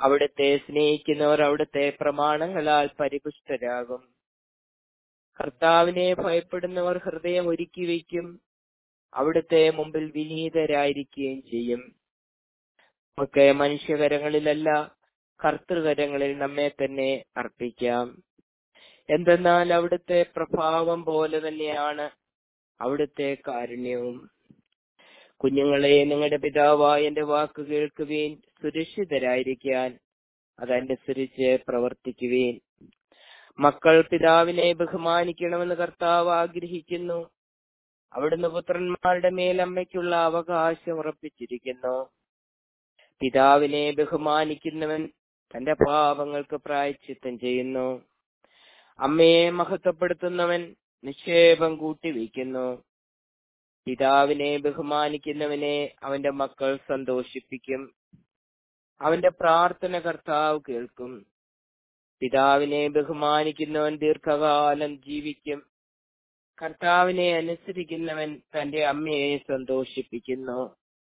അവിടുത്തെ സ്നേഹിക്കുന്നവർ അവിടുത്തെ പ്രമാണങ്ങളാൽ പരിപുഷ്ടരാകും. കർത്താവിനെ ഭയപ്പെടുന്നവർ ഹൃദയം ഒരുക്കി വയ്ക്കും, അവിടുത്തെ മുമ്പിൽ വിനീതരായിരിക്കുകയും ചെയ്യും. നമുക്ക് മനുഷ്യകരങ്ങളിലല്ല, കർത്തൃകരങ്ങളിൽ നമ്മെ തന്നെ അർപ്പിക്കാം. എന്തെന്നാൽ അവിടുത്തെ പ്രഭാവം പോലെ തന്നെയാണ് അവിടുത്തെ കാരുണ്യവും. കുഞ്ഞുങ്ങളെ, നിങ്ങളുടെ പിതാവായ എന്റെ വാക്ക് കേൾക്കുവീൻ. സുരക്ഷിതരായിരിക്കാൻ അതനുസരിച്ച് പ്രവർത്തിക്കുവീൻ. മക്കൾ പിതാവിനെ ബഹുമാനിക്കണമെന്ന് കർത്താവ് ആഗ്രഹിക്കുന്നു. അവിടുന്ന് പുത്രന്മാരുടെ മേൽ അമ്മയ്ക്കുള്ള അവകാശം ഉറപ്പിച്ചിരിക്കുന്നു. പിതാവിനെ ബഹുമാനിക്കുന്നവൻ തന്റെ പാപങ്ങൾക്ക് പ്രായശ്ചിത്തം ചെയ്യുന്നു. അമ്മയെ മഹത്വപ്പെടുത്തുന്നവൻ നിക്ഷേപം കൂട്ടിവയ്ക്കുന്നു. പിതാവിനെ ബഹുമാനിക്കുന്നവനെ അവന്റെ മക്കൾ സന്തോഷിപ്പിക്കും. അവന്റെ പ്രാർത്ഥന കർത്താവ് കേൾക്കും. പിതാവിനെ ബഹുമാനിക്കുന്നവൻ ദീർഘകാലം ജീവിക്കും. കർത്താവിനെ അനുസരിക്കുന്നവൻ തന്റെ അമ്മയെ സന്തോഷിപ്പിക്കുന്നു.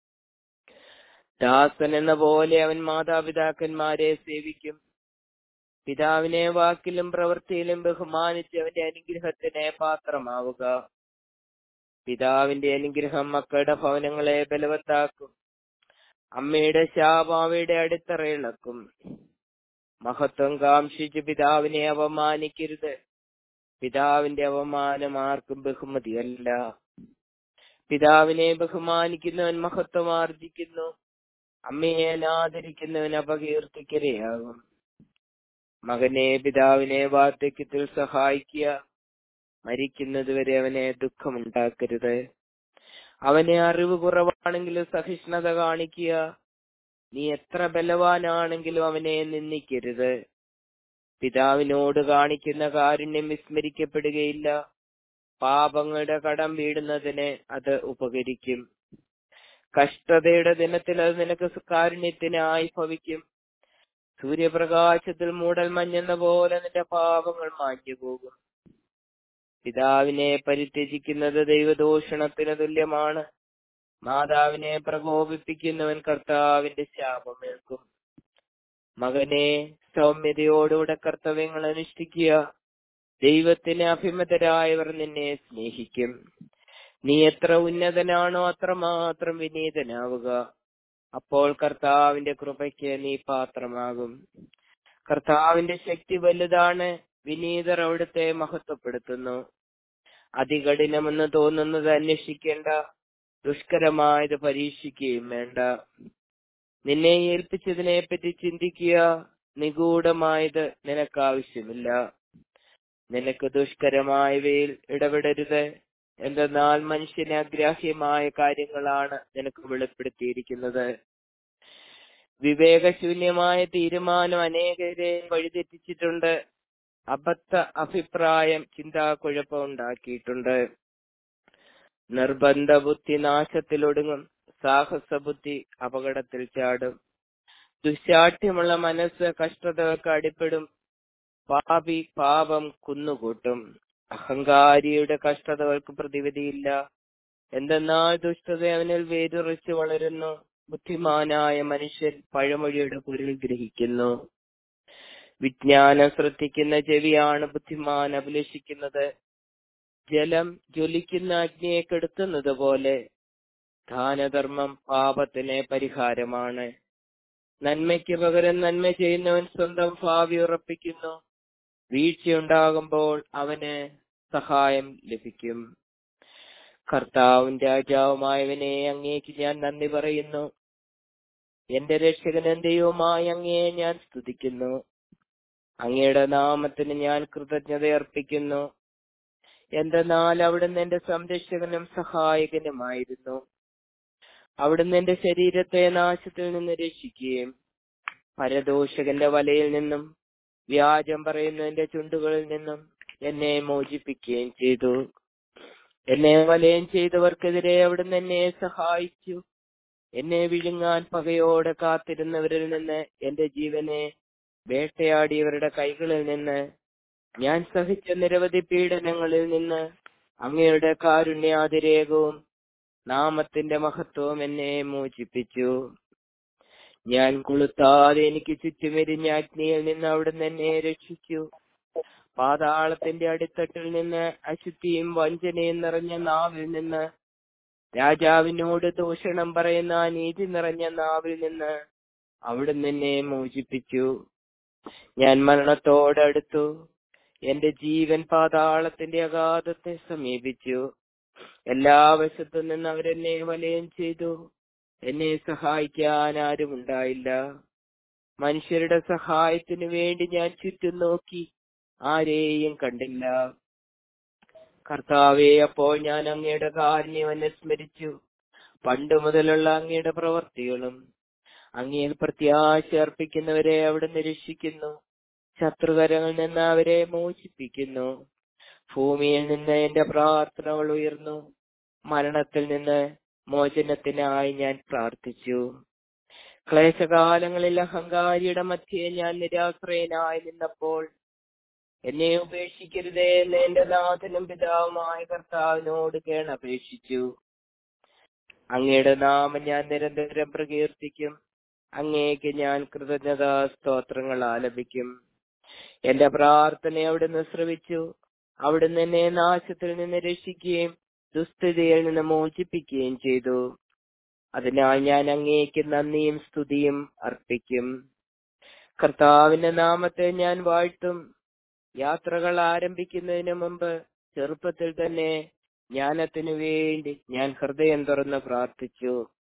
ദാസൻ എന്ന പോലെ അവൻ മാതാപിതാക്കന്മാരെ സേവിക്കും. പിതാവിനെ വാക്കിലും പ്രവൃത്തിയിലും ബഹുമാനിച്ച് അവന്റെ അനുഗ്രഹത്തിന് പാത്രമാവുക. പിതാവിന്റെ അനുഗ്രഹം മക്കളുടെ ഭവനങ്ങളെ ബലവത്താക്കും. അമ്മയുടെ ശാപം അവയുടെ അടിത്തറയിളക്കും. മഹത്വം കാംക്ഷിച്ച് പിതാവിനെ അവമാനിക്കരുത്. പിതാവിന്റെ അവമാനം ആർക്കും ബഹുമതിയല്ല. പിതാവിനെ ബഹുമാനിക്കുന്നവൻ മഹത്വം ആർജിക്കുന്നു. അമ്മയെ അനാദരിക്കുന്നവൻ അപകീർത്തിക്കിരയാകും. മകനെ, പിതാവിനെ വാർദ്ധക്യത്തിൽ സഹായിക്കുക. മരിക്കുന്നതുവരെ അവനെ ദുഃഖമുണ്ടാക്കരുത്. അവനെ അറിവ് കുറവാണെങ്കിലും സഹിഷ്ണുത കാണിക്കുക. നീ എത്ര ബലവാനാണെങ്കിലും അവനെ നിന്ദിക്കരുത്. പിതാവിനോട് കാണിക്കുന്ന കാരുണ്യം വിസ്മരിക്കപ്പെടുകയില്ല. പാപങ്ങളുടെ കടം വീടുന്നതിന് അത് ഉപകരിക്കും. കഷ്ടതയുടെ ദിനത്തിൽ അത് നിനക്ക് കാരുണ്യത്തിനായി ഭവിക്കും. സൂര്യപ്രകാശത്തിൽ മൂടൽ മഞ്ഞെന്ന പോലെ നിന്റെ പാപങ്ങൾ മാഞ്ഞുപോകും. പിതാവിനെ പരിത്യജിക്കുന്നത് ദൈവദൂഷണത്തിന് തുല്യമാണ്. മാതാവിനെ പ്രകോപിപ്പിക്കുന്നവൻ കർത്താവിന്റെ ശാപമേൽക്കും. മകനെ, സൗമ്യതയോടുകൂടെ കർത്തവ്യങ്ങൾ അനുഷ്ഠിക്കുക. ദൈവത്തിന് അഭിമതരായവർ നിന്നെ സ്നേഹിക്കും. നീ എത്ര ഉന്നതനാണോ അത്രമാത്രം വിനീതനാവുക. അപ്പോൾ കർത്താവിന്റെ കൃപയ്ക്ക് നീ പാത്രമാകും. കർത്താവിന്റെ ശക്തി വലുതാണ്. വിനീതർ അവിടുത്തെ മഹത്വപ്പെടുത്തുന്നു. അതികഠിനമെന്ന് തോന്നുന്നത് അന്വേഷിക്കേണ്ട. ദുഷ്കരമായത് പരീക്ഷിക്കുകയും വേണ്ട. നിന്നെ ഏൽപ്പിച്ചതിനെ പറ്റി ചിന്തിക്കുക. നിഗൂഢമായത് നിനക്കാവശ്യമില്ല. നിനക്ക് ദുഷ്കരമായവയിൽ ഇടപെടരുത്. എന്തെന്നാൽ മനുഷ്യന് അഗ്രാഹ്യമായ കാര്യങ്ങളാണ് നിനക്ക് വെളിപ്പെടുത്തിയിരിക്കുന്നത്. വിവേകശൂന്യമായ തീരുമാനം അനേകരെ വഴിതെറ്റിച്ചിട്ടുണ്ട്. അബദ്ധ അഭിപ്രായം ചിന്താക്കുഴപ്പം ഉണ്ടാക്കിയിട്ടുണ്ട്. നിർബന്ധ ബുദ്ധി നാശത്തിലൊടുങ്ങും. സാഹസ ബുദ്ധി അപകടത്തിൽ ചാടും. ദുശാഠ്യമുള്ള മനസ്സ് കഷ്ടതകൾക്ക് അടിപ്പെടും. പാപി പാപം കുന്നുകൂട്ടും. അഹങ്കാരിയുടെ കഷ്ടതകൾക്ക് പ്രതിവിധിയില്ല. എന്തെന്നാൽ ദുഷ്ടത അവനിൽ വേരുറച്ച് വളരുന്നു. ബുദ്ധിമാനായ മനുഷ്യൻ പഴമൊഴിയുടെ പൊരുൾ ഗ്രഹിക്കുന്നു. വിജ്ഞാനം ശ്രദ്ധിക്കുന്ന ചെവിയാണ് ബുദ്ധിമാൻ അഭിലഷിക്കുന്നത്. ജലം ജ്വലിക്കുന്ന അഗ്നിയെ കെടുത്തുന്നത് പോലെ ദാനധർമ്മം പാപത്തിന് പരിഹാരമാണ്. നന്മയ്ക്ക് പകരം നന്മ ചെയ്യുന്നവൻ സ്വന്തം ഭാവി ഉറപ്പിക്കുന്നു. വീഴ്ചയുണ്ടാകുമ്പോൾ അവന് സഹായം ലഭിക്കും. കർത്താവും രാജാവുമായവനെ, അങ്ങേക്ക് ഞാൻ നന്ദി പറയുന്നു. എന്റെ രക്ഷകനും ദൈവവുമായ അങ്ങയെ ഞാൻ സ്തുതിക്കുന്നു. അങ്ങയുടെ നാമത്തിന് ഞാൻ കൃതജ്ഞത അർപ്പിക്കുന്നു. എന്തെന്നാൽ അവിടുന്ന് എന്റെ സംരക്ഷകനും സഹായകനുമായിരുന്നു. അവിടുന്ന് എന്റെ ശരീരത്തെ നാശത്തിൽ നിന്ന് രക്ഷിക്കുകയും പരദോഷകന്റെ വലയിൽ നിന്നും വ്യാജം പറയുന്നതിന്റെ ചുണ്ടുകളിൽ നിന്നും എന്നെ മോചിപ്പിക്കുകയും ചെയ്തു. എന്നെ വലയം ചെയ്തവർക്കെതിരെ അവിടുന്ന് എന്നെ സഹായിച്ചു. എന്നെ വിഴുങ്ങാൻ പകയോടെ കാത്തിരുന്നവരിൽ നിന്ന് എന്റെ ജീവനെ വേട്ടയാടിയവരുടെ കൈകളിൽ നിന്ന്, ഞാൻ സഹിച്ച നിരവധി പീഡനങ്ങളിൽ നിന്ന് അങ്ങയുടെ കാരുണ്യാതിരേകവും നാമത്തിന്റെ മഹത്വവും എന്നെ മോചിപ്പിച്ചു. ഞാൻ കൊളുത്താതെ എനിക്ക് ചുറ്റുമെരിഞ്ഞ അഗ്നിയിൽ നിന്ന് അവിടുന്ന് എന്നെ രക്ഷിച്ചു. പാതാളത്തിന്റെ അടിത്തട്ടിൽ നിന്ന്, അശുദ്ധിയും വഞ്ചനയും നിറഞ്ഞ നാവിൽ നിന്ന്, രാജാവിനോട് ദൂഷണം പറയുന്ന നീതി നിറഞ്ഞ നാവിൽ നിന്ന് അവിടുന്ന് എന്നെ മോചിപ്പിച്ചു. ഞാൻ മരണത്തോടടുത്തു. എന്റെ ജീവൻ പാതാളത്തിന്റെ അഗാധത്തെ സമീപിച്ചു. എല്ലാ വശത്തു നിന്ന് അവരെന്നെ വലയം ചെയ്തു. എന്നെ സഹായിക്കാൻ ആരും ഉണ്ടായില്ല. മനുഷ്യരുടെ സഹായത്തിനു വേണ്ടി ഞാൻ ചുറ്റും നോക്കി, ആരെയും കണ്ടില്ല. കർത്താവേ, അപ്പോൾ ഞാൻ അങ്ങയുടെ കാരുണ്യം അനുസ്മരിച്ചു. പണ്ട് മുതലുള്ള അങ്ങയുടെ പ്രവർത്തികളും. അങ്ങയിൽ പ്രത്യാശ അർപ്പിക്കുന്നവരെ അവിടുന്ന് രക്ഷിക്കുന്നു. ശത്രുകരങ്ങളിൽ നിന്ന് അവരെ മോചിപ്പിക്കുന്നു. ഭൂമിയിൽ നിന്ന് എന്റെ പ്രാർത്ഥനകൾ ഉയർന്നു. മരണത്തിൽ നിന്ന് മോചനത്തിനായി ഞാൻ പ്രാർത്ഥിച്ചു. ക്ലേശകാലങ്ങളിൽ അഹങ്കാരിയുടെ മധ്യേ ഞാൻ നിരാശ്രയനായി നിന്നപ്പോൾ, എന്നെ ഉപേക്ഷിക്കരുതേ എന്ന് എന്റെ നാഥനും പിതാവുമായ കർത്താവിനോട് കേണപേക്ഷിച്ചു. അങ്ങയുടെ നാമം ഞാൻ നിരന്തരം പ്രകീർത്തിക്കും. അങ്ങേക്ക് ഞാൻ കൃതജ്ഞതാ സ്തോത്രങ്ങൾ ആലപിക്കും. എന്റെ പ്രാർത്ഥന അവിടുന്ന് ശ്രവിച്ചു. അവിടുന്ന് എന്നെ നാശത്തിൽ നിന്ന് രക്ഷിക്കുകയും ദുസ്ഥിതിയിൽ നിന്ന് മോചിപ്പിക്കുകയും ചെയ്തു. അതിനാൽ ഞാൻ അങ്ങേക്ക് നന്ദിയും സ്തുതിയും അർപ്പിക്കും. കർത്താവിന്റെ നാമത്തെ ഞാൻ വാഴ്ത്തും. യാത്രകൾ ആരംഭിക്കുന്നതിന് മുമ്പ് ചെറുപ്പത്തിൽ തന്നെ ജ്ഞാനത്തിനു വേണ്ടി ഞാൻ ഹൃദയം തുറന്ന് പ്രാർത്ഥിച്ചു.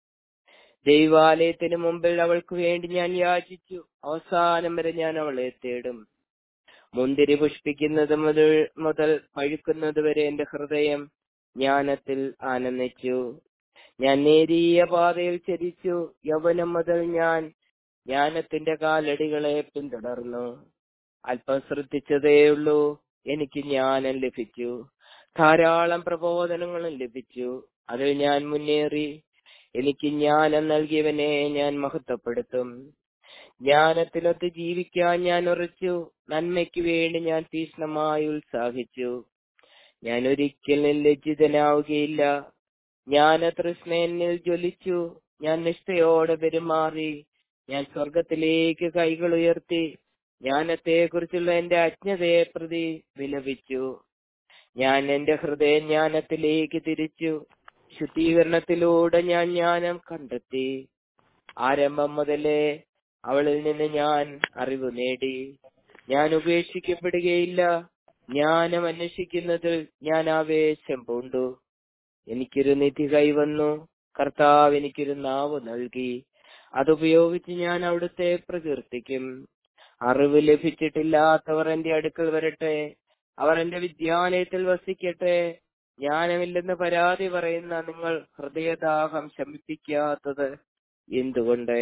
ദൈവാലയത്തിന് മുമ്പിൽ അവൾക്ക് വേണ്ടി ഞാൻ യാചിച്ചു. അവസാനം വരെ ഞാൻ അവളെ തേടും. മുന്തിരി പുഷ്പിക്കുന്നത് മുതൽ പഴുക്കുന്നത് വരെ എന്റെ ഹൃദയം ജ്ഞാനത്തിൽ ആനന്ദിച്ചു. ഞാൻ നേരിയ പാതയിൽ ചരിച്ചു. യൗവനം മുതൽ ഞാൻ ജ്ഞാനത്തിന്റെ കാലടികളെ പിന്തുടർന്നു. അല്പം ശ്രദ്ധിച്ചതേയുള്ളൂ, എനിക്ക് ജ്ഞാനം ലഭിച്ചു. ധാരാളം പ്രബോധനങ്ങളും ലഭിച്ചു. അതിൽ ഞാൻ മുന്നേറി. എനിക്ക് ജ്ഞാനം നൽകിയവനെ ഞാൻ മഹത്വപ്പെടുത്തും. ജ്ഞാനത്തിലൊത്ത് ജീവിക്കാൻ ഞാൻ ഉറച്ചു. നന്മയ്ക്ക് വേണ്ടി ഞാൻ തീക്ഷ്ണമായി ഉത്സാഹിച്ചു. ഞാൻ ഒരിക്കലും ലജ്ജിതനാവുകയില്ല. ജ്ഞാനതൃഷ്ണ എന്നിൽ ജ്വലിച്ചു. ഞാൻ നിഷ്ഠയോടെ പെരുമാറി. ഞാൻ സ്വർഗത്തിലേക്ക് കൈകൾ ഉയർത്തി ജ്ഞാനത്തെ കുറിച്ചുള്ള എന്റെ അജ്ഞതയെ പ്രതി വിലപിച്ചു. ഞാൻ എന്റെ ഹൃദയം ജ്ഞാനത്തിലേക്ക് തിരിച്ചു. ശുദ്ധീകരണത്തിലൂടെ ഞാൻ ജ്ഞാനം കണ്ടെത്തി. ആരംഭം മുതലേ അവളിൽ നിന്ന് ഞാൻ അറിവ് നേടി. ഞാൻ ഉപേക്ഷിക്കപ്പെടുകയില്ല. ജ്ഞാനം അന്വേഷിക്കുന്നതിൽ ഞാൻ ആവേശം പൂണ്ടു. എനിക്കൊരു നിധി കൈവന്നു. കർത്താവ് എനിക്കൊരു നാവ് നൽകി. അതുപയോഗിച്ച് ഞാൻ അവിടുത്തെ പ്രകീർത്തിക്കും. അറിവ് ലഭിച്ചിട്ടില്ലാത്തവർ എന്റെ അടുക്കൽ വരട്ടെ. അവർ എന്റെ വിദ്യാലയത്തിൽ വസിക്കട്ടെ. ജ്ഞാനമില്ലെന്ന് പരാതി പറയുന്ന നിങ്ങൾ ഹൃദയദാഹം ശമിപ്പിക്കാത്തത് എന്തുകൊണ്ട്?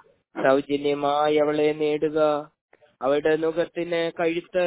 സൗജന്യമായി അവളെ നേടുക. അവളുടെ മുഖത്തിന് കഴുത്ത്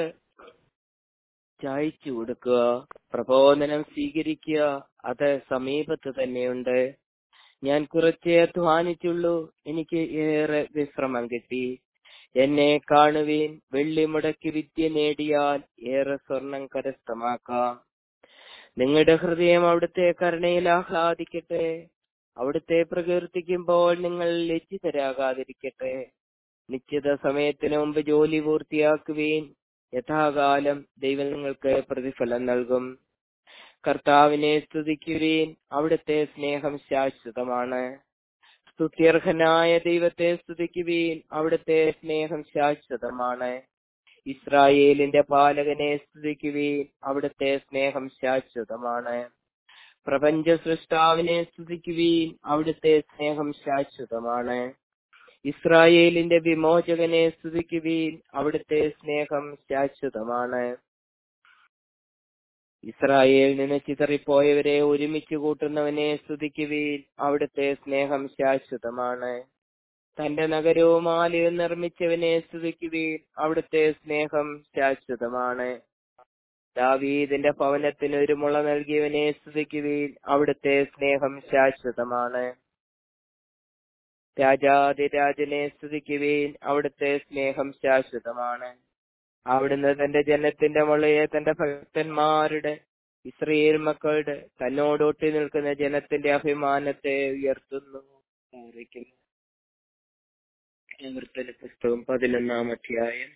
ചായച്ചു കൊടുക്കുക. പ്രബോധനം സ്വീകരിക്കുക. അത് സമീപത്ത് തന്നെയുണ്ട്. ഞാൻ കുറച്ചേ അധ്വാനിച്ചുള്ളൂ. എനിക്ക് ഏറെ വിശ്രമം കിട്ടി. എന്നെ കാണുവീൻ. വെള്ളി മുടക്കി വിദ്യ നേടിയാൽ ഏറെ സ്വർണം കരസ്ഥമാക്കാം. നിങ്ങളുടെ ഹൃദയം അവിടുത്തെ കരുണയിൽ ആഹ്ലാദിക്കട്ടെ. അവിടുത്തെ പ്രകീർത്തിക്കുമ്പോൾ നിങ്ങൾ ലജ്ജിതരാകാതിരിക്കട്ടെ. നിശ്ചിത സമയത്തിന് മുമ്പ് ജോലി പൂർത്തിയാക്കുവീൻ. യഥാകാലം ദൈവം നിങ്ങൾക്ക് പ്രതിഫലം നൽകും. കർത്താവിനെ സ്തുതിക്കുവീൻ. അവിടുത്തെ സ്നേഹം ശാശ്വതമാണ്. സ്തുത്യർഹനായ ദൈവത്തെ സ്തുതിക്കുവീൻ. അവിടുത്തെ സ്നേഹം ശാശ്വതമാണ്. ഇസ്രായേലിന്റെ പാലകനെ സ്തുതിക്കുവീൻ. അവിടുത്തെ സ്നേഹം ശാശ്വതമാണ്. പ്രപഞ്ച സൃഷ്ടാവിനെ സ്തുതിക്കുവീൻ. അവിടുത്തെ സ്നേഹം ശാശ്വതമാണ്. ഇസ്രായേലിന്റെ വിമോചകനെ സ്തുതിക്കുവീൻ. അവിടുത്തെ സ്നേഹം ശാശ്വതമാണ്. ഇസ്രായേലിൽ നിന്ന് ചിതറിപ്പോയവരെ ഒരുമിച്ച് കൂട്ടുന്നവനെ സ്തുതിക്കുവീൻ. അവിടുത്തെ സ്നേഹം ശാശ്വതമാണ്. തന്റെ നഗരവും ആലയവും നിർമ്മിച്ചവനെ സ്തുതിക്കുവീൻ. അവിടുത്തെ സ്നേഹം ശാശ്വതമാണ്. ദാവീദിന്റെ ഭവനത്തിന് ഒരു മുള നൽകിയവനെ സ്തുതിക്കുവീൻ. അവിടുത്തെ സ്നേഹം ശാശ്വതമാണ്. രാജാതിരാജനെ സ്തുതിക്കുവീൻ. അവിടുത്തെ സ്നേഹം ശാശ്വതമാണ്. അവിടുന്ന് തന്റെ ജനത്തിന്റെ മുളയെ തന്റെ ഭക്തന്മാരുടെ ഇസ്രായേൽ മക്കളുടെ തന്നോടൊട്ടി നിൽക്കുന്ന ജനത്തിന്റെ അഭിമാനത്തെ ഉയർത്തുന്നു. ആവർത്തന പുസ്തകം 11-ാം അധ്യായം.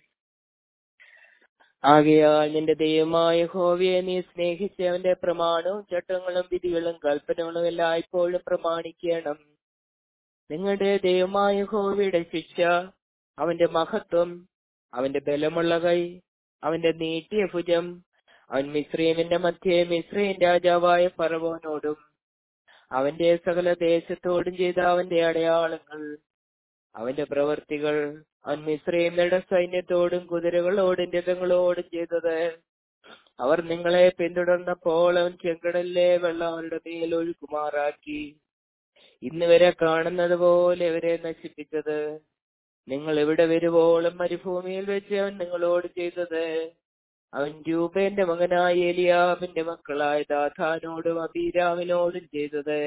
ആകയാൽ നിന്റെ ദൈവമായ യഹോവയെ നീ സ്നേഹിച്ച് അവന്റെ പ്രമാണവും ചട്ടങ്ങളും വിധികളും കൽപ്പനകളും എല്ലായ്പ്പോഴും പ്രമാണിക്കണം. നിങ്ങളുടെ ദൈവമായ യഹോവയുടെ ശിക്ഷ, അവന്റെ മഹത്വം, അവന്റെ ബലമുള്ള കൈ, അവന്റെ നീട്ടിയ ഭുജം, അവൻ മിസ്രയീമിന്റെ മധ്യേ മിസ്രയീം രാജാവായ ഫറവോനോടും അവന്റെ സകല ദേശത്തോടും ചെയ്ത അവന്റെ അടയാളങ്ങൾ, അവന്റെ പ്രവൃത്തികൾ, അവൻ മിസ്രയീമ്യരുടെ സൈന്യത്തോടും കുതിരകളോടും രഥങ്ങളോടും ചെയ്തത്, അവർ നിങ്ങളെ പിന്തുടർന്നപ്പോൾ അവൻ ചെങ്കടലിലെ വെള്ളം അവരുടെ മേൽ ഒഴുക്കുമാറാക്കി ഇന്ന് വരെ കാണുന്നത് പോലെ അവരെ നശിപ്പിച്ചത്, നിങ്ങൾ ഇവിടെ വരുവോളം മരുഭൂമിയിൽ വെച്ച് അവൻ നിങ്ങളോട് ചെയ്തത്, അവൻ രൂപേന്റെ മകനായ എലിയാബിന്റെ മക്കളായ ദാഥാനോടും അബീരാമിനോടും ചെയ്തത്,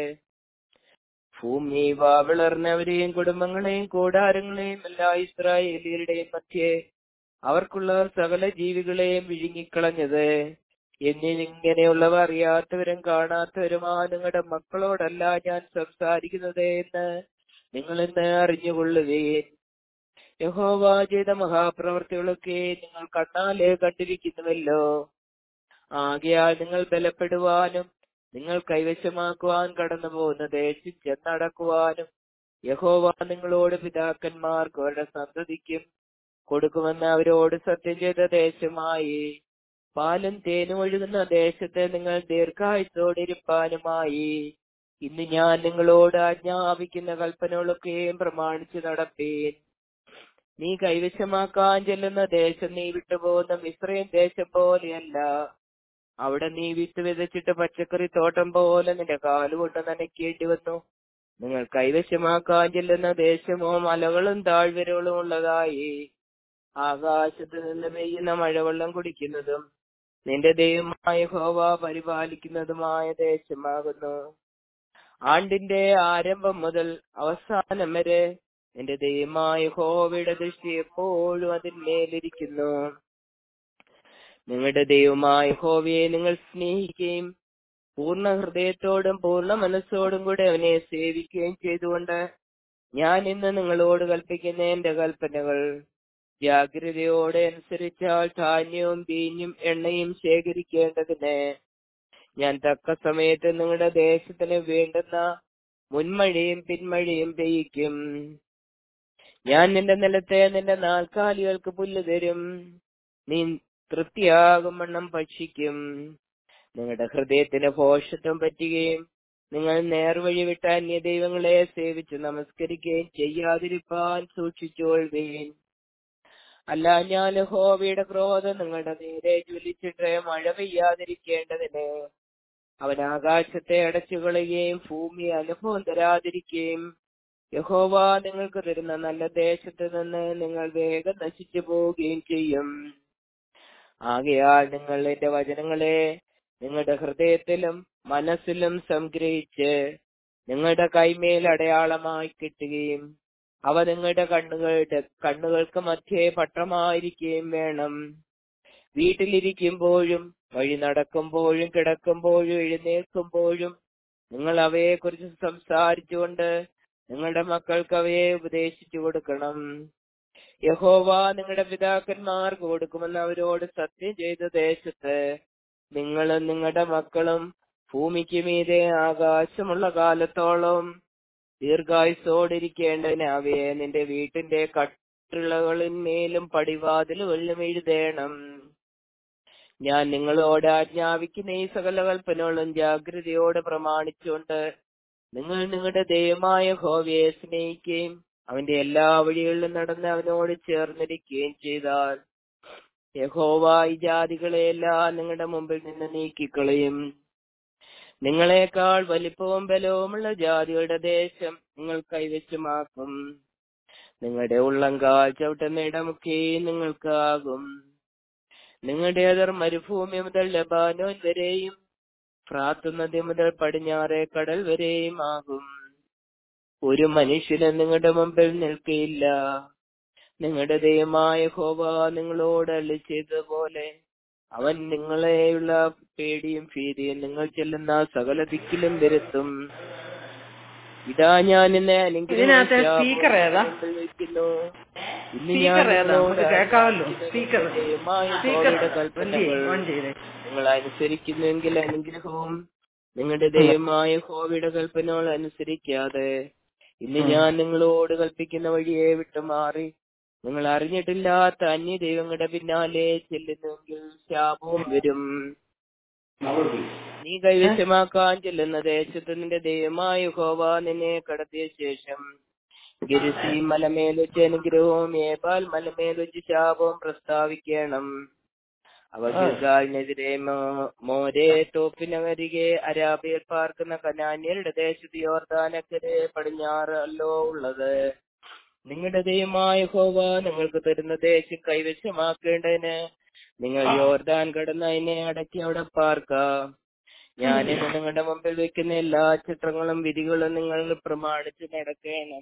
ഭൂമി വാവിളർന്നവരെയും കുടുംബങ്ങളെയും കൂടാരങ്ങളെയും എല്ലാ ഇസ്രായേലിയരുടെയും മധ്യേ അവർക്കുള്ള സകല ജീവികളെയും വിഴുങ്ങിക്കളഞ്ഞത്, എന്നിങ്ങനെയുള്ളവ അറിയാത്തവരും കാണാത്തവരുമാ നിങ്ങളുടെ മക്കളോടല്ല ഞാൻ സംസാരിക്കുന്നത് എന്ന് നിങ്ങൾ ഇന്ന് അറിഞ്ഞുകൊള്ളുകയും യഹോവ ചെയ്ത മഹാപ്രവൃത്തികളൊക്കെ നിങ്ങൾ കണ്ണാലെ കണ്ടിരിക്കുന്നുവല്ലോ. ആകയാൽ നിങ്ങൾ ബലപ്പെടുവാനും നിങ്ങൾ കൈവശമാക്കുവാൻ കടന്നു പോകുന്ന ദേശം ചെന്നടക്കുവാനും യഹോവ നിങ്ങളോട് പിതാക്കന്മാർക്ക് അവരുടെ സന്തതിക്കും കൊടുക്കുമെന്ന് അവരോട് സത്യം ചെയ്ത ദേശമായി പാലും തേനും ഒഴുകുന്ന ദേശത്തെ നിങ്ങൾ ദീർഘായുസ്സോടിരിപ്പാനുമായി ഇന്ന് ഞാൻ നിങ്ങളോട് ആജ്ഞാപിക്കുന്ന കൽപ്പനകളൊക്കെയും പ്രമാണിച്ചു നടപ്പീൻ. നീ കൈവശമാക്കാൻ ചെല്ലുന്ന ദേശം നീ വിട്ടുപോകുന്ന മിസ്രയീം ദേശം പോലെയല്ല. അവിടെ നീ വിത്ത് വിതച്ചിട്ട് പച്ചക്കറി തോട്ടം പോലെ നിന്റെ കാലുകൊണ്ട് നനയ്ക്കേണ്ടി വന്നു. നിങ്ങൾ കൈവശമാക്കാൻ ചെല്ലുന്ന ദേശമോ മലകളും താഴ്വരകളും ഉള്ളതായി ആകാശത്ത് നിന്ന് പെയ്യുന്ന മഴവെള്ളം കുടിക്കുന്നതും നിന്റെ ദൈവമായ യഹോവ പരിപാലിക്കുന്നതുമായ ദേശമാകുന്നു. ആണ്ടിന്റെ ആരംഭം മുതൽ അവസാനം വരെ നിന്റെ ദൈവമായ യഹോവയുടെ ദൃഷ്ടി എപ്പോഴും അതിന്മേലിരിക്കുന്നു. നിങ്ങളുടെ ദൈവമായ യഹോവയെ നിങ്ങൾ സ്നേഹിക്കുകയും പൂർണ്ണ ഹൃദയത്തോടും പൂർണ്ണ മനസ്സോടും കൂടെ അവനെ സേവിക്കുകയും ചെയ്തുകൊണ്ട് ഞാൻ ഇന്ന് നിങ്ങളോട് കൽപ്പിക്കുന്ന എന്റെ കൽപ്പനകൾ ജാഗ്രതയോടെ അനുസരിച്ചാൽ ധാന്യവും വീഞ്ഞും എണ്ണയും ശേഖരിക്കേണ്ടതിന് ഞാൻ തക്ക സമയത്ത് നിങ്ങളുടെ ദേശത്തിന് വേണ്ടുന്ന മുൻമഴയും പിന്മഴയും പെയ്യിക്കും. ഞാൻ നിന്റെ നിലത്തെ നിന്റെ നാൽക്കാലികൾക്ക് പുല്ല് തരും, നീ തൃപ്തിയാകും വണ്ണം ഭക്ഷിക്കും. നിങ്ങളുടെ ഹൃദയത്തിന് ഭോഷത്വം പറ്റുകയും നിങ്ങൾ നേർവഴി വിട്ട അന്യ ദൈവങ്ങളെ സേവിച്ച് നമസ്കരിക്കുകയും ചെയ്യാതിരിപ്പാൻ സൂക്ഷിച്ചുകൊള്ളുവീൻ. അല്ല, ഞാൻ യഹോവയുടെ ക്രോധം നിങ്ങളുടെ നേരെ ജ്വലിച്ചിട്ട് മഴ പെയ്യാതിരിക്കേണ്ടതിന് അവൻ ആകാശത്തെ അടച്ചുകളയുകയും ഭൂമി അനുഭവം തരാതിരിക്കുകയും യഹോവ നിങ്ങൾക്ക് തരുന്ന നല്ല ദേശത്ത് നിന്ന് നിങ്ങൾ വേഗം നശിച്ചു പോവുകയും ചെയ്യും. ആകയാൽ നിങ്ങൾ എന്റെ വചനങ്ങളെ നിങ്ങളുടെ ഹൃദയത്തിലും മനസ്സിലും സംഗ്രഹിച്ച് നിങ്ങളുടെ കൈമേൽ അടയാളമായി കിട്ടുകയും അവ നിങ്ങളുടെ കണ്ണുകൾക്ക് മധ്യേ പട്ടമായിരിക്കുകയും വേണം. വീട്ടിലിരിക്കുമ്പോഴും വഴി നടക്കുമ്പോഴും കിടക്കുമ്പോഴും എഴുന്നേൽക്കുമ്പോഴും നിങ്ങൾ അവയെക്കുറിച്ച് സംസാരിച്ചുകൊണ്ട് നിങ്ങളുടെ മക്കൾക്ക് അവയെ ഉപദേശിച്ചു കൊടുക്കണം. യഹോവ നിങ്ങളുടെ പിതാക്കന്മാർക്ക് കൊടുക്കുമെന്ന് അവരോട് സത്യം ചെയ്ത ദേശത്ത് നിങ്ങളും നിങ്ങളുടെ മക്കളും ഭൂമിക്ക് മീതെ ആകാശമുള്ള കാലത്തോളം ദീർഘായുസ്സോടിരിക്കേണ്ടതിന് അവയെ നിന്റെ വീട്ടിന്റെ കട്ടിളകളിന്മേലും പടിവാതിലുകളിലും എഴുതേണം. ഞാൻ നിങ്ങളോട് ആജ്ഞാപിക്കുന്ന ഈ സകല കൽപ്പനകളും ജാഗ്രതയോടെ പ്രമാണിച്ചുകൊണ്ട് നിങ്ങൾ നിങ്ങളുടെ ദൈവമായ യഹോവയെ സ്നേഹിക്കുകയും അവന്റെ എല്ലാ വഴികളിലും നടന്ന് അവനോട് ചേർന്നിരിക്കുകയും ചെയ്താൽ യഹോവ ഈ ജാതികളെയെല്ലാം നിങ്ങളുടെ മുമ്പിൽ നിന്ന് നീക്കിക്കളയും. നിങ്ങളെക്കാൾ വലിപ്പവും ബലവുമുള്ള ജാതികളുടെ ദേശം നിങ്ങൾ കൈവശമാക്കും. നിങ്ങളുടെ ഉള്ളങ്കാൽ ചവിട്ടുന്ന ഇടമൊക്കെ നിങ്ങൾക്കാകും. നിങ്ങളുടെ അതിർ മരുഭൂമി മുതൽ ലെബാനോൻ വരെയും ഫ്രാത്ത് നദി മുതൽ പടിഞ്ഞാറേ കടൽ വരെയും ആകും. ഒരു മനുഷ്യനും നിങ്ങളുടെ മുമ്പിൽ നിൽക്കയില്ല. നിങ്ങളുടെ ദൈവമായ യഹോവ നിങ്ങളോട് അരുളിച്ചെയ്തതുപോലെ അവൻ നിങ്ങളെയുള്ള പേടിയും ഭീതിയും നിങ്ങൾ ചെല്ലുന്ന സകല ദിക്കിലും വരുത്തും. ഇതാ ഞാൻ ഇന്ന് അനുഗ്രഹവും ഇതിനകത്ത് ശാപവും സ്പീക്കർ ഏതാ? മുമ്പിൽ വയ്ക്കുന്നു. ഇന്ന് ഞാൻ സ്പീക്കർ ഏതാ? നിങ്ങളോട് നമുക്ക് കേൾക്കാമല്ലോ. സ്പീക്കർ ദൈവമായ സ്പീക്കർ യഹോവയുടെ ഓൺ കൽപ്പനകൾ ചെയ്തേ. നിങ്ങൾ അനുസരിക്കുന്നുവെങ്കിൽ അനുഗ്രഹവും നിങ്ങളുടെ ദൈവമായ യഹോവയുടെ കൽപ്പനകൾ അനുസരിക്കാതെ ഇന്ന് ഞാൻ നിങ്ങളോട് കൽപ്പിക്കുന്ന വഴിയെ വിട്ടുമാറി നിങ്ങൾ അറിഞ്ഞിട്ടില്ലാത്ത അന്യ ദൈവങ്ങളുടെ പിന്നാലെ ചെല്ലുന്നെങ്കിൽ ശാപവും വരും. നീ കൈവശമാക്കാൻ ചെല്ലുന്ന ദേശത്ത് നിന്റെ ദൈവമായ യഹോവ നിന്നെ കടത്തിയ ശേഷം ഗിരിസീം മലമേൽ വെച്ച് അനുഗ്രഹവും ഏബാൽ മലമേൽ വെച്ച് ശാപവും പ്രസ്താവിക്കണം. അവ ഗിൽഗാലിനെതിരെ മോരെ തോപ്പിനരികെ അരാബിയർ പാർക്കുന്ന കനാന്യരുടെ ദേശത്ത് യോർദാനക്കരെ പടിഞ്ഞാറല്ലോ ഉള്ളത്. നിങ്ങളുടെ ദൈവമായ യഹോവ നിങ്ങൾക്ക് തരുന്ന ദേശം കൈവശമാക്കേണ്ടതിന് നിങ്ങൾ യോർദാൻ കടന്ന് അതിനെ അടക്കി അവിടെ പാർക്കാം. ഞാനിന്ന് നിങ്ങളുടെ മുമ്പിൽ വെക്കുന്ന എല്ലാ ചിത്രങ്ങളും വിധികളും നിങ്ങൾ പ്രമാണിച്ച് നടക്കണം.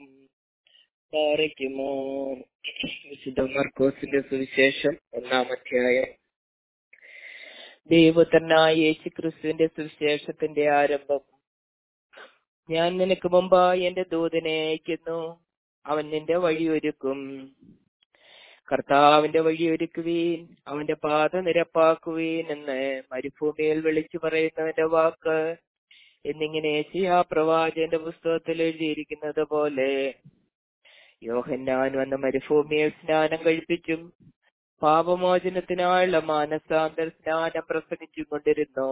വിശുദ്ധ മർക്കോസിന്റെ സുവിശേഷം 1-ാം അധ്യായം. ദൈവപുത്രനായ യേശു ക്രിസ്തുവിന്റെ സുവിശേഷത്തിന്റെ ആരംഭം. ഞാൻ നിനക്ക് മുമ്പായി എന്റെ ദൂതനെ അയക്കുന്നു, അവൻ നിന്റെ വഴിയൊരുക്കും. കർത്താവിന്റെ വഴിയൊരുക്കുവീൻ, അവന്റെ പാത നിരപ്പാക്കുവീൻ എന്ന് മരുഭൂമിയിൽ വിളിച്ചു പറയുന്നവന്റെ വാക്ക് എന്നിങ്ങനെ യെശയ്യാ പ്രവാചകന്റെ പുസ്തകത്തിൽ എഴുതിയിരിക്കുന്നത് പോലെ യോഹന്നാൻ വന്ന മരുഭൂമിയിൽ സ്നാനം കഴിപ്പിച്ചും പാപമോചനത്തിനായുള്ള മാനസാന്തര സ്നാനം പ്രസംഗിച്ചും കൊണ്ടിരുന്നു.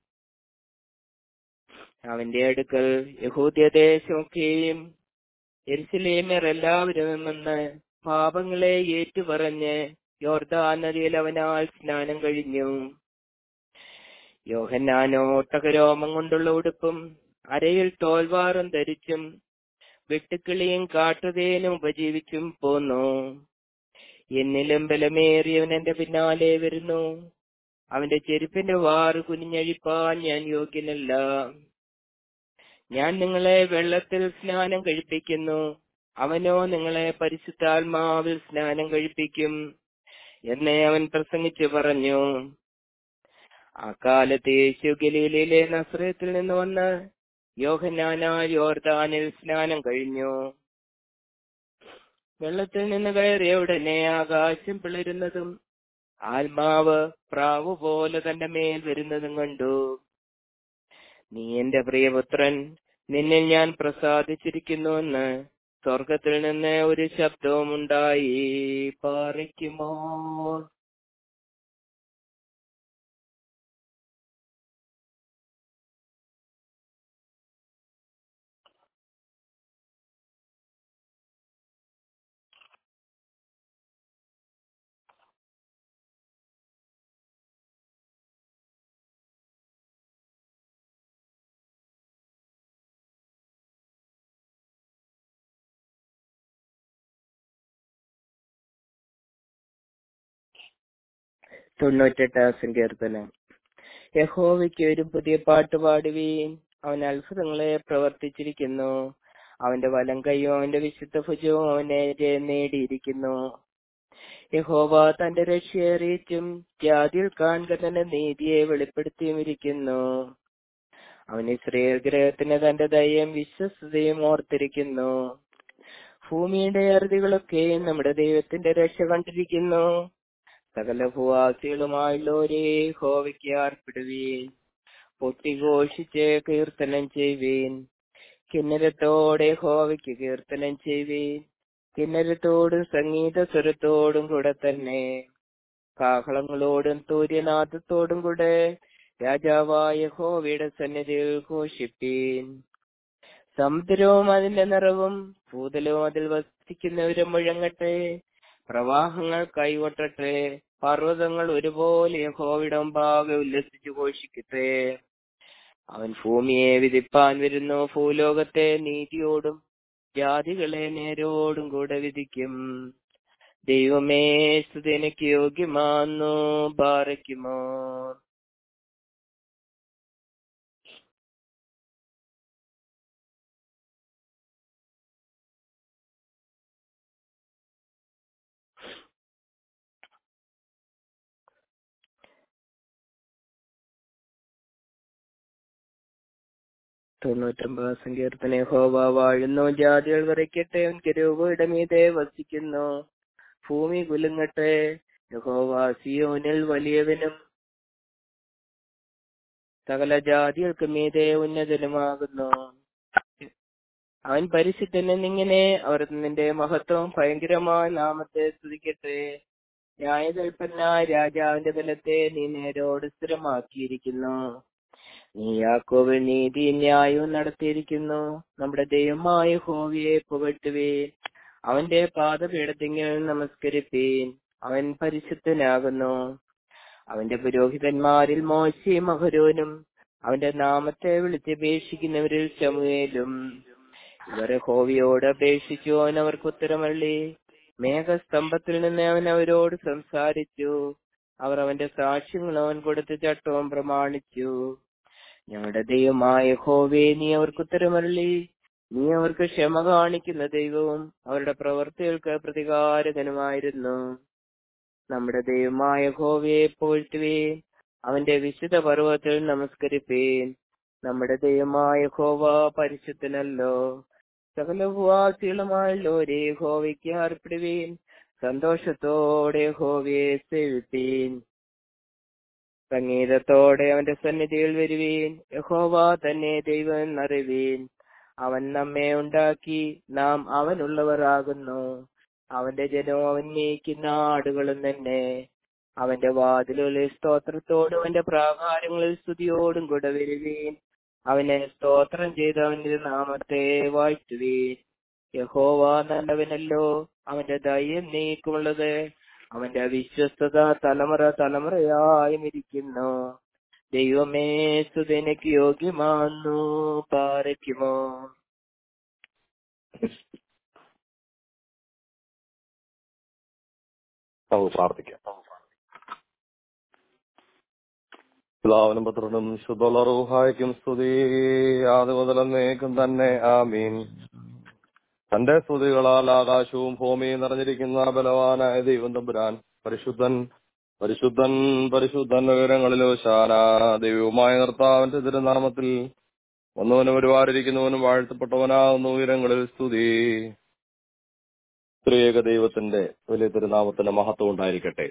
അവന്റെ അടുക്കൽ യഹൂദ്യദേശമൊക്കെയും യെരുശലേമ്യർ എല്ലാവരും വന്ന് പാപങ്ങളെ ഏറ്റുപറഞ്ഞ് യോർദാൻ നദിയിൽ അവനാൽ സ്നാനം കഴിഞ്ഞു. യോഹന്നാനോ ഒട്ടകരോമം കൊണ്ടുള്ള ഉടുപ്പും അരയിൽ തോൽവാറും ധരിച്ചും വെട്ടുക്കിളിയും കാട്ടുതേനും ഉപജീവിച്ചും പോന്നു. എന്നിലും ബലമേറിയവൻ എന്റെ പിന്നാലെ വരുന്നു, അവന്റെ ചെരുപ്പിന്റെ വാറ് കുനിഞ്ഞഴിപ്പാൻ ഞാൻ യോഗ്യനല്ല. ഞാൻ നിങ്ങളെ വെള്ളത്തിൽ സ്നാനം കഴിപ്പിക്കുന്നു, അവനോ നിങ്ങളെ പരിശുദ്ധാത്മാവിൽ സ്നാനം കഴിപ്പിക്കും എന്നേ അവൻ പ്രസംഗിച്ചു പറഞ്ഞു. ആ കാലത്ത് യേശു ഗലീലയിലെ നസറേത്തിൽ നിന്ന് വന്ന് യോഹന്നാനാൽ യോർദാനിൽ സ്നാനം കഴിഞ്ഞു. വെള്ളത്തിൽ നിന്ന് കയറിയ ഉടനെ ആകാശം പിളരുന്നതും ആത്മാവ് പ്രാവു പോലെ തന്റെ മേൽ വരുന്നതും കണ്ടു. നീ എന്റെ പ്രിയപുത്രൻ, നിന്നിൽ ഞാൻ പ്രസാദിച്ചിരിക്കുന്നുവെന്ന് സ്വർഗത്തിൽ നിന്ന് ഒരു ശബ്ദവും ഉണ്ടായി. പാറിക്കുമോ. തൊണ്ണൂറ്റെട്ടാം സങ്കീർത്തനം. യഹോവയ്ക്ക് ഒരു പുതിയ പാട്ട് പാടുവീൻ, അവൻ അത്ഭുതങ്ങളെ പ്രവർത്തിച്ചിരിക്കുന്നു. അവന്റെ വലം കൈയും അവന്റെ വിശുദ്ധ ഭുജവും അവനെ നേടിയിരിക്കുന്നു. യഹോവ തന്റെ രക്ഷയെ അറിയിച്ചും ജാതിയിൽ കാണുക തന്റെ നീതിയെ വെളിപ്പെടുത്തിയും ഇരിക്കുന്നു. അവൻ ഇസ്രായേൽ ഗൃഹത്തിന് തന്റെ ദയയും വിശ്വസ്തയും ഓർത്തിരിക്കുന്നു. ഭൂമിയുടെ അറുതികളൊക്കെയും നമ്മുടെ ദൈവത്തിന്റെ രക്ഷ കണ്ടിരിക്കുന്നു. സകല ഭൂവാസികളുമായുള്ളവരെ യഹോവയ്ക്ക് ആർപ്പിടുവീൻ, പൊട്ടിഘോഷിച്ച് കീർത്തനം ചെയ്യുവീൻ. കിന്നരത്തോടെ യഹോവയ്ക്ക് കീർത്തനം ചെയ്യുവീൻ, കിന്നരത്തോടും സംഗീത സ്വരത്തോടും കൂടെ തന്നെ. കാഹളങ്ങളോടും തൂര്യനാദത്തോടും കൂടെ രാജാവായ യഹോവയുടെ സന്നിധിയിൽ ഘോഷിപ്പീൻ. സമുദ്രവും അതിന്റെ നിറവും ഭൂതലവും അതിൽ വസിക്കുന്നവരും മുഴങ്ങട്ടെ. പ്രവാഹങ്ങൾ കൈകൊട്ടട്ടെ. പർവ്വതങ്ങൾ ഒരുപോലെ യഹോവയുടെ മുമ്പാകെ ഉല്ലസിച്ചു ഘോഷിക്കട്ടെ. അവൻ ഭൂമിയെ വിധിപ്പാൻ വരുന്നു, ഭൂലോകത്തെ നീതിയോടും ജാതികളെ നേരോടും കൂടെ വിധിക്കും. ദൈവമേ, സ്തുതി നിനക്ക് യോഗ്യമാന്നു. ബാറയ്ക്കുമോ. 90 സങ്കീർത്തന. യഹോവ വാഴുന്നു, ജാതികൾ വിറയ്ക്കട്ടെ, അവൻ കെരൂബുകളുടെ മീതെ വസിക്കുന്നു. ഭൂമി കുലുങ്ങട്ടെ, യഹോവ സിയോനിൽ വലിയവനും സകല ജാതികൾക്ക് മീതെ ഉന്നതനുമാകുന്നു. അവൻ പരിശുദ്ധൻ എന്നിങ്ങനെ അവർ നിന്റെ മഹത്വം ഭയങ്കരമായ നാമത്തെ സ്തുതിക്കട്ടെ. ന്യായകൽപ്പനായ രാജാവിന്റെ ബലത്തെ നീ നേരോട് സ്ഥിരമാക്കിയിരിക്കുന്നു. നീ യാക്കോബിൽ നീതി ന്യായവും നടത്തിയിരിക്കുന്നു. നമ്മുടെ ദൈവമായ യഹോവയെ പുകഴ്ത്തുവീൻ, അവന്റെ പാദപീഠത്തിങ്കൽ നമസ്കരിപ്പീൻ. അവൻ പരിശുദ്ധനാകുന്നു. അവന്റെ പുരോഹിതന്മാരിൽ മോശയും അഹരോനും, അവന്റെ നാമത്തെ വിളിച്ചപേക്ഷിക്കുന്നവരിൽ ശമൂവേലും. ഇവർ യഹോവയോട് അപേക്ഷിച്ചു, അവൻ അവർക്ക് ഉത്തരമരുളി. മേഘസ്തംഭത്തിൽ നിന്ന് അവൻ അവരോട് സംസാരിച്ചു. അവർ അവന്റെ സാക്ഷ്യങ്ങൾ അവൻ കൊടുത്ത ചട്ടവും പ്രമാണിച്ചു. ഞങ്ങളുടെ ദൈവമായ യഹോവേ, നീ അവർക്ക് ഉത്തരമരുളി. നീ അവർക്ക് ക്ഷമ കാണിക്കുന്ന ദൈവവും അവരുടെ പ്രവൃത്തികൾക്ക് പ്രതികാരകനുമായിരുന്നു. നമ്മുടെ ദൈവമായ യഹോവയെ പുകഴ്ത്തുവീൻ, അവന്റെ വിശുദ്ധ പർവ്വതത്തിൽ നമസ്കരിപ്പീൻ. നമ്മുടെ ദൈവമായ യഹോവ പരിശുദ്ധനല്ലോ. സകല ഭൂവാസികളുമായുള്ളവരെ യഹോവയ്ക്ക് അർപ്പിടുവീൻ. സന്തോഷത്തോടെ യഹോവയെ സേവിപ്പീൻ. സംഗീതത്തോടെ അവന്റെ സന്നിധിയിൽ വരുവീൻ. യഹോവ തന്നെ ദൈവം എന്നറിവീൻ. അവൻ നമ്മെ ഉണ്ടാക്കി, നാം അവനുള്ളവർ ആകുന്നു. അവന്റെ ജനവും അവൻ മേയ്ക്കുന്ന ആടുകളും തന്നെ. അവന്റെ വാതിലുകളിൽ സ്തോത്രത്തോടും അവന്റെ പ്രാകാരങ്ങളിൽ സ്തുതിയോടും കൂടെ വരുവീൻ. അവനെ സ്തോത്രം ചെയ്ത് അവന്റെ നാമത്തെ വാഴ്ത്തുവീൻ. യഹോവ നല്ലവനല്ലോ, അവന്റെ ദയ നീക്കുമുള്ളത്. അവന്റെ വിശ്വസ്തത തലമുറ തലമുറയായും ഇരിക്കുന്നു. ദൈവമേ, സ്തുതിക്ക് യോഗ്യമാന്നു. പാരയ്ക്കുമോ? നമുക്ക് പ്രാർത്ഥിക്കാം. പിതാവിനും പുത്രനും ശുദ്ധ റൂഹായ്ക്കും സ്തുതി, ആദ്യം മുതൽ എന്നേക്കും തന്നെ. ആമീൻ. തന്റെ സ്തുതികളാൽ ആകാശവും ഭൂമിയും നിറഞ്ഞിരിക്കുന്ന ബലവാനായ ദൈവം തമ്പുരാൻ പരിശുദ്ധൻ പരിശുദ്ധൻ പരിശുദ്ധൻ ഉയരങ്ങളിൽ ഹോശാന. ദൈവവുമായ കർത്താവിന്റെ തിരുനാമത്തിൽ വന്നവനും ഒരുപാടിരിക്കുന്നവനും വാഴ്ത്തപ്പെട്ടവനാകുന്ന ഉയരങ്ങളിൽ സ്തുതി. ത്രിയേക ദൈവത്തിന്റെ വലിയ തിരുനാമത്തിന്റെ മഹത്വം ഉണ്ടായിരിക്കട്ടെ.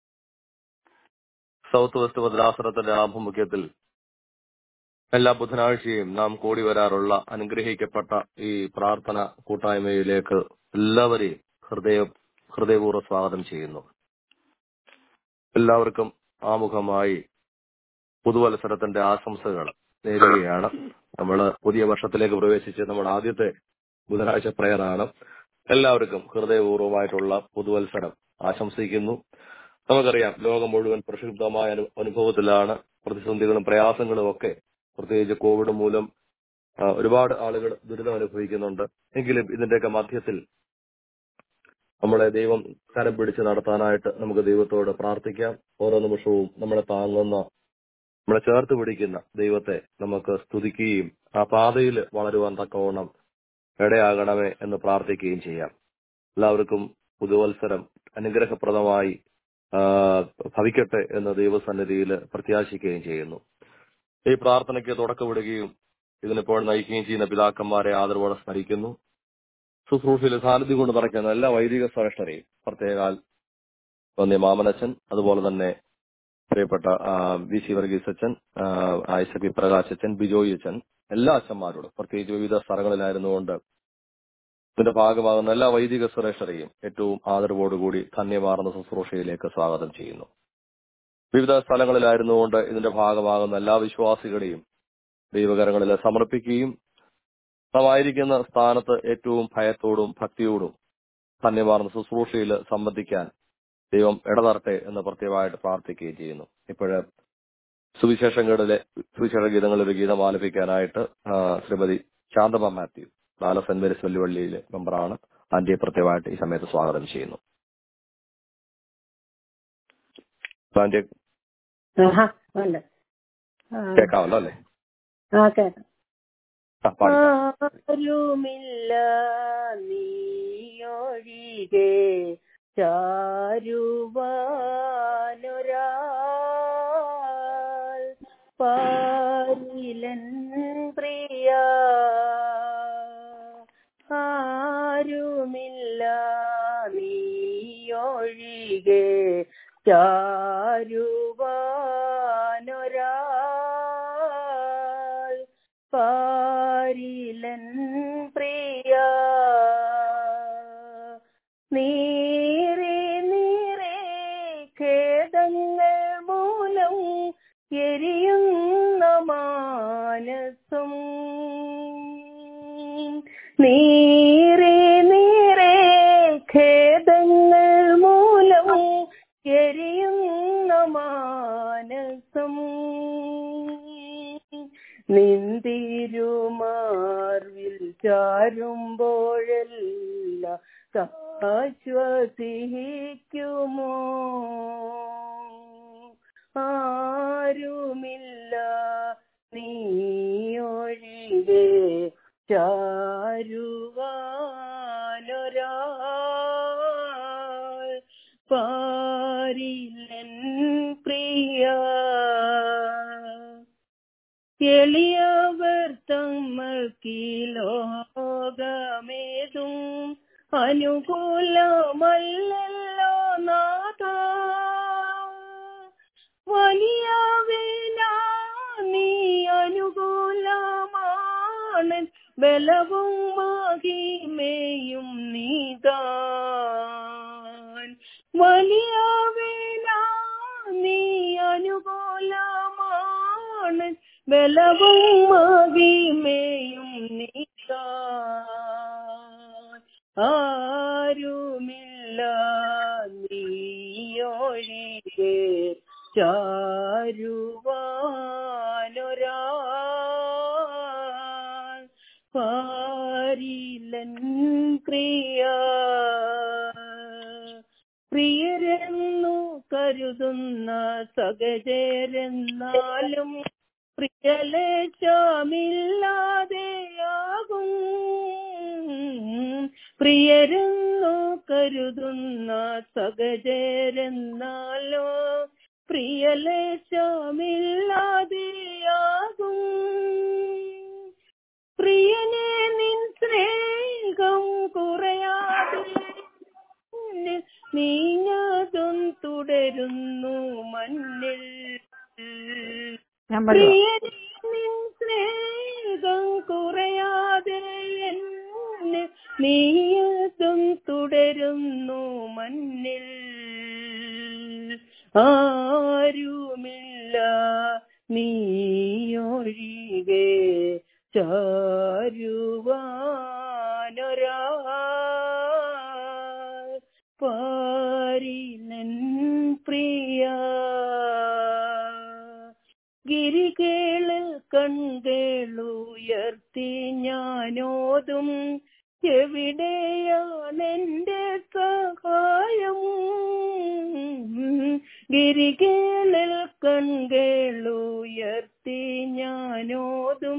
സൗത്ത് വെസ്റ്റ് ഭദ്രാസനത്തിന്റെ ആഭിമുഖ്യത്തിൽ എല്ലാ ബുധനാഴ്ചയും നാം കൂടി വരാറുള്ള അനുഗ്രഹിക്കപ്പെട്ട ഈ പ്രാർത്ഥന കൂട്ടായ്മയിലേക്ക് എല്ലാവരെയും ഹൃദയപൂർവ്വം സ്വാഗതം ചെയ്യുന്നു. എല്ലാവർക്കും ആമുഖമായി പുതുവത്സരത്തിന്റെ ആശംസകൾ നേരുകയാണ്. നമ്മൾ പുതിയ വർഷത്തിലേക്ക് പ്രവേശിച്ച് നമ്മുടെ ആദ്യത്തെ ബുധനാഴ്ച പ്രയറാണ്. എല്ലാവർക്കും ഹൃദയപൂർവ്വമായിട്ടുള്ള പുതുവത്സരം ആശംസിക്കുന്നു. നമുക്കറിയാം, ലോകം മുഴുവൻ പ്രക്ഷുബ്ധമായ അനുഭവത്തിലാണ്. പ്രതിസന്ധികളും പ്രയാസങ്ങളും ഒക്കെ, പ്രത്യേകിച്ച് കോവിഡ് മൂലം ഒരുപാട് ആളുകൾ ദുരിതം അനുഭവിക്കുന്നുണ്ട്. എങ്കിലും ഇതിന്റെയൊക്കെ മധ്യത്തിൽ നമ്മളെ ദൈവം കരം പിടിച്ച് നടത്താനായിട്ട് നമുക്ക് ദൈവത്തോട് പ്രാർത്ഥിക്കാം. ഓരോ നിമിഷവും നമ്മളെ താങ്ങുന്ന, നമ്മളെ ചേർത്ത് പിടിക്കുന്ന ദൈവത്തെ നമുക്ക് സ്തുതിക്കുകയും ആ പാതയിൽ വളരുവാൻ തക്കവണ്ണം ഇടയാകണമേ എന്ന് പ്രാർത്ഥിക്കുകയും ചെയ്യാം. എല്ലാവർക്കും പുതുവത്സരം അനുഗ്രഹപ്രദമായി ഭവിക്കട്ടെ എന്ന് ദൈവസന്നിധിയിൽ പ്രത്യാശിക്കുകയും ചെയ്യുന്നു. ഈ പ്രാർത്ഥനയ്ക്ക് തുടക്കമിടുകയും ഇതിനിപ്പോൾ നയിക്കുകയും ചെയ്യുന്ന പിതാക്കന്മാരെ ആദരവോടെ സ്മരിക്കുന്നു. ശുശ്രൂഷയിൽ സാന്നിധ്യം കൊണ്ട് നിറയ്ക്കുന്ന എല്ലാ വൈദിക ശ്രേഷ്ഠരെയും, പ്രത്യേകാൽ മാമനച്ചൻ, അതുപോലെ തന്നെ പ്രിയപ്പെട്ട വി സി വർഗീസ് അച്ഛൻ, ഐസക് പ്രകാശ് അച്ഛൻ, ബിജോയ് അച്ഛൻ, എല്ലാ അച്ഛന്മാരോടും, പ്രത്യേകിച്ച് വിവിധ സ്ഥലങ്ങളിലായിരുന്നുകൊണ്ട് ഇതിന്റെ ഭാഗമാകുന്ന എല്ലാ വൈദിക ശ്രേഷ്ഠരെയും ഏറ്റവും ആദരവോടുകൂടി ധന്യമാർന്ന ശുശ്രൂഷയിലേക്ക് സ്വാഗതം ചെയ്യുന്നു. വിവിധ സ്ഥലങ്ങളിലായിരുന്നുകൊണ്ട് ഇതിന്റെ ഭാഗമാകുന്ന എല്ലാ വിശ്വാസികളെയും ദൈവകരങ്ങളിൽ സമർപ്പിക്കുകയും നാം ആയിരിക്കുന്ന സ്ഥാനത്ത് ഏറ്റവും ഭയത്തോടും ഭക്തിയോടും ധന്യമാർന്ന ശുശ്രൂഷയിൽ സംബന്ധിക്കാൻ ദൈവം ഇടതരട്ടെ എന്ന് പ്രത്യേകമായിട്ട് പ്രാർത്ഥിക്കുകയും ചെയ്യുന്നു. ഇപ്പോഴ് സുവിശേഷ ഗീതങ്ങളിൽ ഒരു ഗീതം ആലപിക്കാനായിട്ട് Shrimati Shanthamma Mathew, saint Mary's വെല്ലുവള്ളിയിലെ മെമ്പറാണ്. ആന്റിയെ പ്രത്യേകമായിട്ട് ഈ സമയത്ത് സ്വാഗതം ചെയ്യുന്നു. ആന്റിയെ കേൾക്കാമല്ലോ അല്ലേ? ആരുമില്ല നീയൊഴികെ ചാരുവാനൊരാൾ പാരിലൻ പ്രിയ നീയൊഴികെ ചാരുവാനൊരാൾ പാരിലൻ പ്രിയ നീറേ നീറേ ഖേദങ്ങൾ മൂലം എരിയുന്ന മാനസം നീറേ നീറേ ഖേദങ്ങൾ മൂലം എരിയുന്ന മാനസം നിന്തിരുമാർവിൽ ചാരുമ്പോഴെല്ലാം ആശ്വസിക്കുമോ ആരുമില്ല നീയൊഴികെ ചാരുവാനൊരാൾ പാരിലൻ പ്രിയ എളിയവർ തമ്മൾക്കീ ലോകമേതും അനുകൂലമല്ലല്ലോ നാഥ വലിയവന നീ അനുകൂലമാണ് ബലവും മഹിമയും നീതാൻ വലിയവന നീ അനുകൂലമാണ് ബലവും മഹിമയും നീതാൻ ആരുമില്ല നീയൊഴികെ ചാരുവാനൊരാൾ പാരിലൻ പ്രിയ പ്രിയരെന്നു കരുതുന്ന സഹചരെന്നാലും പ്രിയലേശമില്ലാതെയാകും പ്രിയരെന്നു കരുതുന്ന സഹചരെന്നാലോ പ്രിയലേശമില്ലാതെയാകും പ്രിയനെ നിൻ സ്നേഹം കുറയാതെ നീങ്ങതും തുടരുന്നു മണ്ണിൽ പ്രിയനെ നിൻ സ്നേഹം കുറയാതെ നീയതും തുടരുന്നു മണ്ണിൽ ആരുമില്ല നീയൊഴികെ ചാരുവാനൊരാൾ പാരിലൻ പ്രിയ ഗിരികേളിൽ കൺകളുയർത്തി ഞാനോതും എവിടെയാണെന്റെ സഹായം ഗിരികേളിൽ കൺകളുയർത്തി ഞാനോതും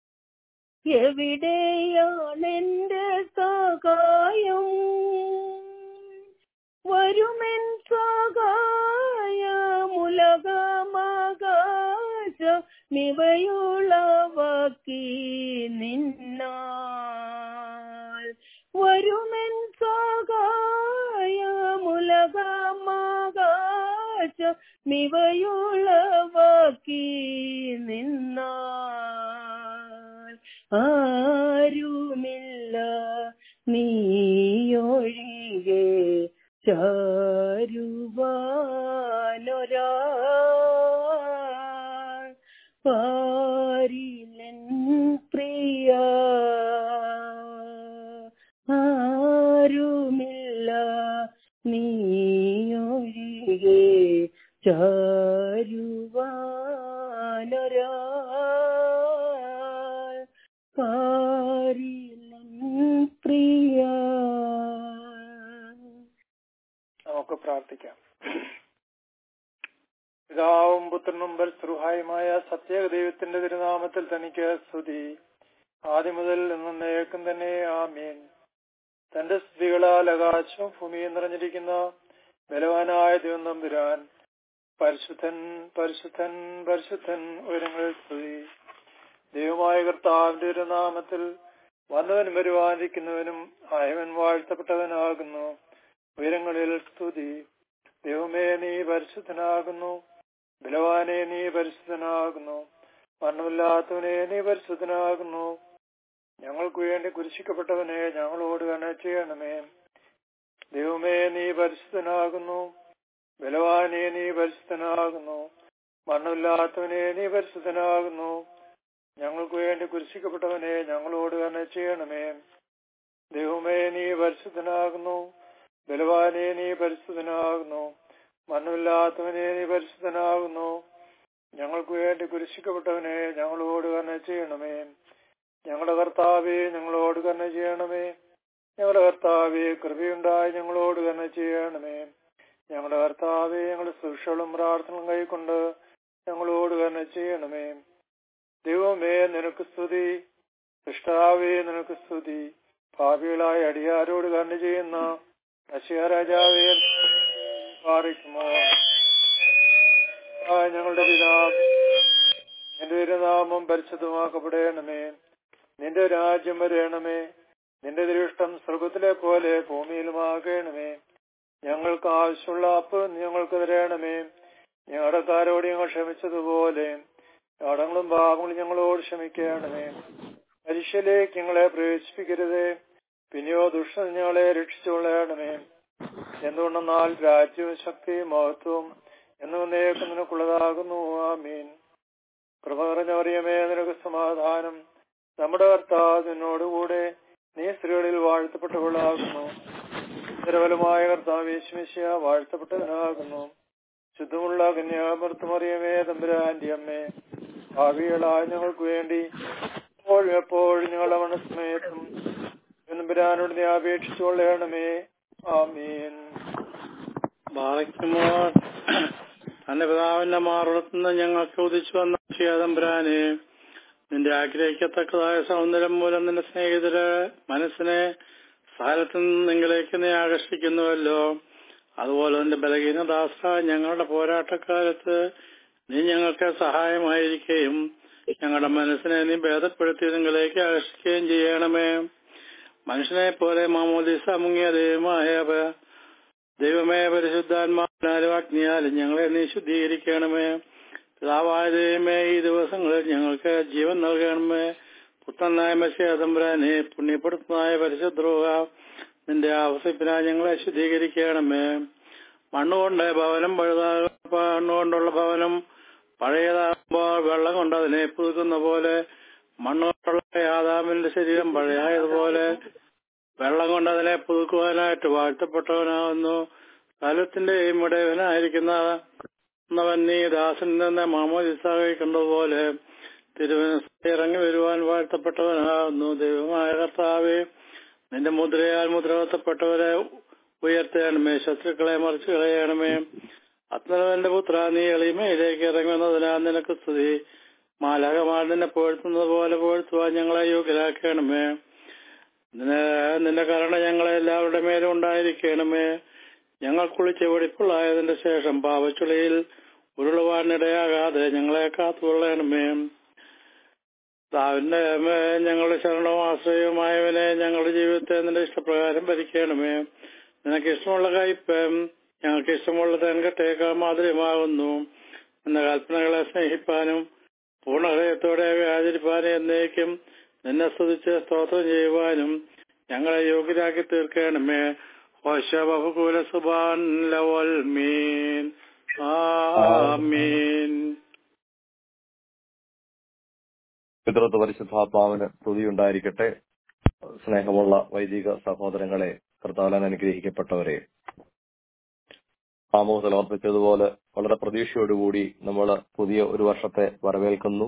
എവിടെയാണെന്റെ സഹായം വരുമെൻ സഹായമുലകമാകാശ നിവയുളവാക്കി നിന്നാൽ വരുമെൻ സഹായമുലകമാകാശ നിവയുളവാക്കി നിന്നാൽ ആരുമില്ല നീയൊഴികെ ചാരുവാനൊരാൾ പാരിലൻ പ്രിയ ആരുമില്ല നീയൊഴികെ ചാരുവാനൊരാൾ പാരിലൻ പ്രിയ. നമുക്ക് പ്രാർത്ഥിക്കാം. പിതാവും പുത്രനും പരിശുദ്ധനുമായ സത്യേക ദൈവത്തിന്റെ തിരുനാമത്തിൽ തനിക്ക് സ്തുതി, ആദ്യം മുതൽ എന്നേക്കും തന്നെ ആമേൻ. തന്റെ സ്തുതികളാൽ ആകാശവും ഭൂമിയും നിറഞ്ഞിരിക്കുന്ന ബലവാനായ ദൈവം തമ്പുരാൻ പരിശുദ്ധൻ പരിശുദ്ധൻ പരിശുദ്ധൻ ഉയരങ്ങളിൽ സ്തുതി. ദൈവമായ കർത്താവിന്റെ തിരുനാമത്തിൽ വന്നവനും വരുവാനിരിക്കുന്നവനും ആയവൻ വാഴ്ത്തപ്പെട്ടവനാകുന്നു. ഉയരങ്ങളിൽ സ്തുതി. ദൈവമേ, നീ പരിശുദ്ധനാകുന്നു. ബലവാനെ, നീ പരിശുദ്ധനാകുന്നു. മരണമില്ലാത്തവനെ, നീ പരിശുദ്ധനാകുന്നു. ഞങ്ങൾക്ക് വേണ്ടി കുരിശിക്കപ്പെട്ടവനെ, ഞങ്ങളോട് കരുണ ചെയ്യണമേ. ദൈവമേ, നീ പരിശുദ്ധനാകുന്നു. ബലവാനെ, നീ പരിശുദ്ധനാകുന്നു. മരണമില്ലാത്തവനെ, നീ പരിശുദ്ധനാകുന്നു. ഞങ്ങൾക്ക് വേണ്ടി കുരിശിക്കപ്പെട്ടവനെ, ഞങ്ങളോട് കരുണ ചെയ്യണമേ. ദൈവമേ, നീ പരിശുദ്ധനാകുന്നു. ബലവാനെ, നീ പരിശുദ്ധനാകുന്നു. മരണമില്ലാത്തവനെ, നീ പരിശുദ്ധനാകുന്നു. ഞങ്ങൾക്ക് വേണ്ടി കുരിശിക്കപ്പെട്ടവനെ, ഞങ്ങളോട് കരുണ ചെയ്യണമേ. ഞങ്ങളുടെ കർത്താവേ, ഞങ്ങളോട് കരുണ ചെയ്യണമേ. ഞങ്ങളുടെ കർത്താവേ, കൃപയുണ്ടായി ഞങ്ങളോട് കരുണ ചെയ്യണമേ. ഞങ്ങളുടെ കർത്താവേ, ഞങ്ങളുടെ ശുശ്രൂഷകളും പ്രാർത്ഥനകളും കൈക്കൊണ്ട് ഞങ്ങളോട് കരുണ ചെയ്യണമേ. ദൈവമേ, നിനക്ക് സ്തുതി. സൃഷ്ടാവേ, നിനക്ക് സ്തുതി. പാപികളായ അടിയാരോട് കരുണ ചെയ്യുന്ന റഷ്യ രാജാവേ, പാറിക്കുമോ. ഞങ്ങളുടെ പിതാവ്, നിന്റെ തിരുനാമം പരിശുദ്ധമാക്കപ്പെടണമേ. നിന്റെ രാജ്യം വരണമേ. നിന്റെ ദൃഷ്ടം സ്വർഗത്തിലെ പോലെ ഭൂമിയിലുമാകണമേ. ഞങ്ങൾക്ക് ആവശ്യമുള്ള അപ്പ് ഞങ്ങൾക്ക് തരണമേ. ഞങ്ങളുടെ കാരോട് ഞങ്ങൾ ക്ഷമിച്ചതുപോലെ കടങ്ങളും പാപങ്ങളും ഞങ്ങളോട് ക്ഷമിക്കണമേ. പരീക്ഷയിലേക്ക് ഞങ്ങളെ പ്രവേശിപ്പിക്കരുതേ. പിന്നെയോ ദുഷ്ടൻ ഞങ്ങളെ രക്ഷിച്ചുകൊള്ളണമേ. എന്തുകൊണ്ടെന്നാൽ രാജ്യവും ശക്തിയും മഹത്വവും എന്നും നിനക്കുള്ളതാകുന്നു. ആമീൻ. കൃപ നിറഞ്ഞവറിയമേ, നിനക്ക് സമാധാനം. നമ്മുടെ കർത്താവ് നിന്നോടുകൂടെ, നീ സ്ത്രീകളിൽ വാഴ്ത്തപ്പെട്ടവളാകുന്നു. നിരവലമായ കർത്താവ് യേശുമിശിഹ വാഴ്ത്തപ്പെട്ടവനാകുന്നു. ശുദ്ധമുള്ള കന്യാമൃത്തമറിയമേ, തമ്പുരാന്റെ അമ്മേ, ഭാവികളായ ഞങ്ങൾക്ക് വേണ്ടി എപ്പോഴും ഞങ്ങളുടെ മനസ്സമയത്തും തമ്പുരാനോട് നീ അപേക്ഷിച്ചുകൊള്ളണമേ. ആമീൻ. ഭാഗ്യമോ തന്റെ പിതാവിന്റെ മാറുടത്തുനിന്ന് ഞങ്ങൾക്ക് ഉദിച്ചു വന്ന തമ്പുരാനെ, നിന്റെ ആഗ്രഹിക്കത്തക്കതായ സൗന്ദര്യം മൂലം നിന്റെ സ്നേഹിതരെ മനസ്സിനെ സ്ഥലത്തു നിന്ന് നിങ്ങളിലേക്ക് നീ ആകർഷിക്കുന്നുവല്ലോ. അതുപോലെ നിന്റെ ബലഹീനദാസ ഞങ്ങളുടെ പോരാട്ടക്കാലത്ത് നീ ഞങ്ങൾക്ക് സഹായമായിരിക്കുകയും ഞങ്ങളുടെ മനസ്സിനെ നീ ഭേദപ്പെടുത്തി നിങ്ങളിലേക്ക് ആകർഷിക്കുകയും ചെയ്യണമേ. മനുഷ്യനെ പോലെ മാമോദീസ മുങ്ങിയ ദൈവമേ, പരിശുദ്ധാത്മാവിനാലും അഗ്നിയാലും ഞങ്ങളെ നീ ശുദ്ധീകരിക്കണമേ. പിതാവായ ദൈവമേ, ഈ ദിവസങ്ങളിൽ ഞങ്ങൾക്ക് ജീവൻ നൽകണമേ. പുത്രനായ മെസ്സിയ തമ്പുരാനെ, പുണ്യപ്പെടുത്തുന്നതായ പരിശുദ്ധ നിന്റെ ആവസിപ്പിനായി ഞങ്ങളെ ശുദ്ധീകരിക്കണമേ. മണ്ണുകൊണ്ട് ഭവനം മണ്ണുകൊണ്ടുള്ള ഭവനം പഴയതാകുമ്പോൾ വെള്ളം കൊണ്ട് അതിനെ പുതുക്കുന്ന പോലെ മണ്ണുകൊണ്ടുള്ള ആദാമിന്റെ ശരീരം പഴയതുപോലെ വെള്ളം കൊണ്ട് അതിനെ പുതുക്കുവാനായിട്ട് വാഴ്ത്തപ്പെട്ടവനാകുന്നു. സ്ഥലത്തിന്റെയും ഇടയവനായിരിക്കുന്നവൻ നീ ദാസനിൽ നിന്ന് മാമോദിസ കണ്ടതുപോലെ ഇറങ്ങി വരുവാൻ വാഴ്ത്തപ്പെട്ടവനാകുന്നു. ദൈവമായ കർത്താവേ, നിന്റെ മുദ്രയാൽ മുദ്രവത്തപ്പെട്ടവരെ ഉയർത്തണമേ. ശത്രുക്കളെ മറിച്ചു കളയണമേ. അത്യുന്നതന്റെ പുത്ര, നീ എളിമയിലേക്ക് ഇറങ്ങി വന്നതിനാൽ നിനക്ക് സ്തുതി. മാലാഖമാർ നിന്നെ പുകഴ്ത്തുന്നത് പോലെ പുകഴ്ത്തുവാൻ ഞങ്ങളെ യോഗ്യരാക്കണമേ. നിന്റെ കരുണ ഞങ്ങളെ എല്ലാവരുടെ മേലും ഉണ്ടായിരിക്കണമേ. ഞങ്ങൾ കുളിച്ച് വെടിപ്പുള്ളായതിന്റെ ശേഷം പാപച്ചുളിയിൽ ഉരുളുവാനിടയാകാതെ ഞങ്ങളെ കാത്തുകൊള്ളണമേ. താവിന്റെ ഞങ്ങളുടെ ശരണവും ആശ്രയവുമായവനെ, ഞങ്ങളുടെ ജീവിതത്തെ നിന്റെ ഇഷ്ടപ്രകാരം ഭരിക്കണമേ. നിനക്ക് ഇഷ്ടമുള്ള കയ്പ് ഞങ്ങൾക്ക് ഇഷ്ടമുള്ള തെൻകട്ടേക്കാൾ മാധുര്യമാകുന്നു. നിന്റെ കൽപ്പനകളെ സ്നേഹിപ്പാനും പൂർണ്ണഹൃദയത്തോടെ ആചരിപ്പാനും എന്നേക്കും നിന്നെ സ്തുതിച്ച് സ്തോത്രം ചെയ്യുവാനും ഞങ്ങളെ യോഗ്യരാക്കി തീർക്കണമേ. ബഹുകൂല സുബാൻ ലവൽ മീൻ. ആമീൻ. പിതൃത്വ പരിശുദ്ധാത്മാവിന് സ്തുതിയുണ്ടായിരിക്കട്ടെ. സ്നേഹമുള്ള വൈദിക സഹോദരങ്ങളെ, കർത്താവിൽ അനുഗ്രഹിക്കപ്പെട്ടവരെ, ആമോദിൽ ഓർപ്പിച്ചതുപോലെ വളരെ പ്രതീക്ഷയോടുകൂടി നമ്മൾ പുതിയ ഒരു വർഷത്തെ വരവേൽക്കുന്നു.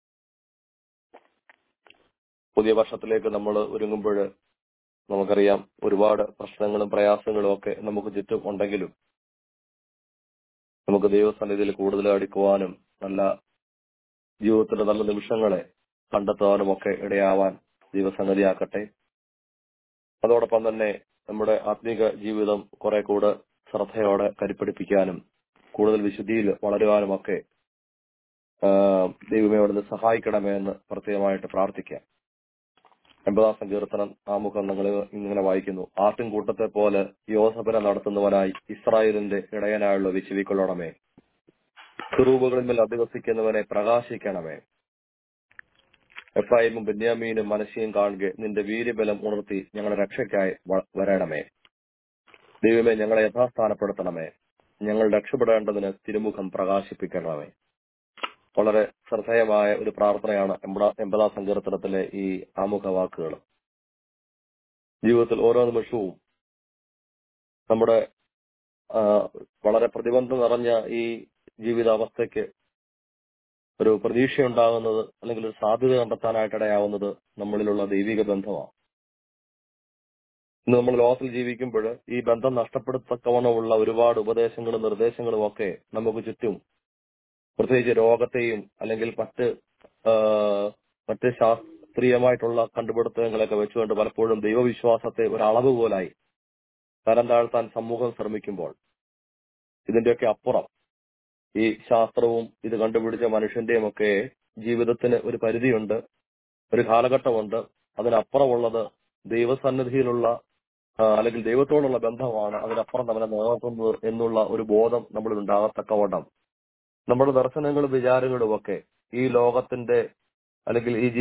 പുതിയ വർഷത്തിലേക്ക് നമ്മൾ ഒരുങ്ങുമ്പോൾ നമുക്കറിയാം ഒരുപാട് പ്രശ്നങ്ങളും പ്രയാസങ്ങളും ഒക്കെ നമുക്ക് ചുറ്റും ഉണ്ടെങ്കിലും നമുക്ക് ദൈവസന്നിധിയിൽ കൂടുതൽ അടുക്കുവാനും നല്ല ജീവിതത്തിലെ നല്ല നിമിഷങ്ങളെ കണ്ടെത്താനും ഒക്കെ ഇടയാവാൻ ദൈവസന്നിധിയാക്കട്ടെ. അതോടൊപ്പം തന്നെ നമ്മുടെ ആത്മീക ജീവിതം കുറെ കൂടെ ശ്രദ്ധയോടെ കരുപ്പിടിപ്പിക്കാനും കൂടുതൽ വിശുദ്ധിയിൽ വളരുവാനും ഒക്കെ ദൈവമേ അവിടുന്ന് സഹായിക്കണമേ എന്ന് പ്രത്യേകമായിട്ട് പ്രാർത്ഥിക്കാം. 80-ാം സങ്കീർത്തനം ആമുഖം നമ്മൾ ഇങ്ങനെ വായിക്കുന്നു. ആട്ടിൻകൂട്ടത്തെ പോലെ യോസഫിനെ നടത്തുന്നവനായി ഇസ്രായേലിന്റെ ഇടയനായുള്ള വിശുവിക്കൊള്ളണമേ. കിറൂബുകളിന്മേൽ അധിവസിക്കുന്നവനെ പ്രകാശിക്കണമേ. എഫ്രായിമും ബെന്യാമീനും മനശ്ശെയും കാണുക നിന്റെ വീര്യബലം ഉണർത്തി ഞങ്ങളുടെ രക്ഷയ്ക്കായി വരണമേ. ദൈവമേ, ഞങ്ങളെ യഥാസ്ഥാനപ്പെടുത്തണമേ. ഞങ്ങൾ രക്ഷപ്പെടേണ്ടതിന് തിരുമുഖം പ്രകാശിപ്പിക്കണമേ. വളരെ ശ്രദ്ധേയമായ ഒരു പ്രാർത്ഥനയാണ് 80-ാം സങ്കീർത്തനത്തിലെ ഈ ആമുഖ വാക്കുകൾ. ജീവിതത്തിൽ ഓരോ നിമിഷവും നമ്മുടെ വളരെ പ്രതിബന്ധം നിറഞ്ഞ ഈ ജീവിതാവസ്ഥയ്ക്ക് ഒരു പ്രതീക്ഷയുണ്ടാകുന്നത് അല്ലെങ്കിൽ ഒരു സാധ്യത കണ്ടെത്താനായിട്ടിടയാവുന്നത് നമ്മളിലുള്ള ദൈവിക ബന്ധമാണ്. ഇന്ന് നമ്മൾ ലോകത്തിൽ ജീവിക്കുമ്പോൾ ഈ ബന്ധം നഷ്ടപ്പെടുത്തക്കവണ്ണമുള്ള ഒരുപാട് ഉപദേശങ്ങളും നിർദ്ദേശങ്ങളും ഒക്കെ നമുക്ക് ചുറ്റും, പ്രത്യേകിച്ച് രോഗത്തെയും അല്ലെങ്കിൽ മറ്റ് ശാസ്ത്രീയമായിട്ടുള്ള കണ്ടുപിടുത്തങ്ങളൊക്കെ വെച്ചുകൊണ്ട് പലപ്പോഴും ദൈവവിശ്വാസത്തെ ഒരളവ് പോലായി തരം താഴ്ത്താൻ സമൂഹം ശ്രമിക്കുമ്പോൾ, ഇതിന്റെയൊക്കെ അപ്പുറം ഈ ശാസ്ത്രവും ഇത് കണ്ടുപിടിച്ച മനുഷ്യന്റെയും ഒക്കെ ജീവിതത്തിന് ഒരു പരിധിയുണ്ട്, ഒരു കാലഘട്ടമുണ്ട്. അതിനപ്പുറമുള്ളത് ദൈവസന്നിധിയിലുള്ള അല്ലെങ്കിൽ ദൈവത്തോടുള്ള ബന്ധമാണ് അതിനപ്പുറം നമ്മളെ നിലനിർത്തുന്നത് എന്നുള്ള ഒരു ബോധം നമ്മളിൽ ഉണ്ടാകത്തക്കവണ്ണം നമ്മുടെ ദർശനങ്ങളും വിചാരങ്ങളും ഒക്കെ ഈ ലോകത്തിന്റെ അല്ലെങ്കിൽ ഈ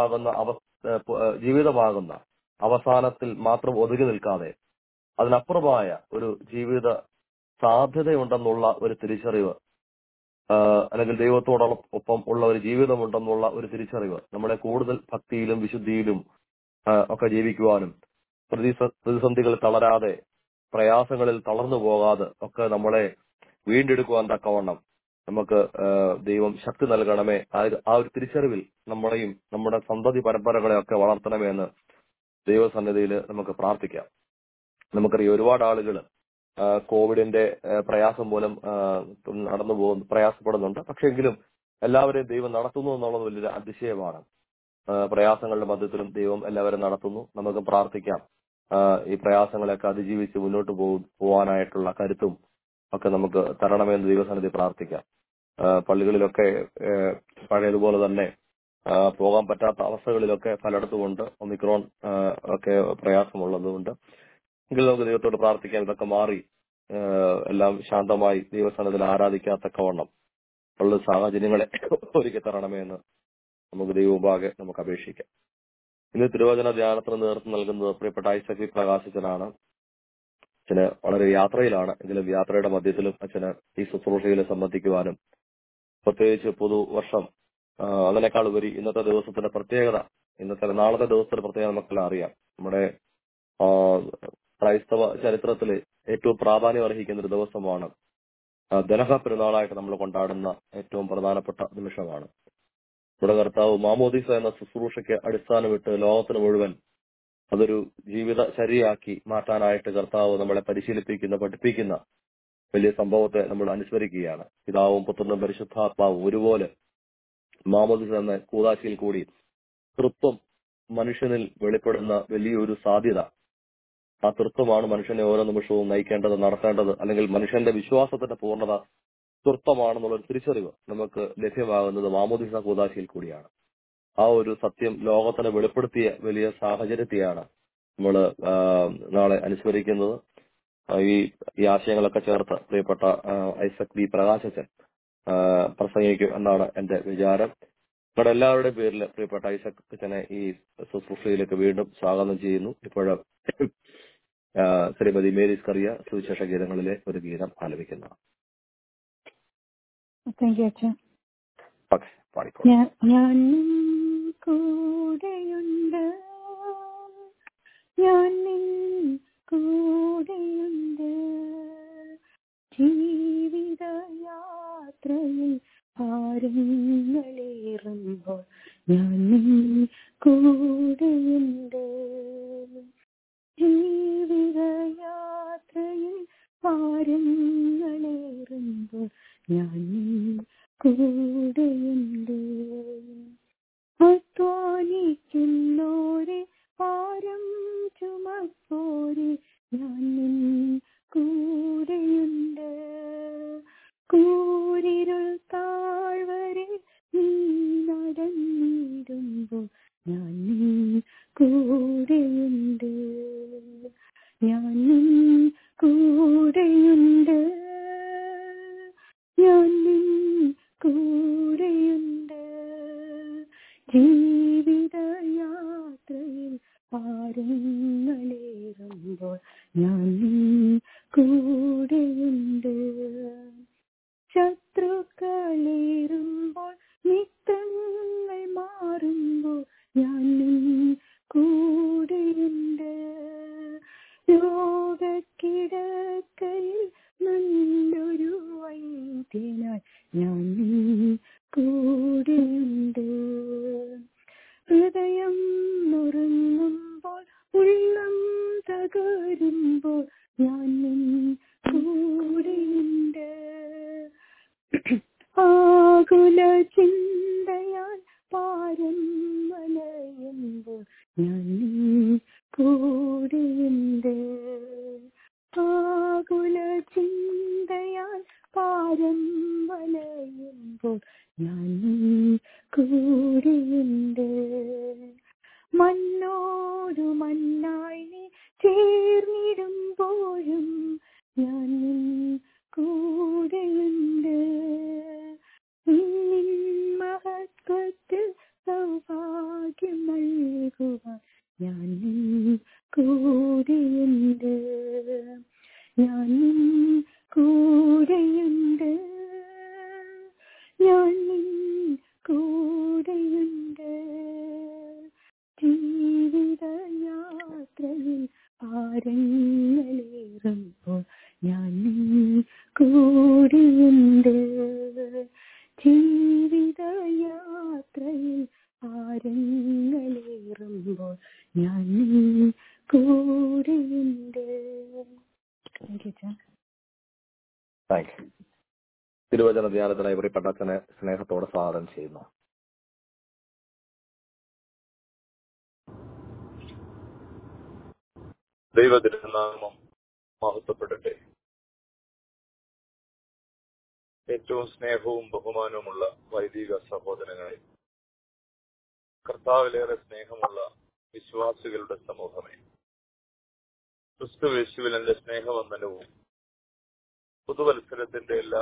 ജീവിതമാകുന്ന അവസാനത്തിൽ മാത്രം ഒതുങ്ങി നിൽക്കാതെ അതിനപ്പുറമായ ഒരു ജീവിത സാധ്യതയുണ്ടെന്നുള്ള ഒരു തിരിച്ചറിവ്, അല്ലെങ്കിൽ ദൈവത്തോടൊപ്പം ഉള്ള ഒരു ജീവിതമുണ്ടെന്നുള്ള ഒരു തിരിച്ചറിവ് നമ്മളെ കൂടുതൽ ഭക്തിയിലും വിശുദ്ധിയിലും ഒക്കെ ജീവിക്കുവാനും പ്രതിസന്ധികൾ തളരാതെ, പ്രയാസങ്ങളിൽ തളർന്നു പോകാതെ ഒക്കെ നമ്മളെ വീണ്ടെടുക്കുവാൻ തക്കവണ്ണം നമുക്ക് ദൈവം ശക്തി നൽകണമേ. ആ ഒരു തിരിച്ചറിവിൽ നമ്മളെയും നമ്മുടെ സന്തതി പരമ്പരകളെയൊക്കെ വളർത്തണമേ എന്ന് ദൈവസന്നിധിയിൽ നമുക്ക് പ്രാർത്ഥിക്കാം. നമുക്കറിയാം, ഒരുപാട് ആളുകൾ കോവിഡിന്റെ പ്രയാസം മൂലം പ്രയാസപ്പെടുന്നുണ്ട്. പക്ഷെങ്കിലും എല്ലാവരെയും ദൈവം നടത്തുന്നു എന്നുള്ളത് വലിയൊരു അതിശയമാണ്. പ്രയാസങ്ങളുടെ മധ്യത്തിലും ദൈവം എല്ലാവരും നടത്തുന്നു. നമുക്ക് പ്രാർത്ഥിക്കാം, ഈ പ്രയാസങ്ങളെയൊക്കെ അതിജീവിച്ച് മുന്നോട്ട് പോകാനായിട്ടുള്ള കരുത്തും ഒക്കെ നമുക്ക് തരണമെന്ന് ദൈവസന്നിധി പ്രാർത്ഥിക്കാം. പള്ളികളിലൊക്കെ പഴയതുപോലെ തന്നെ പോകാൻ പറ്റാത്ത അവസ്ഥകളിലൊക്കെ പലയിടത്തുമുണ്ട്. ഒമിക്രോൺ ഒക്കെ പ്രയാസമുള്ളതുകൊണ്ട് എങ്കിൽ നമുക്ക് ദൈവത്തോട് പ്രാർത്ഥിക്കാം, ഇതൊക്കെ മാറി എല്ലാം ശാന്തമായി ദൈവസന്നിധിയിൽ ആരാധിക്കാത്തക്കവണ്ണം ഉള്ള സാഹചര്യങ്ങളെ ഒരുക്കി തരണമേ എന്ന് നമുക്ക് ദൈവമുമ്പാകെ നമുക്ക് അപേക്ഷിക്കാം. ഇന്ന് തിരുവചന ധ്യാനത്തിന് നേതൃത്വം നൽകുന്നത് പ്രിയപ്പെട്ട ഐസക് വി പ്രകാശിച്ചനാണ്. അച്ഛന് വളരെ യാത്രയിലാണ്. എങ്കിലും യാത്രയുടെ മധ്യത്തിലും അച്ഛന് ഈ ശുശ്രൂഷയിൽ സംബന്ധിക്കുവാനും, പ്രത്യേകിച്ച് പുതുവർഷം അതിനേക്കാൾ ഉപരി ഇന്നത്തെ ദിവസത്തിന്റെ പ്രത്യേകത, നാളത്തെ ദിവസത്തിന്റെ പ്രത്യേകത നമുക്കെല്ലാം അറിയാം. നമ്മുടെ ക്രൈസ്തവ ചരിത്രത്തിൽ ഏറ്റവും പ്രാധാന്യം അർഹിക്കുന്ന ഒരു ദിവസമാണ്. ദനഹ പെരുന്നാളായിട്ട് നമ്മൾ കൊണ്ടാടുന്ന ഏറ്റവും പ്രധാനപ്പെട്ട നിമിഷമാണ്. നമ്മുടെ കർത്താവ് മാമോദീസ എന്ന ശുശ്രൂഷയ്ക്ക് അടിസ്ഥാനമിട്ട് ലോകത്തിന് മുഴുവൻ അതൊരു ജീവിത ചര്യയാക്കി മാറ്റാനായിട്ട് കർത്താവ് നമ്മളെ പഠിപ്പിക്കുന്ന വലിയ സംഭവത്തെ നമ്മൾ അനുസ്മരിക്കുകയാണ്. പിതാവും പുത്രനും പരിശുദ്ധാത്മാവും ഒരുപോലെ മാമോദീസ എന്ന കൂദാശയിൽ കൂടി തൃത്വം മനുഷ്യനിൽ വെളിപ്പെടുന്ന വലിയൊരു സാധ്യത. ആ തൃത്വമാണ് മനുഷ്യനെ ഓരോ നിമിഷവും നയിക്കേണ്ടത്, നടത്തേണ്ടത്. അല്ലെങ്കിൽ മനുഷ്യന്റെ വിശ്വാസത്തിന്റെ പൂർണ്ണത തൃത്വമാണെന്നുള്ളൊരു തിരിച്ചറിവ് നമുക്ക് ലഭ്യമാകുന്നത് മാമോദീസ കൂദാശയിൽ കൂടിയാണ്. ആ ഒരു സത്യം ലോകത്തിന് വെളിപ്പെടുത്തിയ വലിയ സാഹചര്യത്തെയാണ് നമ്മൾ നാളെ അനുസ്മരിക്കുന്നത്. ഈ ആശയങ്ങളൊക്കെ ചേർത്ത് പ്രിയപ്പെട്ട ഐസക് വി പ്രകാശച്ചൻ പ്രസംഗിക്കും എന്നാണ് എന്റെ വിചാരം. നമ്മുടെ എല്ലാവരുടെയും പേരിൽ പ്രിയപ്പെട്ട ഐസക് അച്ഛനെ ഈ ശുശ്രൂഷയിലേക്ക് വീണ്ടും സ്വാഗതം ചെയ്യുന്നു. ഇപ്പോഴും ശ്രീമതി മേരീസ് കറിയ സുവിശേഷ ഗീതങ്ങളിലെ ഒരു ഗീതം ആലപിക്കുന്നതാണ്. ഞാൻ കൂടെയുണ്ട്, ഞാൻ കൂടെയുണ്ട്, ജീവിതയാത്രയിൽ ഭാരങ്ങളേറുമ്പോൾ ഞാൻ കൂടെയുണ്ട്, ജീവിതയാത്രയിൽ ഭാരങ്ങളേറുമ്പോൾ ഞാൻ കൂടെയുണ്ട്, അധ്വാനിക്കുന്നോരെ ഭാരം ചുമപ്പോരെ ഞാൻ കൂടെയുണ്ട്, കൂരിരുൾ താഴ്വരെ നീ നടന്നിടുമ്പോൾ ഞാൻ കൂടെയുണ്ട്, ഞാൻ നിൻ കൂടെയുണ്ട്. ശത്രുക്കളേറുമ്പോൾ മിത്രങ്ങൾ മാറുമ്പോൾ ഞാൻ നിൻ കൂടെയുണ്ട്. രോഗക്കിടക്കയിൽ നല്ലൊരു വൈദ്യനായി ഞാൻ നിൻ കൂടെയുണ്ട്. ഹൃദയം നുറുങ്ങുമ്പോൾ ഉള്ളം തകരുമ്പോൾ ഞാൻ നിൻ കൂടെയുണ്ട്. ആകുല ചിന്തയാൽ പാരം വലയുമ്പോൾ ഞാൻ നിൻ കൂടെയുണ്ട്. ആകുല ചിന്തയാൽ പാരം വലയുമ്പോൾ ഞാൻ നിൻ കൂടെയുണ്ട്. മണ്ണോടു മണ്ണായി നീ ചേർന്നിടുമ്പോഴും ഞാൻ നിൻ കൂടെയുണ്ട്. നിൻ മഹത്വത്തിൽ സൗഭാഗ്യം നൽകുവാൻ ഞാൻ നിൻ കൂടെയുണ്ട്. ഞാൻ നിൻ കൂടെയുണ്ട്. ഞാൻ നിൻ കൂടെയുണ്ട്. ജീവിതയാത്രയിൽ ഭാരങ്ങളേറുമ്പോൾ ഞാൻ നിൻ കൂടെയുണ്ട്. ജീവിതയാത്രയിൽ ഭാരങ്ങളേറുമ്പോൾ ഞാൻ നിൻ കൂടെയുണ്ട്. Thank you. തിരുവചന ധ്യാനത്തിനായി പ്രിയപ്പെട്ട അച്ഛനെ സ്നേഹത്തോടെ സ്വാഗതം ചെയ്യുന്നു. ദൈവത്തിന്റെ നാമം മഹത്വപ്പെടട്ടെ. ഏറ്റവും സ്നേഹവും ബഹുമാനവുമുള്ള വൈദിക സഹോദരങ്ങളെ, കർത്താവിലേറെ സ്നേഹമുള്ള വിശ്വാസികളുടെ സമൂഹമേ, ക്രിസ്തുയേശുവിൽ എന്റെ സ്നേഹവന്ദനവും പുതുവത്സരത്തിന്റെ എല്ലാ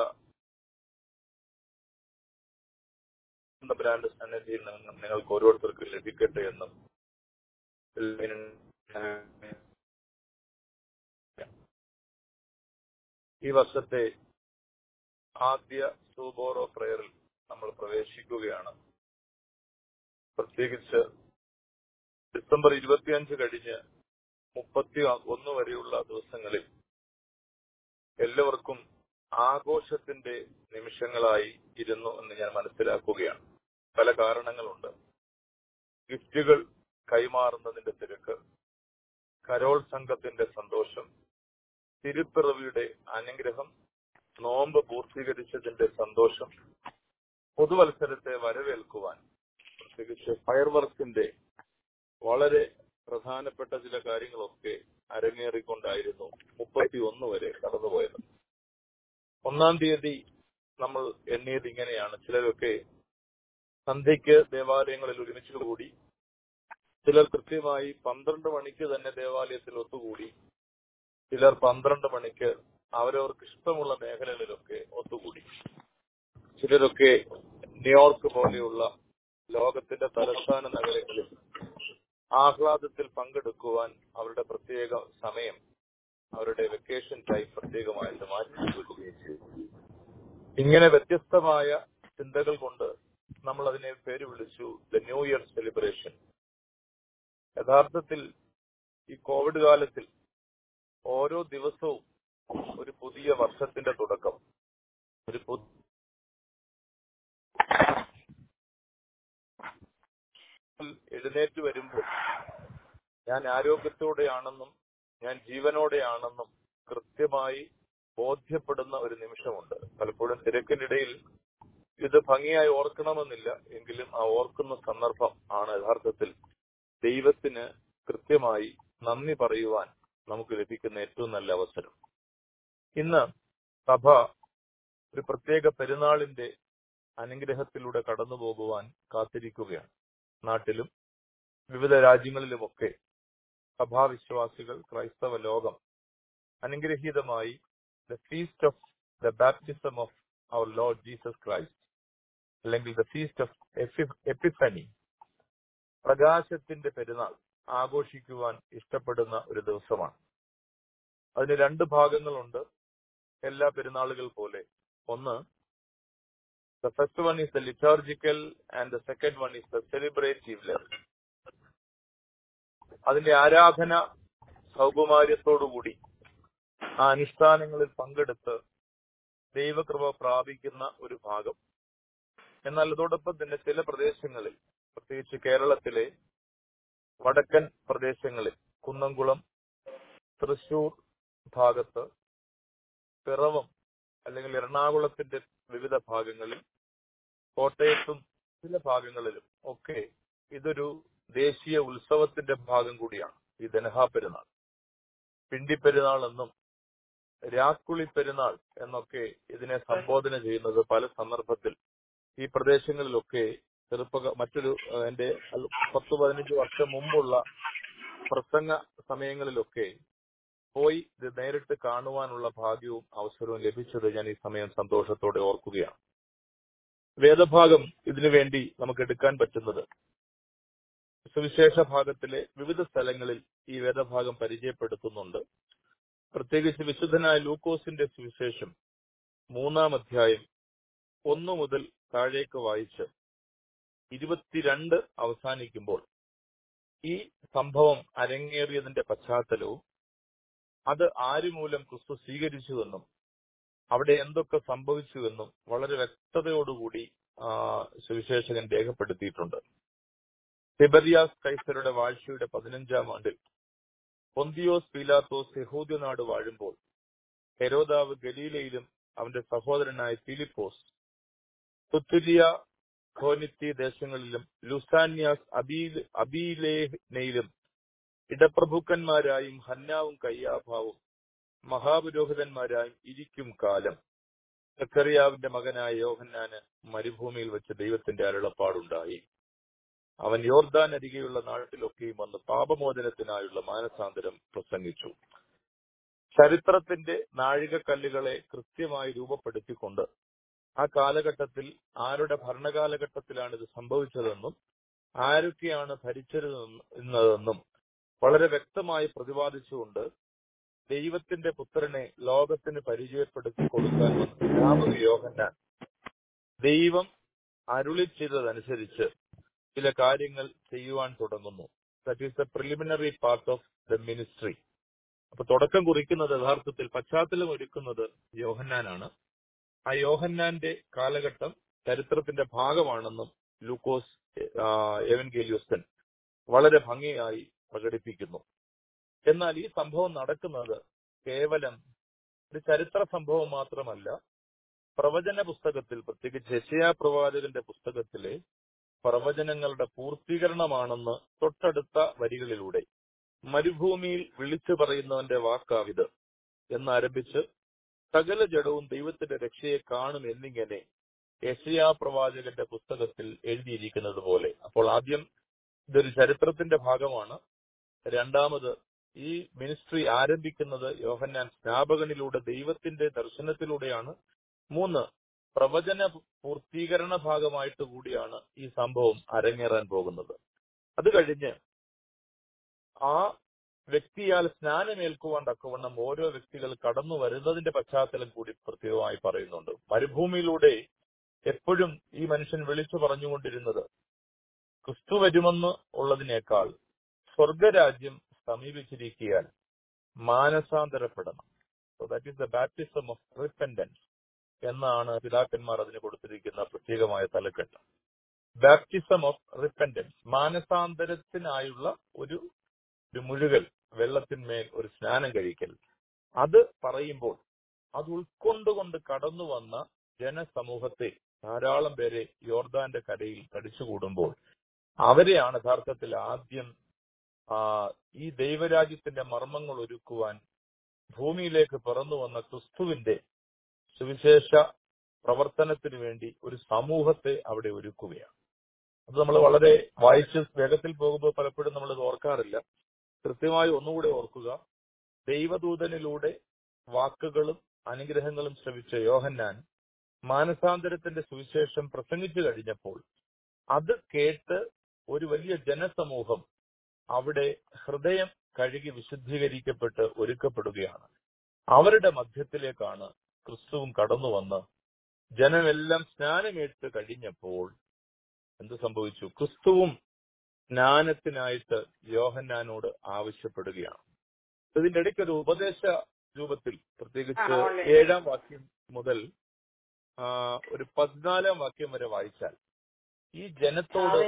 ബ്രാൻഡ് സന്നിധിയിൽ നിന്നും നിങ്ങൾക്ക് ഓരോരുത്തർക്കും ലഭിക്കട്ടെ എന്നും ഈ വർഷത്തെ ആദ്യ സൂബോറോ പ്രയറിൽ നമ്മൾ പ്രവേശിക്കുകയാണ്. പ്രത്യേകിച്ച് ഡിസംബർ 25 കഴിഞ്ഞ് 31 വരെയുള്ള ദിവസങ്ങളിൽ എല്ലാവർക്കും ആഘോഷത്തിന്റെ നിമിഷങ്ങളായി ഇരുന്നു എന്ന് ഞാൻ മനസ്സിലാക്കുകയാണ്. പല കാരണങ്ങളുണ്ട്. ഗിഫ്റ്റുകൾ കൈമാറുന്നതിന്റെ തിരക്ക്, കരോൾ സംഘത്തിന്റെ സന്തോഷം, തിരുപ്പിറവിയുടെ അനുഗ്രഹം, നോമ്പ് പൂർത്തീകരിച്ചതിന്റെ സന്തോഷം, പുതുവത്സരത്തെ വരവേൽക്കുവാൻ പ്രത്യേകിച്ച് ഫയർ വർക്സിന്റെ വളരെ പ്രധാനപ്പെട്ട ചില കാര്യങ്ങളൊക്കെ അരങ്ങേറിക്കൊണ്ടായിരുന്നു 31 വരെ കടന്നുപോയത്. 1-ാം തീയതി നമ്മൾ എണ്ണിയത് ഇങ്ങനെയാണ്. ചിലരൊക്കെ സന്ധ്യയ്ക്ക് ദേവാലയങ്ങളിൽ ഒരുമിച്ച് കൂടി, ചിലർ കൃത്യമായി 12 മണിക്ക് തന്നെ ദേവാലയത്തിൽ ഒത്തുകൂടി, ചിലർ 12 മണിക്ക് അവരവർക്ക് ഇഷ്ടമുള്ള മേഖലകളിലൊക്കെ ഒത്തുകൂടി, ചിലരൊക്കെ ന്യൂയോർക്ക് പോലെയുള്ള ലോകത്തിന്റെ തലസ്ഥാന നഗരങ്ങളിൽ ആഹ്ലാദത്തിൽ പങ്കെടുക്കുവാൻ അവരുടെ പ്രത്യേക സമയം, അവരുടെ വെക്കേഷൻ ടൈം പ്രത്യേകമായിട്ട് മാറ്റിവെക്കുകയും ചെയ്തു. ഇങ്ങനെ വ്യത്യസ്തമായ ചിന്തകൾ കൊണ്ട് നമ്മൾ അതിനെ പേര് വിളിച്ചു ദ ന്യൂ ഇയർ സെലിബ്രേഷൻ. യഥാർത്ഥത്തിൽ ഈ കോവിഡ് കാലത്തിൽ ഓരോ ദിവസവും ഒരു പുതിയ വർഷത്തിന്റെ തുടക്കം, ഒരു എഴുന്നേറ്റ് വരുമ്പോൾ ഞാൻ ആരോഗ്യത്തോടെയാണെന്നും ഞാൻ ജീവനോടെയാണെന്നും കൃത്യമായി ബോധ്യപ്പെടുന്ന ഒരു നിമിഷമുണ്ട്. പലപ്പോഴും തിരക്കിനിടയിൽ ഇത് ഭംഗിയായി ഓർക്കണമെന്നില്ല, എങ്കിലും ആ ഓർക്കുന്ന സന്ദർഭം ആണ് യഥാർത്ഥത്തിൽ ദൈവത്തിന് കൃത്യമായി നന്ദി പറയുവാൻ നമുക്ക് ലഭിക്കുന്ന ഏറ്റവും നല്ല അവസരം. ഇന്ന് സഭ ഒരു പ്രത്യേക പെരുന്നാളിന്റെ അനുഗ്രഹത്തിലൂടെ കടന്നു പോകുവാൻ കാത്തിരിക്കുകയാണ്. നാട്ടിലും വിവിധ രാജ്യങ്ങളിലുമൊക്കെ സഭാവിശ്വാസികൾ, ക്രൈസ്തവ ലോകം അനുഗ്രഹീതമായി the feast of the baptism of our Lord Jesus Christ, അല്ലെങ്കിൽ ദ ഫീസ്റ്റ് ഓഫ് എപ്പിഫനി, പ്രകാശത്തിന്റെ പെരുന്നാൾ ആഘോഷിക്കുവാൻ ഇഷ്ടപ്പെടുന്ന ഒരു ദിവസമാണ്. അതിന് 2 ഭാഗങ്ങളുണ്ട് എല്ലാ പെരുന്നാളുകൾ പോലെ. ഒന്ന്, the first one is the liturgical and the second one is the celebrative level. അതിന്റെ ആരാധന സൗകുമാര്യത്തോടുകൂടി ആ അനുഷ്ഠാനങ്ങളിൽ പങ്കെടുത്ത് ദൈവകൃപ പ്രാപിക്കുന്ന ഒരു ഭാഗം. എന്നാൽ അതോടൊപ്പം തന്നെ ചില പ്രദേശങ്ങളിൽ, പ്രത്യേകിച്ച് കേരളത്തിലെ വടക്കൻ പ്രദേശങ്ങളിൽ, കുന്നംകുളം, തൃശൂർ ഭാഗത്ത്, പിറവം അല്ലെങ്കിൽ എറണാകുളത്തിന്റെ വിവിധ ഭാഗങ്ങളിൽ, കോട്ടയത്തും ചില ഭാഗങ്ങളിലും ഒക്കെ ഇതൊരു ദേശീയ ഉത്സവത്തിന്റെ ഭാഗം കൂടിയാണ് ഈ ദനഹാ പെരുന്നാൾ. പിണ്ടിപ്പെരുന്നാൾ എന്നും രാക്കുളി പെരുന്നാൾ എന്നൊക്കെ ഇതിനെ സംബോധന ചെയ്യുന്നത് പല സന്ദർഭത്തിൽ ഈ പ്രദേശങ്ങളിലൊക്കെ മറ്റൊരു എന്റെ 10-15 വർഷം മുമ്പുള്ള പ്രസംഗ സമയങ്ങളിലൊക്കെ പോയി ഇത് നേരിട്ട് കാണുവാനുള്ള ഭാഗ്യവും അവസരവും ലഭിച്ചത് ഞാൻ ഈ സമയം സന്തോഷത്തോടെ ഓർക്കുകയാണ്. വേദഭാഗം ഇതിനു വേണ്ടി നമുക്ക് എടുക്കാൻ പറ്റുന്നത് സുവിശേഷ ഭാഗത്തിലെ വിവിധ സ്ഥലങ്ങളിൽ ഈ വേദഭാഗം പരിചയപ്പെടുത്തുന്നുണ്ട്. പ്രത്യേകിച്ച് വിശുദ്ധനായ ലൂക്കോസിന്റെ സുവിശേഷം 3-ാം അധ്യായം 1 മുതൽ താഴേക്ക് വായിച്ച് 22 അവസാനിക്കുമ്പോൾ ഈ സംഭവം അരങ്ങേറിയതിന്റെ പശ്ചാത്തലവും അത് ആരുമൂലം ക്രിസ്തു സ്വീകരിച്ചുവെന്നും അവിടെ എന്തൊക്കെ സംഭവിച്ചുവെന്നും വളരെ വ്യക്തതയോടുകൂടി സുവിശേഷകൻ രേഖപ്പെടുത്തിയിട്ടുണ്ട്. തിബരിയാസ് കൈസരുടെ വാഴ്ചയുടെ 15-ാം ആണ്ടിൽ പൊന്തിയോസ് പീലാത്തോസ് യഹൂദ്യനാട് വാഴുമ്പോൾ ഹെരോദാവ് ഗലീലയിലും അവന്റെ സഹോദരനായ ഫിലിപ്പോസ് തുത്തുലിയ ഖോനിത്തി ദേശങ്ങളിലും ലുസാന്യാസ് അബീലേനയിലും ഇടപ്രഭുക്കന്മാരായും ഹന്നാവും കയ്യാഭാവും മഹാപുരോഹിതന്മാരായും ഇരിക്കും കാലം സക്കറിയാവിന്റെ മകനായ യോഹന്നാന് മരുഭൂമിയിൽ വെച്ച് ദൈവത്തിന്റെ അരുളപ്പാടുണ്ടായി. അവൻ യോർദാൻ അരികെയുള്ള നാട്ടിലൊക്കെയും വന്ന് പാപമോചനത്തിനായുള്ള മാനസാന്തരം പ്രസംഗിച്ചു. ചരിത്രത്തിന്റെ നാഴികക്കല്ലുകളെ കൃത്യമായി രൂപപ്പെടുത്തിക്കൊണ്ട് ആ കാലഘട്ടത്തിൽ ആരുടെ ഭരണകാലഘട്ടത്തിലാണ് ഇത് സംഭവിച്ചതെന്നും ആരൊക്കെയാണ് ഭരിച്ചിരുന്നതെന്നും വളരെ വ്യക്തമായി പ്രതിപാദിച്ചുകൊണ്ട് ദൈവത്തിന്റെ പുത്രനെ ലോകത്തിന് പരിചയപ്പെടുത്തി കൊടുക്കാൻ വന്ന യോഹന്നാൻ ദൈവം അരുളി ചെയ്തതനുസരിച്ച് ചില കാര്യങ്ങൾ ചെയ്യുവാൻ തുടങ്ങുന്നു. That is the preliminary part of the ministry. അപ്പൊ തുടക്കം കുറിക്കുന്നത്, യഥാർത്ഥത്തിൽ പശ്ചാത്തലം ഒരുക്കുന്നത് യോഹന്നാനാണ്. ആ യോഹന്നാന്റെ കാലഘട്ടം ചരിത്രത്തിന്റെ ഭാഗമാണെന്നും ലൂക്കോസ് എവൻഗേലിയോസ്തൻ വളരെ ഭംഗിയായി പ്രകടിപ്പിക്കുന്നു. എന്നാൽ ഈ സംഭവം നടക്കുന്നത് കേവലം ഒരു ചരിത്ര സംഭവം മാത്രമല്ല, പ്രവചന പുസ്തകത്തിൽ, പ്രത്യേകിച്ച് യെശയ്യാ പ്രവാചകന്റെ പുസ്തകത്തിലെ പ്രവചനങ്ങളുടെ പൂർത്തീകരണമാണെന്ന് തൊട്ടടുത്ത വരികളിലൂടെ മരുഭൂമിയിൽ വിളിച്ചു പറയുന്നവന്റെ വാക്കാവിത് എന്നാരംഭിച്ച് സകല ജഡവും ദൈവത്തിന്റെ രക്ഷയെ കാണും എന്നിങ്ങനെ യെശയ്യാ പ്രവാചകന്റെ പുസ്തകത്തിൽ എഴുതിയിരിക്കുന്നത് പോലെ. അപ്പോൾ ആദ്യം ഇതൊരു ചരിത്രത്തിന്റെ ഭാഗമാണ്. രണ്ടാമത് ഈ മിനിസ്ട്രി ആരംഭിക്കുന്നത് യോഹന്നാൻ സ്നാപകനിലൂടെ ദൈവത്തിന്റെ ദർശനത്തിലൂടെയാണ്. 3, പ്രവചന പൂർത്തീകരണ ഭാഗമായിട്ട് കൂടിയാണ് ഈ സംഭവം അരങ്ങേറാൻ പോകുന്നത്. അത് കഴിഞ്ഞ് ആ വ്യക്തിയാൽ സ്നാനമേൽക്കുവാൻ തക്കവണ്ണം ഓരോ വ്യക്തികൾ കടന്നു വരുന്നതിന്റെ പശ്ചാത്തലം കൂടി പ്രത്യേകമായി പറയുന്നുണ്ട്. മരുഭൂമിയിലൂടെ എപ്പോഴും ഈ മനുഷ്യൻ വിളിച്ചു പറഞ്ഞുകൊണ്ടിരുന്നത് ക്രിസ്തു വരുമെന്ന് ഉള്ളതിനേക്കാൾ സ്വർഗരാജ്യം സമീപിച്ചിരിക്കാൻ മാനസാന്തരപ്പെടണം. So that is the baptism of repentance എന്നാണ് പിതാക്കന്മാർ അതിന് കൊടുത്തിരിക്കുന്ന പ്രത്യേകമായ തലക്കെട്ട്. ബാപ്റ്റിസം ഓഫ് റിപ്പന്റൻസ്, മാനസാന്തരത്തിനായുള്ള ഒരു മുഴുകൽ, വെള്ളത്തിന്മേൽ ഒരു സ്നാനം കഴിക്കൽ. അത് പറയുമ്പോൾ അത് ഉൾക്കൊണ്ടുകൊണ്ട് കടന്നു വന്ന ജനസമൂഹത്തെ, ധാരാളം പേരെ യോർദാന്റെ കരയിൽ തടിച്ചുകൂടുമ്പോൾ അവരെയാണ് യഥാർത്ഥത്തിൽ ആദ്യം ഈ ദൈവരാജ്യത്തിന്റെ മർമ്മങ്ങൾ ഒരുക്കുവാൻ ഭൂമിയിലേക്ക് പിറന്നു വന്ന ക്രിസ്തുവിന്റെ സുവിശേഷ പ്രവർത്തനത്തിന് വേണ്ടി ഒരു സമൂഹത്തെ അവിടെ ഒരുക്കുകയാണ്. അത് നമ്മൾ വളരെ വായിച്ച് വേഗത്തിൽ പോകുമ്പോൾ പലപ്പോഴും നമ്മൾ ഇത് ഓർക്കാറില്ല. കൃത്യമായി ഒന്നുകൂടെ ഓർക്കുക, ദൈവദൂതനിലൂടെ വാക്കുകളും അനുഗ്രഹങ്ങളും ശ്രവിച്ച യോഹന്നാൻ മാനസാന്തരത്തിന്റെ സുവിശേഷം പ്രസംഗിച്ചു കഴിഞ്ഞപ്പോൾ അത് കേട്ട് ഒരു വലിയ ജനസമൂഹം അവിടെ ഹൃദയം കഴുകി വിശുദ്ധീകരിക്കപ്പെട്ട് ഒരുക്കപ്പെടുകയാണ്. അവരുടെ മധ്യത്തിലേക്കാണ് ക്രിസ്തുവും കടന്നു വന്ന് ജനമെല്ലാം സ്നാനമേറ്റ് കഴിഞ്ഞപ്പോൾ എന്ത് സംഭവിച്ചു? ക്രിസ്തുവും സ്നാനത്തിനായിട്ട് യോഹന്നാനോട് ആവശ്യപ്പെടുകയാണ്. ഇതിന്റെ ഇടയ്ക്ക് ഒരു ഉപദേശ രൂപത്തിൽ, പ്രത്യേകിച്ച് 7-ാം വാക്യം മുതൽ ഒരു 14-ാം വാക്യം വരെ വായിച്ചാൽ ഈ ജനത്തോട്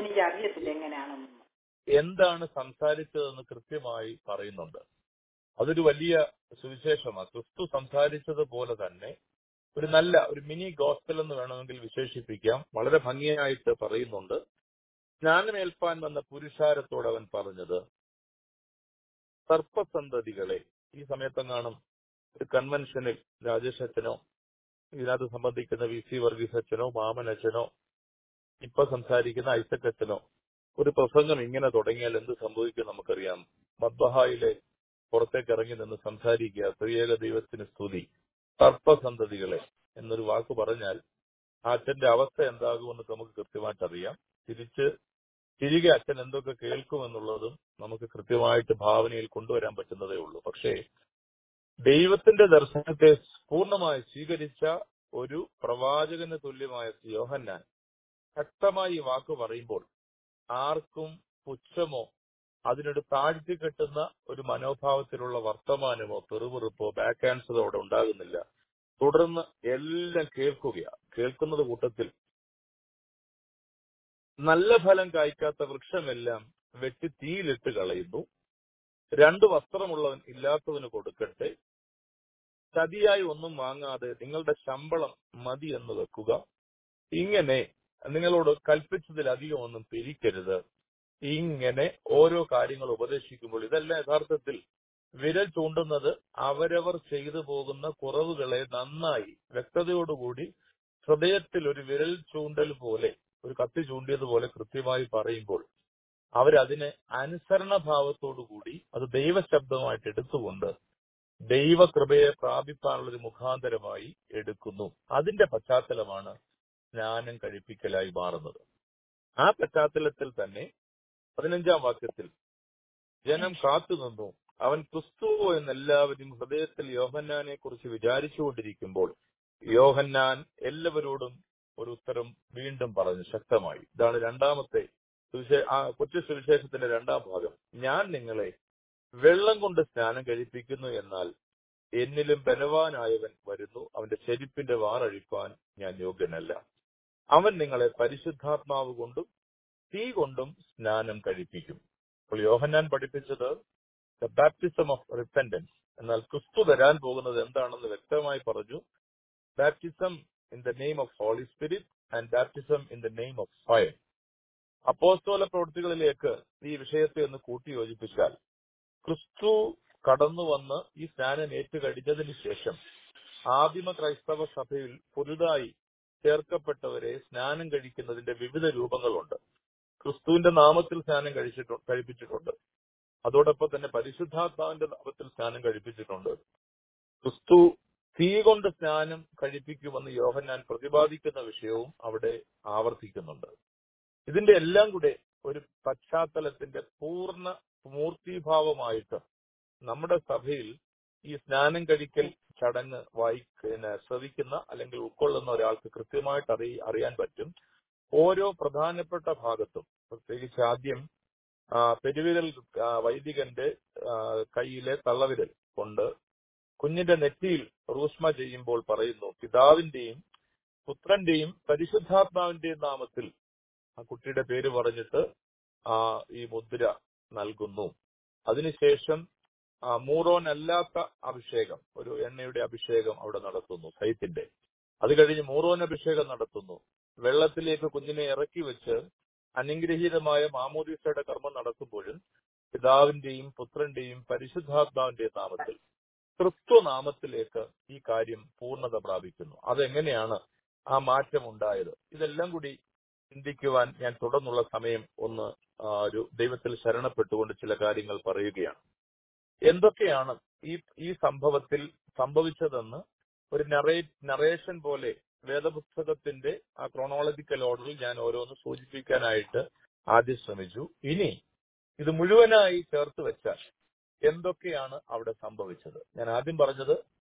എന്താണ് സംസാരിച്ചതെന്ന് കൃത്യമായി പറയുന്നുണ്ട്. അതൊരു വലിയ സുവിശേഷമാണ്. ക്രിസ്തു സംസാരിച്ചതുപോലെ തന്നെ ഒരു മിനി ഗോസ്പൽ എന്ന് വേണമെങ്കിൽ വിശേഷിപ്പിക്കാം. വളരെ ഭംഗിയായിട്ട് പറയുന്നുണ്ട്. സ്നാനമേൽപ്പാൻ വന്ന പുരുഷാരത്തോട് അവൻ പറഞ്ഞത്, സർപ്പസന്തതികളെ. ഈ സമയത്തെങ്ങാനും ഒരു കൺവെൻഷനിൽ രാജേഷ് അച്ഛനോ ഇതിനകത്ത് സംബന്ധിക്കുന്ന VC വർഗീസ് അച്ഛനോ മാമൻ അച്ഛനോ ഇപ്പൊ സംസാരിക്കുന്ന ഐസക് അച്ഛനോ ഒരു പ്രസംഗം ഇങ്ങനെ തുടങ്ങിയാൽ എന്ത് സംഭവിക്കും നമുക്കറിയാം. മദ്ബഹായിലെ പുറത്തേക്ക് ഇറങ്ങി നിന്ന് സംസാരിക്കുക, ത്രിയേക ദൈവത്തിന് സ്തുതി, സർപ്പസന്തതികളെ എന്നൊരു വാക്ക് പറഞ്ഞാൽ ആ അച്ഛന്റെ അവസ്ഥ എന്താകുമെന്ന് നമുക്ക് കൃത്യമായിട്ട് അറിയാം. തിരികെ അച്ഛൻ എന്തൊക്കെ കേൾക്കുമെന്നുള്ളതും നമുക്ക് കൃത്യമായിട്ട് ഭാവനയിൽ കൊണ്ടുവരാൻ പറ്റുന്നതേ ഉള്ളൂ. പക്ഷേ ദൈവത്തിന്റെ ദർശനത്തെ പൂർണ്ണമായി സ്വീകരിച്ച ഒരു പ്രവാചകന് തുല്യമായ യോഹന്നാൻ ശക്തമായി ഈ വാക്ക് പറയുമ്പോൾ ആർക്കും പുച്ഛമോ അതിനോട് താഴ്ത്തിക്കെട്ടുന്ന ഒരു മനോഭാവത്തിലുള്ള വർത്തമാനമോ പെറുപെറുപ്പോ ബാക്ക് ആൻസറോ അവിടെ ഉണ്ടാകുന്നില്ല. തുടർന്ന് എല്ലാം കേൾക്കുന്നത് കൂട്ടത്തിൽ നല്ല ഫലം കായ്ക്കാത്ത വൃക്ഷമെല്ലാം വെട്ടി തീയിലിട്ട് കളയുന്നു. 2 വസ്ത്രമുള്ളവൻ ഇല്ലാത്തവന് കൊടുക്കട്ടെ. ചതിയായി ഒന്നും വാങ്ങാതെ നിങ്ങളുടെ ശമ്പളം മതി എന്ന് വെക്കുക. ഇങ്ങനെ നിങ്ങളോട് കൽപ്പിച്ചതിലധികം ഒന്നും പിരിക്കരുത്. ഇങ്ങനെ ഓരോ കാര്യങ്ങൾ ഉപദേശിക്കുമ്പോൾ ഇതെല്ലാം യഥാർത്ഥത്തിൽ വിരൽ ചൂണ്ടുന്നത് അവരവർ ചെയ്തു പോകുന്ന കുറവുകളെ നന്നായി വ്യക്തതയോടുകൂടി ഹൃദയത്തിൽ ഒരു വിരൽ ചൂണ്ടൽ പോലെ, ഒരു കത്തി ചൂണ്ടിയതുപോലെ കൃത്യമായി പറയുമ്പോൾ അവരതിനെ അനുസരണഭാവത്തോടുകൂടി അത് ദൈവശബ്ദമായിട്ട് എടുത്തുകൊണ്ട് ദൈവകൃപയെ പ്രാപിക്കാനുള്ളൊരു മുഖാന്തരമായി എടുക്കുന്നു. അതിന്റെ പശ്ചാത്തലമാണ് സ്നാനം കഴിപ്പിക്കലായി മാറുന്നത്. ആ പശ്ചാത്തലത്തിൽ തന്നെ 15-ാം വാക്യത്തിൽ ജനം കാത്തുനിന്നു. അവൻ ക്രിസ്തുവോ എന്നെല്ലാവരും ഹൃദയത്തിൽ യോഹന്നാനെ കുറിച്ച് വിചാരിച്ചുകൊണ്ടിരിക്കുമ്പോൾ യോഹന്നാൻ എല്ലാവരോടും ഒരു ഉത്തരം വീണ്ടും പറഞ്ഞു ശക്തമായി. ഇതാണ് രണ്ടാമത്തെ കൊച്ചു സുവിശേഷത്തിന്റെ 2-ാം ഭാഗം. ഞാൻ നിങ്ങളെ വെള്ളം കൊണ്ട് സ്നാനം കഴിപ്പിക്കുന്നു, എന്നാൽ എന്നിലും ബലവാനായവൻ വരുന്നു, അവന്റെ ചെരുപ്പിന്റെ വാറഴിപ്പാൻ ഞാൻ യോഗ്യനല്ല. അവൻ നിങ്ങളെ പരിശുദ്ധാത്മാവ് കൊണ്ടും തീ കൊണ്ടും സ്നാനം കഴിപ്പിക്കും. അപ്പോൾ യോഹന്നാൻ പഠിപ്പിച്ചത് ദ ബാപ്റ്റിസം ഓഫ് റിപ്പന്റൻസ്. എന്നാൽ ക്രിസ്തു വരാൻ പോകുന്നത് എന്താണെന്ന് വ്യക്തമായി പറഞ്ഞു. Baptism in the name of Holy Spirit and baptism in the name of fire. അപ്പോസ്തല പ്രവൃത്തികളിലേക്ക് ഈ വിഷയത്തെ ഒന്ന് കൂട്ടിയോജിപ്പിച്ചാൽ ക്രിസ്തു കടന്നു വന്ന് ഈ സ്നാനം ഏറ്റുകഴിഞ്ഞതിന് ശേഷം ആദിമ ക്രൈസ്തവ സഭയിൽ പുതുതായി ചേർക്കപ്പെട്ടവരെ സ്നാനം കഴിക്കുന്നതിന്റെ വിവിധ രൂപങ്ങളുണ്ട്. ക്രിസ്തുവിന്റെ നാമത്തിൽ സ്നാനം കഴിപ്പിച്ചിട്ടുണ്ട്. അതോടൊപ്പം തന്നെ പരിശുദ്ധാത്മാവിന്റെ നാമത്തിൽ സ്നാനം കഴിപ്പിച്ചിട്ടുണ്ട്. ക്രിസ്തു തീ കൊണ്ട് സ്നാനം കഴിപ്പിക്കുമെന്ന് യോഹന്നാൻ പ്രതിപാദിക്കുന്ന വിഷയവും അവിടെ ആവർത്തിക്കുന്നുണ്ട്. ഇതിന്റെ എല്ലാം കൂടെ ഒരു പശ്ചാത്തലത്തിന്റെ പൂർണ്ണ മൂർത്തിഭാവമായിട്ട് നമ്മുടെ സഭയിൽ ഈ സ്നാനം കഴിക്കൽ ചടങ്ങ് ശ്രവിക്കുന്ന അല്ലെങ്കിൽ ഉൾക്കൊള്ളുന്ന ഒരാൾക്ക് കൃത്യമായിട്ട് അറിയാൻ പറ്റും. ഓരോ പ്രധാനപ്പെട്ട ഭാഗത്തും, പ്രത്യേകിച്ച് ആദ്യം പെരുവിരൽ വൈദികന്റെ കൈയിലെ തള്ളവിരൽ കൊണ്ട് കുഞ്ഞിന്റെ നെറ്റിയിൽ റൂഷ്മ ചെയ്യുമ്പോൾ പറയുന്നു, പിതാവിന്റെയും പുത്രന്റെയും പരിശുദ്ധാത്മാവിന്റെയും നാമത്തിൽ ആ കുട്ടിയുടെ പേര് പറഞ്ഞിട്ട് ഈ മുദ്ര നൽകുന്നു. അതിനുശേഷം മൂറോൻ അല്ലാത്ത അഭിഷേകം, ഒരു എണ്ണയുടെ അഭിഷേകം അവിടെ നടത്തുന്നു, സൈത്തിന്റെ. അത് കഴിഞ്ഞ് മൂറോൻ അഭിഷേകം നടത്തുന്നു. വെള്ളത്തിലേക്ക് കുഞ്ഞിനെ ഇറക്കി വെച്ച് അനുഗ്രഹീതമായ മാമോദീസയുടെ കർമ്മം നടത്തുമ്പോഴും പിതാവിന്റെയും പുത്രന്റെയും പരിശുദ്ധാത്മാവിന്റെയും നാമത്തിൽ, ക്രിസ്തുനാമത്തിലേക്ക് ഈ കാര്യം പൂർണ്ണത പ്രാപിക്കുന്നു. അതെങ്ങനെയാണ് ആ മാറ്റം ഉണ്ടായത്? ഇതെല്ലാം കൂടി ചിന്തിക്കുവാൻ ഞാൻ തുടർന്നുള്ള സമയം ഒന്ന് ഒരു ദൈവത്തിൽ ശരണപ്പെട്ടുകൊണ്ട് ചില കാര്യങ്ങൾ പറയുകയാണ്. എന്തൊക്കെയാണ് ഈ സംഭവത്തിൽ സംഭവിച്ചതെന്ന് ഒരു നറേഷൻ പോലെ വേദപുസ്തകത്തിന്റെ ആ ക്രോണോളജിക്കൽ ഓർഡറിൽ ഞാൻ ഓരോന്ന് സൂചിപ്പിക്കാനായിട്ട് ആദ്യം ശ്രമിച്ചു. ഇനി ഇത് മുഴുവനായി ചേർത്ത് വെച്ചാൽ എന്തൊക്കെയാണ് അവിടെ സംഭവിച്ചത്? ഞാൻ ആദ്യം പറഞ്ഞത്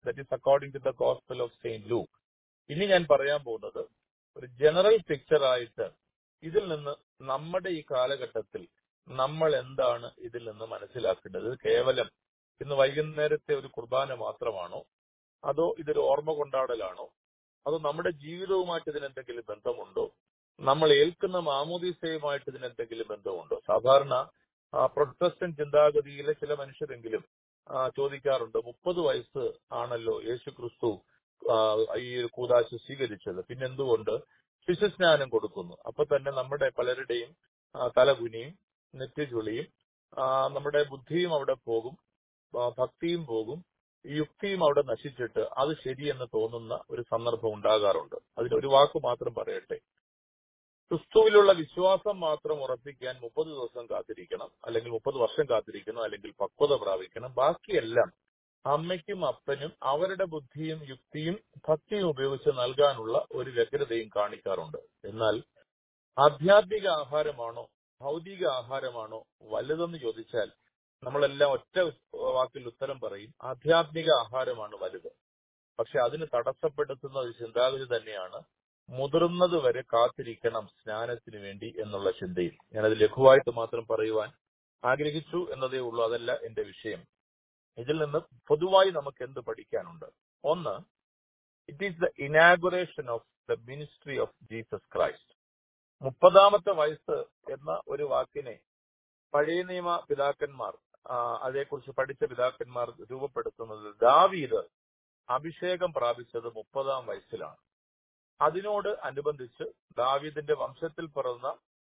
that is according to the gospel of saint Luke. ഇനി ഞാൻ പറയാൻ പോകുന്നത് ഒരു ജനറൽ പിക്ചർ ആയിട്ട് ഇതിൽ നിന്ന് നമ്മുടെ ഈ കാലഘട്ടത്തിൽ നമ്മൾ എന്താണ് ഇതിൽ നിന്ന് മനസ്സിലാക്കേണ്ടത്. കേവലം ഇന്ന് വൈകുന്നേരത്തെ ഒരു കുർബാന മാത്രമാണോ, അതോ ഇതൊരു ഓർമ്മ കൊണ്ടാടലാണോ, അതോ നമ്മുടെ ജീവിതവുമായിട്ട് ഇതിനെന്തെങ്കിലും ബന്ധമുണ്ടോ, നമ്മൾ ഏൽക്കുന്ന മാമോദീസയുമായിട്ട് ഇതിനെന്തെങ്കിലും ബന്ധമുണ്ടോ? സാധാരണ പ്രൊട്ടസ്റ്റന്റ് ചിന്താഗതിയിലെ ചില മനുഷ്യരെങ്കിലും ചോദിക്കാറുണ്ട്, 30 വയസ്സ് ആണല്ലോ യേശു ക്രിസ്തു ഈ ഒരു കൂദാശ സ്വീകരിച്ചത്, പിന്നെന്തുകൊണ്ട് ശിശുസ്നാനം കൊടുക്കുന്നു? അപ്പൊ തന്നെ നമ്മുടെ പലരുടെയും തലകുനിയും നെറ്റിചുളിയും നമ്മുടെ ബുദ്ധിയും അവിടെ പോകും, ഭക്തിയും പോകും, യുക്തിയും അവിടെ നശിച്ചിട്ട് അത് ശരിയെന്ന് തോന്നുന്ന ഒരു സന്ദർഭം ഉണ്ടാകാറുണ്ട്. അതിനൊരു വാക്ക് മാത്രം പറയട്ടെ. ക്രിസ്തുവിലുള്ള വിശ്വാസം മാത്രം ഉറപ്പിക്കാൻ 30 ദിവസം കാത്തിരിക്കണം, അല്ലെങ്കിൽ 30 വർഷം കാത്തിരിക്കണം, അല്ലെങ്കിൽ പക്വത പ്രാപിക്കണം. ബാക്കിയെല്ലാം അമ്മയ്ക്കും അപ്പനും അവരുടെ ബുദ്ധിയും യുക്തിയും ഭക്തിയും ഉപയോഗിച്ച് നൽകാനുള്ള ഒരു വ്യഗ്രതയും കാണിക്കാറുണ്ട്. എന്നാൽ ആധ്യാത്മിക ആഹാരമാണോ ഭൗതിക ആഹാരമാണോ വലുതെന്ന് ചോദിച്ചാൽ നമ്മളെല്ലാം ഒറ്റ വാക്കിൽ ഉത്തരം പറയും, ആധ്യാത്മിക ആഹാരമാണ് വലുത്. പക്ഷെ അതിന് തടസ്സപ്പെടുത്തുന്ന ഒരു ചിന്താഗതി തന്നെയാണ് മുതിർന്നത് വരെ കാത്തിരിക്കണം സ്നാനത്തിന് വേണ്ടി എന്നുള്ള ചിന്തയിൽ. ഞാനത് ലഘുവായിട്ട് മാത്രം പറയുവാൻ ആഗ്രഹിച്ചു എന്നതേ ഉള്ളൂ, അതല്ല എന്റെ വിഷയം. ഇതിൽ നിന്ന് പൊതുവായി നമുക്ക് എന്ത് പഠിക്കാനുണ്ട്? ഒന്ന്, it is the inauguration of the ministry of Jesus Christ. 30-ാമത്തെ വയസ്സ് എന്ന ഒരു വാക്കിനെ പഴയ നിയമ പിതാക്കന്മാർ, അതേക്കുറിച്ച് പഠിച്ച പിതാക്കന്മാർ രൂപപ്പെടുത്തുന്നത്, ദാവീദ് അഭിഷേകം പ്രാപിച്ചത് 30-ാം വയസ്സിലാണ്. അതിനോട് അനുബന്ധിച്ച് ദാവീദിന്റെ വംശത്തിൽ പിറന്ന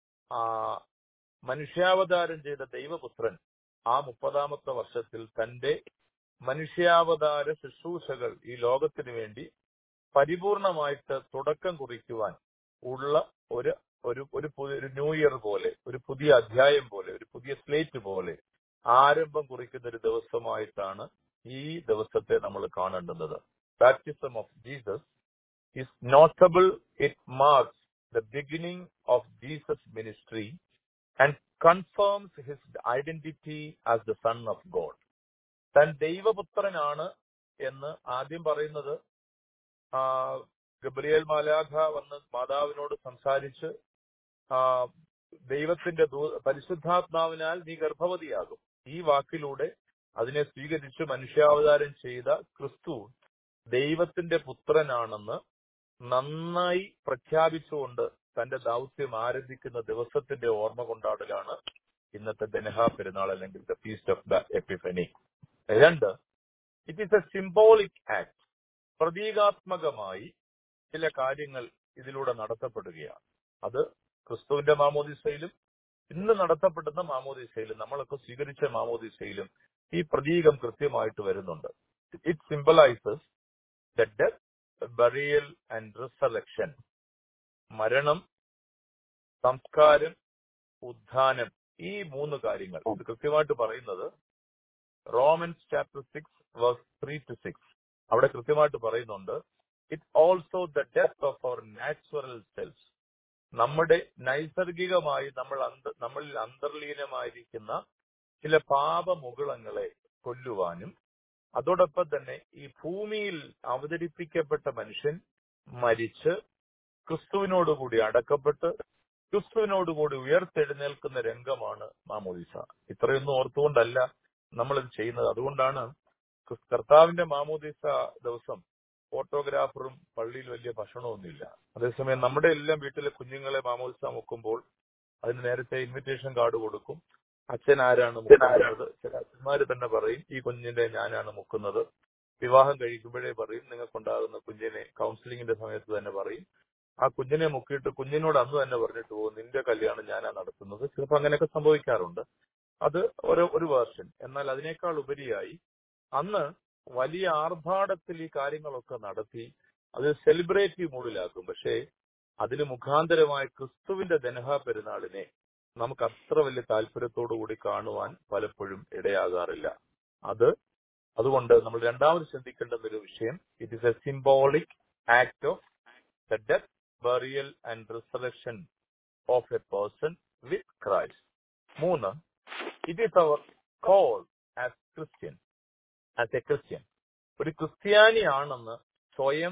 മനുഷ്യാവതാരം ചെയ്ത ദൈവപുത്രൻ ആ 30-ാമത്തെ വർഷത്തിൽ തന്റെ മനുഷ്യാവതാര ശുശ്രൂഷകൾ ഈ ലോകത്തിന് വേണ്ടി പരിപൂർണമായിട്ട് തുടക്കം കുറിക്കുവാൻ ഉള്ള ഒരു ന്യൂ ഇയർ പോലെ, ഒരു പുതിയ അധ്യായം പോലെ, ഒരു പുതിയ സ്ലേറ്റ് പോലെ ആരംഭം കുറിക്കുന്ന ഒരു ദിവസമായിട്ടാണ് ഈ ദിവസത്തെ നമ്മൾ കാണേണ്ടുന്നത്. Baptism of Jesus is notable. It marks the beginning of Jesus' ministry and confirms his identity as the Son of God. താൻ ദൈവപുത്രനാണ് എന്ന് ആദ്യം പറയുന്നത് ഗബ്രിയേൽ മാലാഖ വന്ന് മാതാവിനോട് സംസാരിച്ച്, ദൈവത്തിന്റെ പരിശുദ്ധാത്മാവിനാൽ നീ ഗർഭവതിയാകും, ഈ വാക്കിലൂടെ അതിനെ സ്വീകരിച്ച് മനുഷ്യാവതാരം ചെയ്ത ക്രിസ്തു ദൈവത്തിന്റെ പുത്രനാണെന്ന് നന്നായി പ്രഖ്യാപിച്ചുകൊണ്ട് തന്റെ ദൗത്യം ആരംഭിക്കുന്ന ദിവസത്തിന്റെ ഓർമ്മ കൊണ്ടാടലാണ് ഇന്നത്തെ ദനഹ പെരുന്നാൾ, അല്ലെങ്കിൽ the feast of the epiphany. 2, it is a symbolic act. പ്രതീകാത്മകമായി ചില കാര്യങ്ങൾ ഇതിലൂടെ നടത്തപ്പെടുകയാണ്. അത് ക്രിസ്തുവിന്റെ മാമോദിസയിലും ഇന്ന് നടത്തപ്പെടുന്ന മാമോദിസയിലും നമ്മളൊക്കെ സ്വീകരിച്ച മാമോദിസയിലും ഈ പ്രതീകം കൃത്യമായിട്ട് വരുന്നുണ്ട്. It symbolises the death, burial and resurrection. മരണം, സംസ്കാരം, ഉത്ഥാനം, ഈ 3 കാര്യങ്ങൾ ഇത് കൃത്യമായിട്ട് പറയുന്നത് റോമൻസ് ചാപ്റ്റർ 6 വേഴ്സ് 3-6. അവിടെ കൃത്യമായിട്ട് പറയുന്നുണ്ട്, it also the death of our natural cells. നമ്മുടെ നൈസർഗികമായി നമ്മളിൽ അന്തർലീനമായിരിക്കുന്ന ചില പാപമുകുളങ്ങളെ കൊല്ലുവാനും, അതോടൊപ്പം തന്നെ ഈ ഭൂമിയിൽ അവതരിപ്പിക്കപ്പെട്ട മനുഷ്യൻ മരിച്ച് ക്രിസ്തുവിനോടുകൂടി അടക്കപ്പെട്ട് ക്രിസ്തുവിനോടുകൂടി ഉയർത്തെഴുന്നേൽക്കുന്ന രംഗമാണ് മാമോദിസ. ഇത്രയൊന്നും ഓർത്തുകൊണ്ടല്ല നമ്മളിത് ചെയ്യുന്നത്. അതുകൊണ്ടാണ് കർത്താവിന്റെ മാമോദിസ ദിവസം ഫോട്ടോഗ്രാഫറും പള്ളിയിൽ വലിയ ഭക്ഷണമൊന്നുമില്ല. അതേസമയം നമ്മുടെ എല്ലാം വീട്ടിലെ കുഞ്ഞുങ്ങളെ മാമോദിസ മുക്കുമ്പോൾ അതിന് നേരത്തെ ഇൻവിറ്റേഷൻ കാർഡ് കൊടുക്കും. അച്ഛൻ ആരാണ് മുക്കുന്നത്? ചില അച്ഛന്മാര് തന്നെ പറയും, ഈ കുഞ്ഞിനെ ഞാനാണ് മുക്കുന്നത്. വിവാഹം കഴിക്കുമ്പോഴേ പറയും, നിങ്ങൾക്കുണ്ടാകുന്ന കുഞ്ഞിനെ കൗൺസിലിംഗിന്റെ സമയത്ത് തന്നെ പറയും. ആ കുഞ്ഞിനെ മുക്കിയിട്ട് കുഞ്ഞിനോട് അന്ന് തന്നെ പറഞ്ഞിട്ട് പോകും, നിന്റെ കല്യാണം ഞാനാ നടത്തുന്നത്. ചിലപ്പോൾ അങ്ങനെയൊക്കെ സംഭവിക്കാറുണ്ട്. അത് ഒരു വേർഷൻ. എന്നാൽ അതിനേക്കാൾ ഉപരിയായി അന്ന് വലിയ ആർഭാടത്തിൽ ഈ കാര്യങ്ങളൊക്കെ നടത്തി അത് സെലിബ്രേറ്റീവ് മൂഡിലാക്കും. പക്ഷേ അതിന് മുഖാന്തരമായ ക്രിസ്തുവിന്റെ ദനഹ പെരുന്നാളിനെ നമുക്ക് അത്ര വലിയ താല്പര്യത്തോടുകൂടി കാണുവാൻ പലപ്പോഴും ഇടയാകാറില്ല. അതുകൊണ്ട് നമ്മൾ രണ്ടാമത് ചിന്തിക്കേണ്ടുന്ന ഒരു വിഷയം, it is a symbolic act of the death, burial and resurrection of a person with Christ. 3, it is our call as a Christian. ഒരു ക്രിസ്ത്യാനിയാണെന്ന് സ്വയം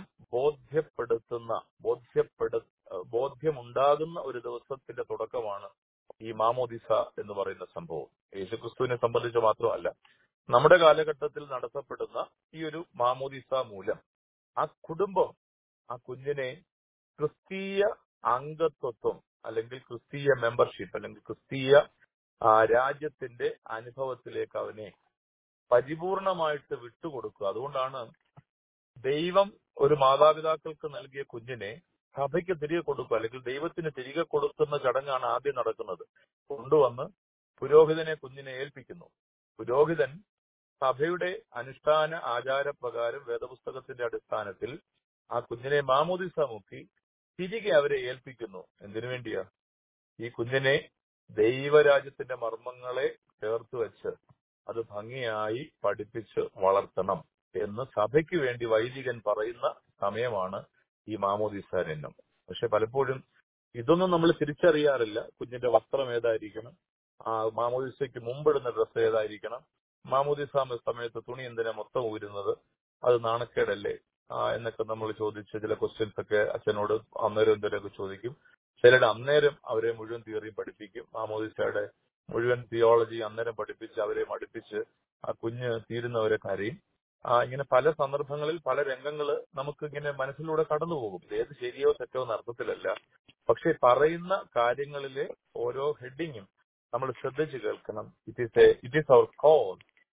ബോധ്യമുണ്ടാകുന്ന ഒരു ദിവസത്തിന്റെ തുടക്കമാണ് ഈ മാമോദിസ എന്ന് പറയുന്ന സംഭവം. യേശുക്രിസ്തുവിനെ സംബന്ധിച്ച് മാത്രമല്ല, നമ്മുടെ കാലഘട്ടത്തിൽ നടത്തപ്പെടുന്ന ഈ ഒരു മാമോദിസ മൂലം ആ കുടുംബം ആ കുഞ്ഞിനെ ക്രിസ്തീയ അംഗത്വം അല്ലെങ്കിൽ ക്രിസ്തീയ മെമ്പർഷിപ്പ് അല്ലെങ്കിൽ ക്രിസ്തീയ രാജ്യത്തിന്റെ അനുഭവത്തിലേക്ക് അവനെ പരിപൂർണമായിട്ട് വിട്ടുകൊടുക്കുക. അതുകൊണ്ടാണ് ദൈവം ഒരു മാതാപിതാക്കൾക്ക് നൽകിയ കുഞ്ഞിനെ സഭയ്ക്ക് തിരികെ കൊടുക്കുക അല്ലെങ്കിൽ ദൈവത്തിന് തിരികെ കൊടുക്കുന്ന ചടങ്ങാണ് ആദ്യം നടക്കുന്നത്. കൊണ്ടുവന്ന് പുരോഹിതനെ കുഞ്ഞിനെ ഏൽപ്പിക്കുന്നു. പുരോഹിതൻ സഭയുടെ അനുഷ്ഠാന ആചാരപ്രകാരം വേദപുസ്തകത്തിന്റെ അടിസ്ഥാനത്തിൽ ആ കുഞ്ഞിനെ മാമോദിസ മുക്കി തിരികെ അവരെ ഏൽപ്പിക്കുന്നു. എന്തിനു വേണ്ടിയാ? ഈ കുഞ്ഞിനെ ദൈവരാജ്യത്തിന്റെ മർമ്മങ്ങളെ ചേർത്ത് വെച്ച് അത് ഭംഗിയായി പഠിപ്പിച്ച് വളർത്തണം എന്ന് സഭയ്ക്ക് വേണ്ടി വൈദികൻ പറയുന്ന സമയമാണ് ഈ മാമോദിസ രംഗം. പക്ഷെ പലപ്പോഴും ഇതൊന്നും നമ്മൾ തിരിച്ചറിയാറില്ല. കുഞ്ഞിന്റെ വസ്ത്രം ഏതായിരിക്കണം, മാമോദിസയ്ക്ക് മുമ്പിടുന്ന ഡ്രസ്സ് ഏതായിരിക്കണം, മാമോദിസ സമയത്ത് തുണി എന്തിനാ മൊത്തം ഊരുന്നത്, അത് നാണക്കേടല്ലേ എന്നൊക്കെ നമ്മൾ ചോദിച്ച് ചില ക്വസ്റ്റ്യൻസ് ഒക്കെ അച്ഛനോട് അന്നേരം എന്തെങ്കിലുമൊക്കെ ചോദിക്കും. ചിലരുടെ അന്നേരം അവരെ മുഴുവൻ തിയറിയും പഠിപ്പിക്കും. മാമോദിസയുടെ മുഴുവൻ തിയോളജി അന്നേരം പഠിപ്പിച്ച് അവരെ മടുപ്പിച്ച് ആ കുഞ്ഞ് തീരുന്നവരെ കരയും. ഇങ്ങനെ പല സന്ദർഭങ്ങളിൽ പല രംഗങ്ങള് നമുക്ക് ഇങ്ങനെ മനസ്സിലൂടെ കടന്നു പോകും. ഏത് ശരിയോ തെറ്റോ എന്ന അർത്ഥത്തിലല്ല, പക്ഷെ പറയുന്ന കാര്യങ്ങളിലെ ഓരോ ഹെഡിങ്ങും നമ്മൾ ശ്രദ്ധിച്ച് കേൾക്കണം. It is our call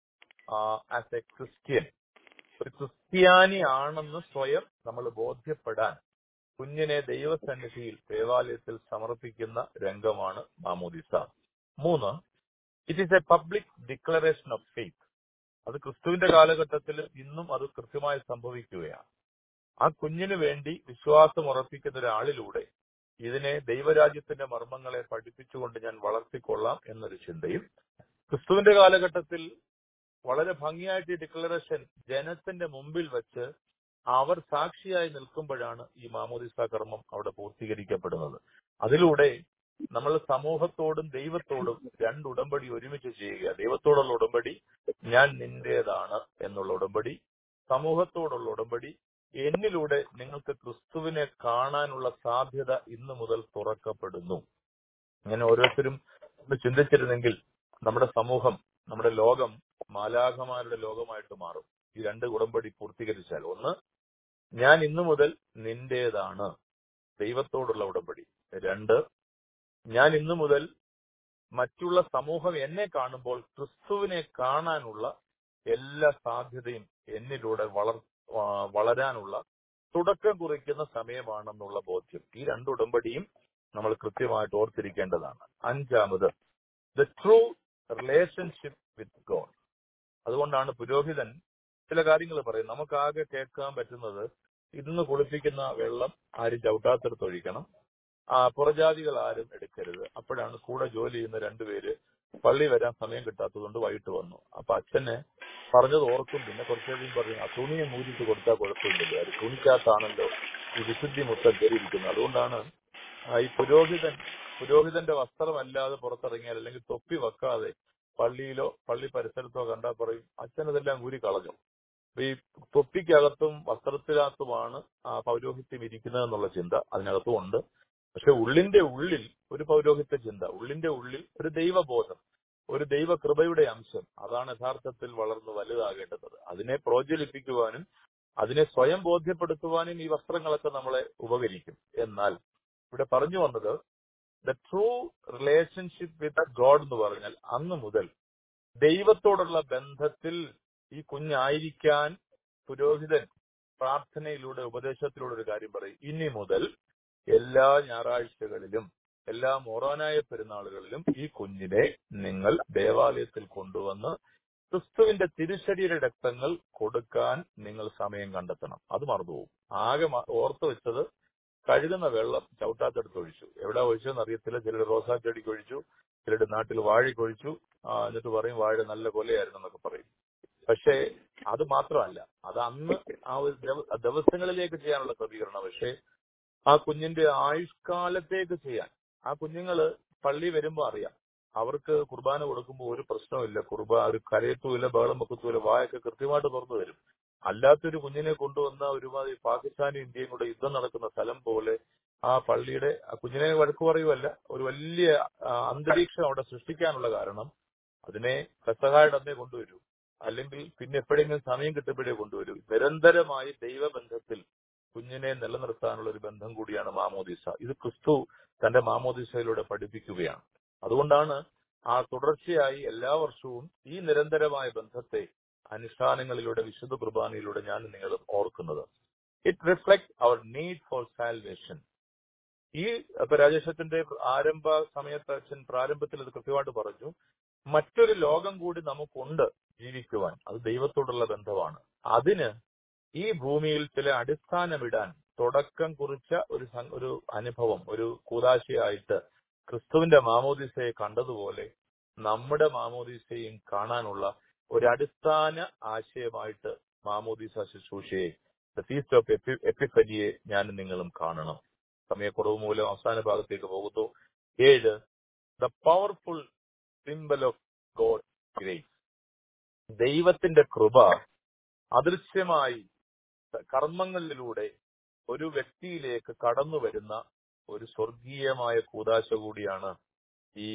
as a Christian. ഒരു ക്രിസ്ത്യാനി ആണെന്ന് സ്വയം നമ്മൾ ബോധ്യപ്പെടാൻ കുഞ്ഞിനെ ദൈവസന്നിധിയിൽ ദേവാലയത്തിൽ സമർപ്പിക്കുന്ന രംഗമാണ് മാമോദിസ. 3, it is a public declaration of faith. അത് ക്രിസ്തുവിന്റെ കാലഘട്ടത്തിൽ ഇന്നും അത് കൃത്യമായി സംഭവിക്കുകയാണ്. ആ കുഞ്ഞിന് വേണ്ടി വിശ്വാസം ഉറപ്പിക്കുന്ന ഒരാളിലൂടെ ഇതിനെ ദൈവരാജ്യത്തിന്റെ മർമ്മങ്ങളെ പഠിപ്പിച്ചുകൊണ്ട് ഞാൻ വളർത്തിക്കൊള്ളാം എന്നൊരു ചിന്തയും ക്രിസ്തുവിന്റെ കാലഘട്ടത്തിൽ വളരെ ഭംഗിയായിട്ട് ഈ ഡിക്ലറേഷൻ ജനത്തിന്റെ മുമ്പിൽ വെച്ച് അവർ സാക്ഷിയായി നിൽക്കുമ്പോഴാണ് ഈ മാമോദിസ കർമ്മം അവിടെ പൂർത്തീകരിക്കപ്പെടുന്നത്. അതിലൂടെ നമ്മൾ സമൂഹത്തോടും ദൈവത്തോടും 2 ഉടമ്പടി ഒരുമിച്ച് ചെയ്യുക. ദൈവത്തോടുള്ള ഉടമ്പടി ഞാൻ നിന്റേതാണ് എന്നുള്ള ഉടമ്പടി, സമൂഹത്തോടുള്ള ഉടമ്പടി എന്നിലൂടെ നിങ്ങൾക്ക് ക്രിസ്തുവിനെ കാണാനുള്ള സാധ്യത ഇന്നു മുതൽ തുറക്കപ്പെടുന്നു. അങ്ങനെ ഓരോരുത്തരും ഒന്ന് ചിന്തിച്ചിരുന്നെങ്കിൽ നമ്മുടെ സമൂഹം, നമ്മുടെ ലോകം മാലാഖമാരുടെ ലോകമായിട്ട് മാറും. ഈ 2 ഉടമ്പടി പൂർത്തീകരിച്ചാൽ. 1, ഞാൻ ഇന്നു മുതൽ നിന്റേതാണ്, ദൈവത്തോടുള്ള ഉടമ്പടി. 2, ഞാൻ ഇന്നു മുതൽ മറ്റുള്ള സമൂഹം എന്നെ കാണുമ്പോൾ ക്രിസ്തുവിനെ കാണാനുള്ള എല്ലാ സാധ്യതയും എന്നിലൂടെ വളരാനുള്ള തുടക്കം കുറിക്കുന്ന സമയമാണെന്നുള്ള ബോധ്യം. ഈ 2 ഉടമ്പടിയും നമ്മൾ കൃത്യമായിട്ട് ഓർത്തിരിക്കേണ്ടതാണ്. 5, the true relationship with God. അതുകൊണ്ടാണ് പുരോഹിതൻ ചില കാര്യങ്ങൾ പറയും. നമുക്കാകെ കേൾക്കാൻ പറ്റുന്നത് ഇന്ന് കുളിപ്പിക്കുന്ന വെള്ളം ആരും ചവിട്ടാത്തെടുത്ത് ഒഴിക്കണം, പുറജാതികൾ ആരും എടുക്കരുത്. അപ്പോഴാണ് കൂടെ ജോലി ചെയ്യുന്ന 2 പേര് പള്ളി വരാൻ സമയം കിട്ടാത്തതുകൊണ്ട് വൈകിട്ട് വന്നു. അപ്പൊ അച്ഛനെ പറഞ്ഞത് ഓർക്കും. പിന്നെ കുറച്ചധികം പറഞ്ഞു, ആ തുണിയെ മൂരിട്ട് കൊടുത്താൽ കുഴപ്പമില്ലല്ലോ, അത് തുണിക്കകത്താണല്ലോ ഈ വിശുദ്ധി മൊത്തം കയറിയിരിക്കുന്നത്. അതുകൊണ്ടാണ് ഈ പുരോഹിതന്റെ വസ്ത്രമല്ലാതെ പുറത്തിറങ്ങിയാൽ അല്ലെങ്കിൽ തൊപ്പി വെക്കാതെ പള്ളിയിലോ പള്ളി പരിസരത്തോ കണ്ടാൽ പറയും അച്ഛനതെല്ലാം ഊരി കളഞ്ഞു. ഈ തൊപ്പിക്കകത്തും വസ്ത്രത്തിനകത്തുമാണ് ആ പൗരോഹിത്യം ഇരിക്കുന്നത് എന്നുള്ള ചിന്ത അതിനകത്തും ഉണ്ട്. പക്ഷെ ഉള്ളിന്റെ ഉള്ളിൽ ഒരു പൗരോഹിത്യ ചിന്ത, ഉള്ളിന്റെ ഉള്ളിൽ ഒരു ദൈവബോധം, ഒരു ദൈവകൃപയുടെ അംശം, അതാണ് യഥാർത്ഥത്തിൽ വളർന്ന് വലുതാകേണ്ടത്. അതിനെ പ്രോജ്വലിപ്പിക്കുവാനും അതിനെ സ്വയം ബോധ്യപ്പെടുത്തുവാനും ഈ വസ്ത്രങ്ങളൊക്കെ നമ്മളെ ഉപകരിക്കും. എന്നാൽ ഇവിടെ പറഞ്ഞു വന്നത് the true relationship with God എന്ന് പറഞ്ഞാൽ അന്ന് മുതൽ ദൈവത്തോടുള്ള ബന്ധത്തിൽ ഈ കുഞ്ഞായിരിക്കാൻ പുരോഹിതൻ പ്രാർത്ഥനയിലൂടെ ഉപദേശത്തിലൂടെ ഒരു കാര്യം പറയും. ഇനി മുതൽ എല്ലാ ഞായറാഴ്ചകളിലും എല്ലാ മൊറാനായ പെരുന്നാളുകളിലും ഈ കുഞ്ഞിനെ നിങ്ങൾ ദേവാലയത്തിൽ കൊണ്ടുവന്ന് ക്രിസ്തുവിന്റെ തിരുശരീര രക്തങ്ങൾ കൊടുക്കാൻ നിങ്ങൾ സമയം കണ്ടെത്തണം. അത് മറന്നുപോകും. ആകെ ഓർത്തു വെച്ചത് കഴുകുന്ന വെള്ളം ചവിട്ടാത്തെടുത്ത് ഒഴിച്ചു. എവിടെ ഒഴിച്ചെന്ന് അറിയത്തില്ല. ചിലർ റോസാ ചെടിക്ക് ഒഴിച്ചു, ചിലരുടെ നാട്ടിൽ വാഴയ്ക്ക് ഒഴിച്ചു. എന്നിട്ട് പറയും വാഴ നല്ല കൊലയായിരുന്നു എന്നൊക്കെ പറയും. പക്ഷേ അത് മാത്രമല്ല, അത് അന്ന് ആ ഒരു ദിവസങ്ങളിലേക്ക് ചെയ്യാനുള്ള ക്രമീകരണം. പക്ഷേ ആ കുഞ്ഞിന്റെ ആയുഷ്കാലത്തേക്ക് ചെയ്യാൻ ആ കുഞ്ഞുങ്ങള് പള്ളി വരുമ്പോ അറിയാം, അവർക്ക് കുർബാന കൊടുക്കുമ്പോൾ ഒരു പ്രശ്നമില്ല. ഒരു കരയത്തുമില്ല, ബഹളം വെക്കത്തുമില്ല, വായൊക്കെ കൃത്യമായിട്ട് തുറന്നു വരും. അല്ലാത്തൊരു കുഞ്ഞിനെ കൊണ്ടുവന്ന ഒരുമാതിരി പാകിസ്ഥാനും ഇന്ത്യയും കൂടെ യുദ്ധം നടക്കുന്ന സ്ഥലം പോലെ ആ പള്ളിയുടെ ആ കുഞ്ഞിനെ വഴക്ക് പറയുമല്ല, ഒരു വലിയ അന്തരീക്ഷം അവിടെ സൃഷ്ടിക്കാനുള്ള കാരണം അതിനെ പെസഹായുടെ അന്നേ കൊണ്ടുവരൂ, അല്ലെങ്കിൽ പിന്നെ എപ്പോഴെങ്കിലും സമയം കിട്ടുമ്പോഴേ കൊണ്ടുവരൂ. നിരന്തരമായി ദൈവബന്ധത്തിൽ കുഞ്ഞിനെ നിലനിർത്താനുള്ള ഒരു ബന്ധം കൂടിയാണ് മാമോദീസ. ഇത് ക്രിസ്തു തന്റെ മാമോദീസയിലൂടെ പഠിപ്പിക്കുകയാണ്. അതുകൊണ്ടാണ് ആ തുടർച്ചയായി എല്ലാ വർഷവും ഈ നിരന്തരമായ ബന്ധത്തെ അനുഷ്ഠാനങ്ങളിലൂടെ വിശുദ്ധ കുർബാനയിലൂടെ ഞാൻ നിങ്ങളും ഓർക്കുന്നത്. It reflect our need for salvation. ഈ രാജേഷത്തിന്റെ ആരംഭ സമയത്ത് അച്ഛൻ പ്രാരംഭത്തിൽ അത് കൃത്യമായിട്ട് പറഞ്ഞു. മറ്റൊരു ലോകം കൂടി നമുക്കുണ്ട് ജീവിക്കുവാൻ, അത് ദൈവത്തോടുള്ള ബന്ധമാണ്. അതിന് ഈ ഭൂമിയിൽ ചില അടിസ്ഥാനമിടാൻ തുടക്കം കുറിച്ച ഒരു അനുഭവം, ഒരു കൂദാശയായിട്ട് ക്രിസ്തുവിന്റെ മാമോദീസയെ കണ്ടതുപോലെ നമ്മുടെ മാമോദീസയും കാണാനുള്ള ഒരു അടിസ്ഥാന ആശയമായിട്ട് മാമോദീസ ശുശ്രൂഷയെ, ദ ഫീസ്റ്റ് ഓഫ് എപ്പിഫനിയെ ഞാൻ നിങ്ങളും കാണണം. സമയക്കുറവ് മൂലം അവസാന ഭാഗത്തേക്ക് പോകുന്നു. 7 the powerful symbol of God grace. ദൈവത്തിന്റെ കൃപ അദൃശ്യമായി കർമ്മങ്ങളിലൂടെ ഒരു വ്യക്തിയിലേക്ക് കടന്നു വരുന്ന ഒരു സ്വർഗീയമായ കൂദാശ കൂടിയാണ് ഈ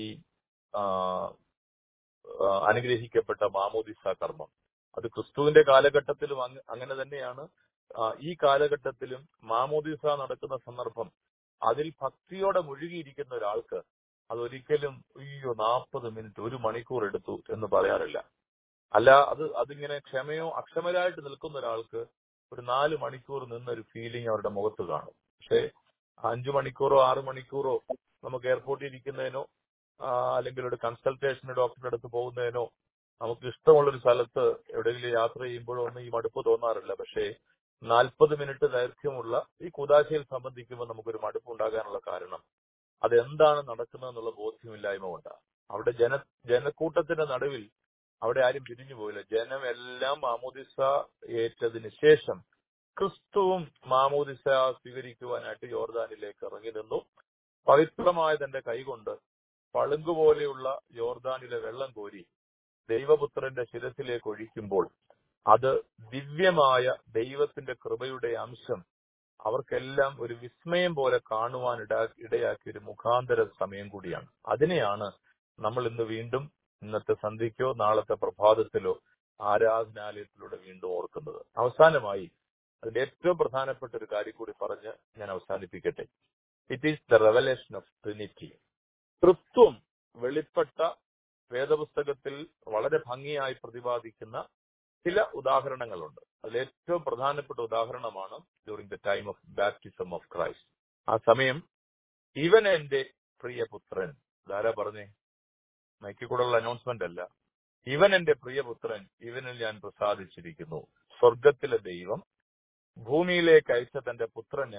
അനുഗ്രഹിക്കപ്പെട്ട മാമോദിസ കർമ്മം. അത് ക്രിസ്തുവിന്റെ കാലഘട്ടത്തിലും അങ്ങനെ തന്നെയാണ്. ഈ കാലഘട്ടത്തിലും മാമോദിസ നടക്കുന്ന സന്ദർഭം അതിൽ ഭക്തിയോടെ മുഴുകിയിരിക്കുന്ന ഒരാൾക്ക് അതൊരിക്കലും 40 മിനിറ്റ് 1 മണിക്കൂർ എടുത്തു എന്ന് പറയാറില്ല. അല്ല, അതിങ്ങനെ അക്ഷമരായിട്ട് നിൽക്കുന്ന ഒരാൾക്ക് ഒരു 4 മണിക്കൂർ നിന്നൊരു ഫീലിംഗ് അവരുടെ മുഖത്ത് കാണും. പക്ഷെ 5 മണിക്കൂറോ 6 മണിക്കൂറോ നമുക്ക് എയർപോർട്ടിൽ ഇരിക്കുന്നതിനോ അല്ലെങ്കിൽ ഒരു കൺസൾട്ടേഷന് ഡോക്ടറുടെ അടുത്ത് പോകുന്നതിനോ നമുക്ക് ഇഷ്ടമുള്ളൊരു സ്ഥലത്ത് എവിടെയെങ്കിലും യാത്ര ചെയ്യുമ്പോഴോ ഒന്നും ഈ മടുപ്പ് തോന്നാറില്ല. പക്ഷേ 40 മിനിറ്റ് ദൈർഘ്യമുള്ള ഈ കൂദാശയിൽ സംബന്ധിക്കുമ്പോൾ നമുക്കൊരു മടുപ്പ് ഉണ്ടാകാനുള്ള കാരണം അതെന്താണ് നടക്കുന്നതെന്നുള്ള ബോധ്യമില്ലായ്മ കൊണ്ടാണ്. അവിടെ ജനക്കൂട്ടത്തിന്റെ നടുവിൽ അവിടെ ആരും പിരിഞ്ഞു പോയില്ല. ജനമെല്ലാം മാമോദിസ ഏറ്റതിന് ശേഷം ക്രിസ്തുവും മാമോദിസ സ്വീകരിക്കുവാനായിട്ട് യോർദാനിലേക്ക് ഇറങ്ങി നിന്നു. പവിത്രമായ തന്റെ കൈകൊണ്ട് പളുങ്കുപോലെയുള്ള യോർദാനിലെ വെള്ളം കോരി ദൈവപുത്രന്റെ ശിരസിലേക്ക് ഒഴിക്കുമ്പോൾ അത് ദിവ്യമായ ദൈവത്തിന്റെ കൃപയുടെ അംശം അവർക്കെല്ലാം ഒരു വിസ്മയം പോലെ കാണുവാൻ ഇടയാക്കിയ ഒരു മുഖാന്തര സമയം കൂടിയാണ്. അതിനെയാണ് നമ്മൾ ഇന്ന് വീണ്ടും ഇന്നത്തെ സന്ധ്യയ്ക്കോ നാളത്തെ പ്രഭാതത്തിലോ ആരാധനാലയത്തിലൂടെ വീണ്ടും ഓർക്കുന്നത്. അവസാനമായി അതിന്റെ ഏറ്റവും പ്രധാനപ്പെട്ട ഒരു കാര്യം കൂടി പറഞ്ഞ് ഞാൻ അവസാനിപ്പിക്കട്ടെ. It is the revelation of Trinity. തൃത്വം വെളിപ്പെട്ട വേദപുസ്തകത്തിൽ വളരെ ഭംഗിയായി പ്രതിപാദിക്കുന്ന ചില ഉദാഹരണങ്ങളുണ്ട്. അതിൽ ഏറ്റവും പ്രധാനപ്പെട്ട ഉദാഹരണമാണ് during the time of baptism of Christ. ആ സമയം ഇവൻ എന്റെ പ്രിയപുത്രൻ, ഇതാരാ പറഞ്ഞേ? മൈക്കിൽ കൂടെയുള്ള അനൗൺസ്മെന്റ് അല്ല. ഇവൻ എന്റെ പ്രിയപുത്രൻ, ഇവനിൽ ഞാൻ പ്രസാദിച്ചിരിക്കുന്നു. സ്വർഗത്തിലെ ദൈവം ഭൂമിയിലേക്ക് അയച്ച തന്റെ പുത്രന്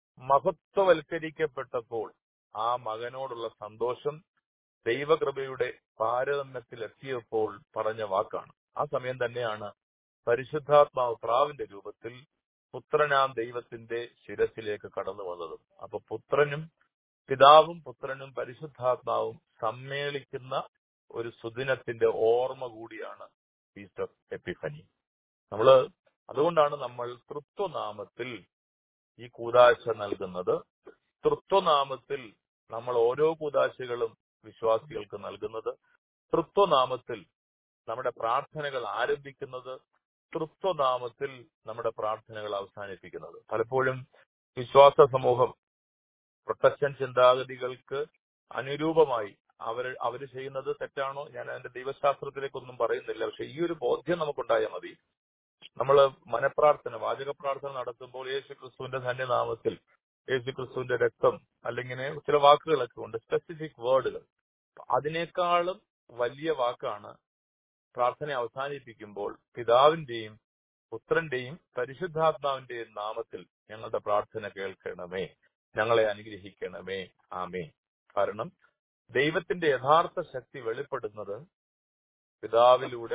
മഹത്വവൽക്കരിക്കപ്പെട്ടപ്പോൾ ആ മകനോടുള്ള സന്തോഷം ദൈവകൃപയുടെ പാരമ്യത്തിൽ എത്തിയപ്പോൾ പറഞ്ഞ വാക്കാണ്. ആ സമയം തന്നെയാണ് പരിശുദ്ധാത്മാവ് പ്രാവിന്റെ രൂപത്തിൽ പുത്രനാം ദൈവത്തിന്റെ ശിരസിലേക്ക് കടന്നു വന്നത്. അപ്പൊ പിതാവും പുത്രനും പരിശുദ്ധാത്മാവും സമ്മേളിക്കുന്ന ഒരു സുദിനത്തിന്റെ ഓർമ്മ കൂടിയാണ് ഫീസ്റ്റ് ഓഫ് എപ്പിഫനി. അതുകൊണ്ടാണ് നമ്മൾ തൃത്വനാമത്തിൽ ഈ കൂദാശ നൽകുന്നത്. തൃത്വനാമത്തിൽ നമ്മൾ ഓരോ കൂദാശകളും വിശ്വാസികൾക്ക് നൽകുന്നത്. തൃത്വനാമത്തിൽ നമ്മുടെ പ്രാർത്ഥനകൾ ആരംഭിക്കുന്നത്. തൃത്വനാമത്തിൽ നമ്മുടെ പ്രാർത്ഥനകൾ അവസാനിപ്പിക്കുന്നത്. പലപ്പോഴും വിശ്വാസ സമൂഹം പ്രൊട്ടസ്റ്റന്റ് ചിന്താഗതികൾക്ക് അനുരൂപമായി അവര് ചെയ്യുന്നത് തെറ്റാണോ? ഞാൻ അതിന്റെ ദൈവശാസ്ത്രത്തിലേക്കൊന്നും പറയുന്നില്ല. പക്ഷെ ഈ ഒരു ബോധ്യം നമുക്കുണ്ടായാൽ മതി. നമ്മൾ മനപ്രാർത്ഥന, വാചക പ്രാർത്ഥന നടത്തുമ്പോൾ യേശു ക്രിസ്തുവിന്റെ ധന്യനാമത്തിൽ, യേശു ക്രിസ്തുവിന്റെ രക്തം, അല്ലെങ്കിൽ ചില വാക്കുകളൊക്കെ ഉണ്ട്, സ്പെസിഫിക് വേർഡുകൾ. അതിനേക്കാളും വലിയ വാക്കാണ് പ്രാർത്ഥന അവസാനിപ്പിക്കുമ്പോൾ പിതാവിന്റെയും പുത്രന്റെയും പരിശുദ്ധാത്മാവിന്റെയും നാമത്തിൽ ഞങ്ങളുടെ പ്രാർത്ഥന കേൾക്കണമേ, ഞങ്ങളെ അനുഗ്രഹിക്കണമേ, ആമേൻ. കാരണം ദൈവത്തിന്റെ യഥാർത്ഥ ശക്തി വെളിപ്പെടുന്നത് പിതാവിലൂടെ,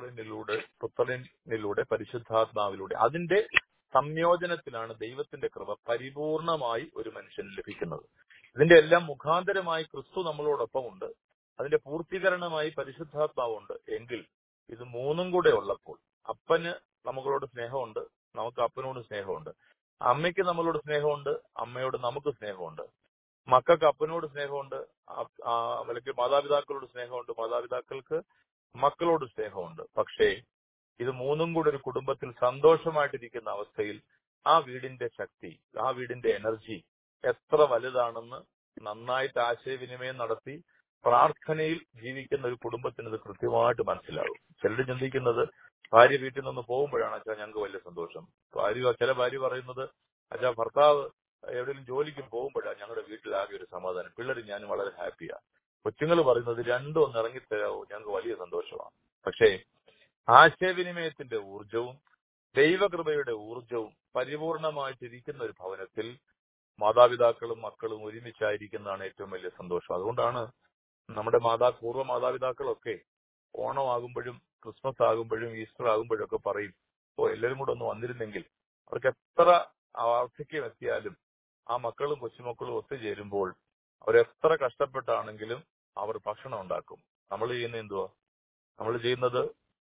പുത്രനിലൂടെ പരിശുദ്ധാത്മാവിലൂടെ. അതിന്റെ സംയോജനത്തിലാണ് ദൈവത്തിന്റെ കൃപ പരിപൂർണമായി ഒരു മനുഷ്യന് ലഭിക്കുന്നത്. ഇതിന്റെ എല്ലാം മുഖാന്തരമായി ക്രിസ്തു നമ്മളോടൊപ്പമുണ്ട്. അതിന്റെ പൂർത്തീകരണമായി പരിശുദ്ധാത്മാവുണ്ട്. എങ്കിൽ ഇത് മൂന്നും കൂടെ ഉള്ളപ്പോൾ, അപ്പന് നമ്മളോട് സ്നേഹമുണ്ട്, നമുക്ക് അപ്പനോട് സ്നേഹമുണ്ട്. അമ്മയ്ക്ക് നമ്മളോട് സ്നേഹമുണ്ട്, അമ്മയോട് നമുക്ക് സ്നേഹമുണ്ട്. മക്കൾക്ക് അപ്പനോട് സ്നേഹമുണ്ട്, അല്ലെങ്കിൽ മാതാപിതാക്കളോട് സ്നേഹമുണ്ട്, മാതാപിതാക്കൾക്ക് മക്കളോട് സ്നേഹമുണ്ട്. പക്ഷേ ഇത് മൂന്നും കൂടെ ഒരു കുടുംബത്തിൽ സന്തോഷമായിട്ടിരിക്കുന്ന അവസ്ഥയിൽ ആ വീടിന്റെ ശക്തി, ആ വീടിന്റെ എനർജി എത്ര വലുതാണെന്ന് നന്നായിട്ട് ആശയവിനിമയം നടത്തി പ്രാർത്ഥനയിൽ ജീവിക്കുന്ന ഒരു കുടുംബത്തിന് ഇത് കൃത്യമായിട്ട് മനസ്സിലാകും. ചിലർ ചിന്തിക്കുന്നത് ഭാര്യ വീട്ടിൽ നിന്ന് പോകുമ്പോഴാണ് അച്ഛാ ഞങ്ങൾക്ക് വലിയ സന്തോഷം. ചില ഭാര്യ പറയുന്നത് അച്ഛാ ഭർത്താവ് എവിടെയെങ്കിലും ജോലിക്ക് പോകുമ്പോഴാണ് ഞങ്ങളുടെ വീട്ടിലാകെ ഒരു സമാധാനം, പിള്ളേർ ഞാനും വളരെ ഹാപ്പിയാ. കൊച്ചുങ്ങൾ പറയുന്നത് രണ്ടും ഒന്ന് ഇറങ്ങിത്തരാവോ, ഞങ്ങൾക്ക് വലിയ സന്തോഷമാണ്. പക്ഷേ ആശയവിനിമയത്തിന്റെ ഊർജവും ദൈവകൃപയുടെ ഊർജവും പരിപൂർണമായിട്ടിരിക്കുന്ന ഒരു ഭവനത്തിൽ മാതാപിതാക്കളും മക്കളും ഒരുമിച്ചായിരിക്കുന്നതാണ് ഏറ്റവും വലിയ സന്തോഷം. അതുകൊണ്ടാണ് നമ്മുടെ പൂർവ്വ മാതാപിതാക്കളൊക്കെ ഓണമാകുമ്പോഴും ക്രിസ്മസ് ആകുമ്പോഴും ഈസ്റ്റർ ആകുമ്പോഴും ഒക്കെ പറയും, എല്ലാവരും കൂടെ ഒന്ന് വന്നിരുന്നെങ്കിൽ. അവർക്ക് എത്ര വാർദ്ധക്യം എത്തിയാലും ആ മക്കളും കൊച്ചുമക്കളും ഒത്തുചേരുമ്പോൾ അവരെത്ര കഷ്ടപ്പെട്ടാണെങ്കിലും അവർ ഭക്ഷണം ഉണ്ടാക്കും. നമ്മൾ ചെയ്യുന്ന എന്തുവാ? നമ്മൾ ചെയ്യുന്നത്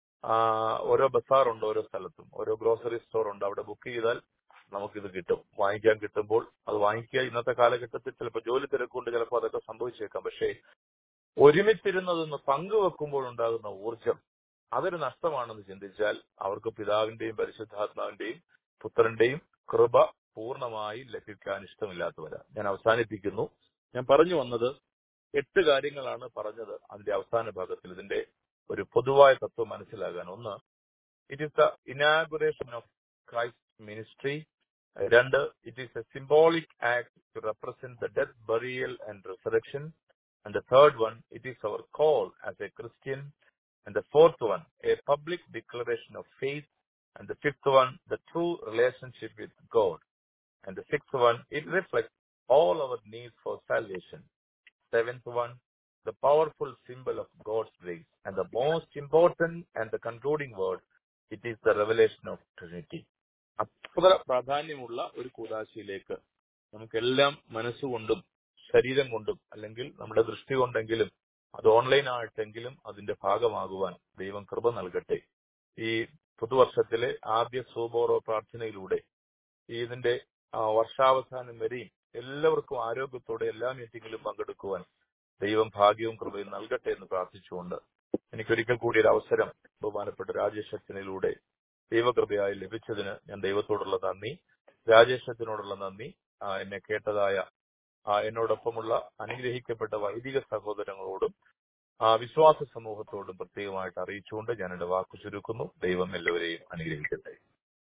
ഓരോ ബസാറുണ്ട്, ഓരോ സ്ഥലത്തും ഓരോ ഗ്രോസറി സ്റ്റോർ ഉണ്ട്. അവിടെ ബുക്ക് ചെയ്താൽ നമുക്കിത് കിട്ടും, വാങ്ങിക്കാൻ കിട്ടുമ്പോൾ അത് വാങ്ങിക്കുക. ഇന്നത്തെ കാലഘട്ടത്തിൽ ചിലപ്പോൾ ജോലി തിരക്കുകൊണ്ട് ചിലപ്പോൾ അതൊക്കെ സംഭവിച്ചേക്കാം. പക്ഷേ ഒരുമിച്ചിരുന്നതൊന്ന് പങ്കുവെക്കുമ്പോൾ ഉണ്ടാകുന്ന ഊർജം അതൊരു നഷ്ടമാണെന്ന് ചിന്തിച്ചാൽ അവർക്ക് പിതാവിന്റെയും പരിശുദ്ധാത്മാവിന്റെയും പുത്രന്റെയും കൃപ പൂർണ്ണമായി ലഭിക്കാൻ ഇഷ്ടമില്ലാത്തവരാ. ഞാൻ അവസാനിപ്പിക്കുന്നു. ഞാൻ പറഞ്ഞു വന്നത് 8 കാര്യങ്ങളാണ് പറഞ്ഞത് അതിന്റെ അവസാന ഭാഗത്തിൽ. ഇതിന്റെ ഒരു പൊതുവായ തത്വം മനസ്സിലാകാൻ. ഒന്ന്, it is the inauguration of Christ ministry. 2, it is a symbolic act to represent the death, burial and resurrection. And the third one, it is our call as a Christian. And the fourth one, a public declaration of faith. And the fifth one, the true relationship with God. And the sixth one, it reflects all our needs for salvation. Seventh one, the powerful symbol of God's grace. And the most important and the concluding word, it is the revelation of Trinity. അത്ര പ്രാധാന്യമുള്ള ഒരു കൂദാശയിലേക്ക് നമുക്കെല്ലാം മനസ്സുകൊണ്ടും ശരീരം കൊണ്ടും അല്ലെങ്കിൽ നമ്മുടെ ദൃഷ്ടി കൊണ്ടെങ്കിലും അത് ഓൺലൈൻ ആയിട്ടെങ്കിലും അതിന്റെ ഭാഗമാകുവാൻ ദൈവം കൃപ നൽകട്ടെ. ഈ പുതുവർഷത്തിലെ ആദ്യ സൂബോറോ പ്രാർത്ഥനയിലൂടെ ഇതിന്റെ വർഷാവസാനം വരെയും എല്ലാവർക്കും ആരോഗ്യത്തോടെ എല്ലാ മീറ്റിംഗിലും പങ്കെടുക്കുവാൻ ദൈവം ഭാഗ്യവും കൃപയും നൽകട്ടെ എന്ന് പ്രാർത്ഥിച്ചുകൊണ്ട് എനിക്കൊരിക്കൽ കൂടി ഒരു അവസരം ബഹുമാനപ്പെട്ട രാജേഷ് അച്ഛനിലൂടെ ദൈവകൃപയായി ലഭിച്ചതിന് ഞാൻ ദൈവത്തോടുള്ള നന്ദി, രാജേഷ് അച്ഛനോടുള്ള നന്ദി, എന്നെ കേട്ടതായ എന്നോടൊപ്പമുള്ള അനുഗ്രഹിക്കപ്പെട്ട വൈദിക സഹോദരങ്ങളോടും വിശ്വാസ സമൂഹത്തോടും പ്രത്യേകമായിട്ട് അറിയിച്ചുകൊണ്ട് ഞാൻ എന്റെ വാക്കു ചുരുക്കുന്നു. ദൈവം എല്ലാവരെയും അനുഗ്രഹിക്കട്ടെ.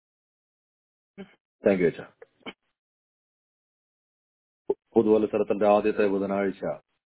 താങ്ക് യു അച്ഛാ. പുതുവത്സരത്തിന്റെ ആദ്യത്തെ ബുധനാഴ്ച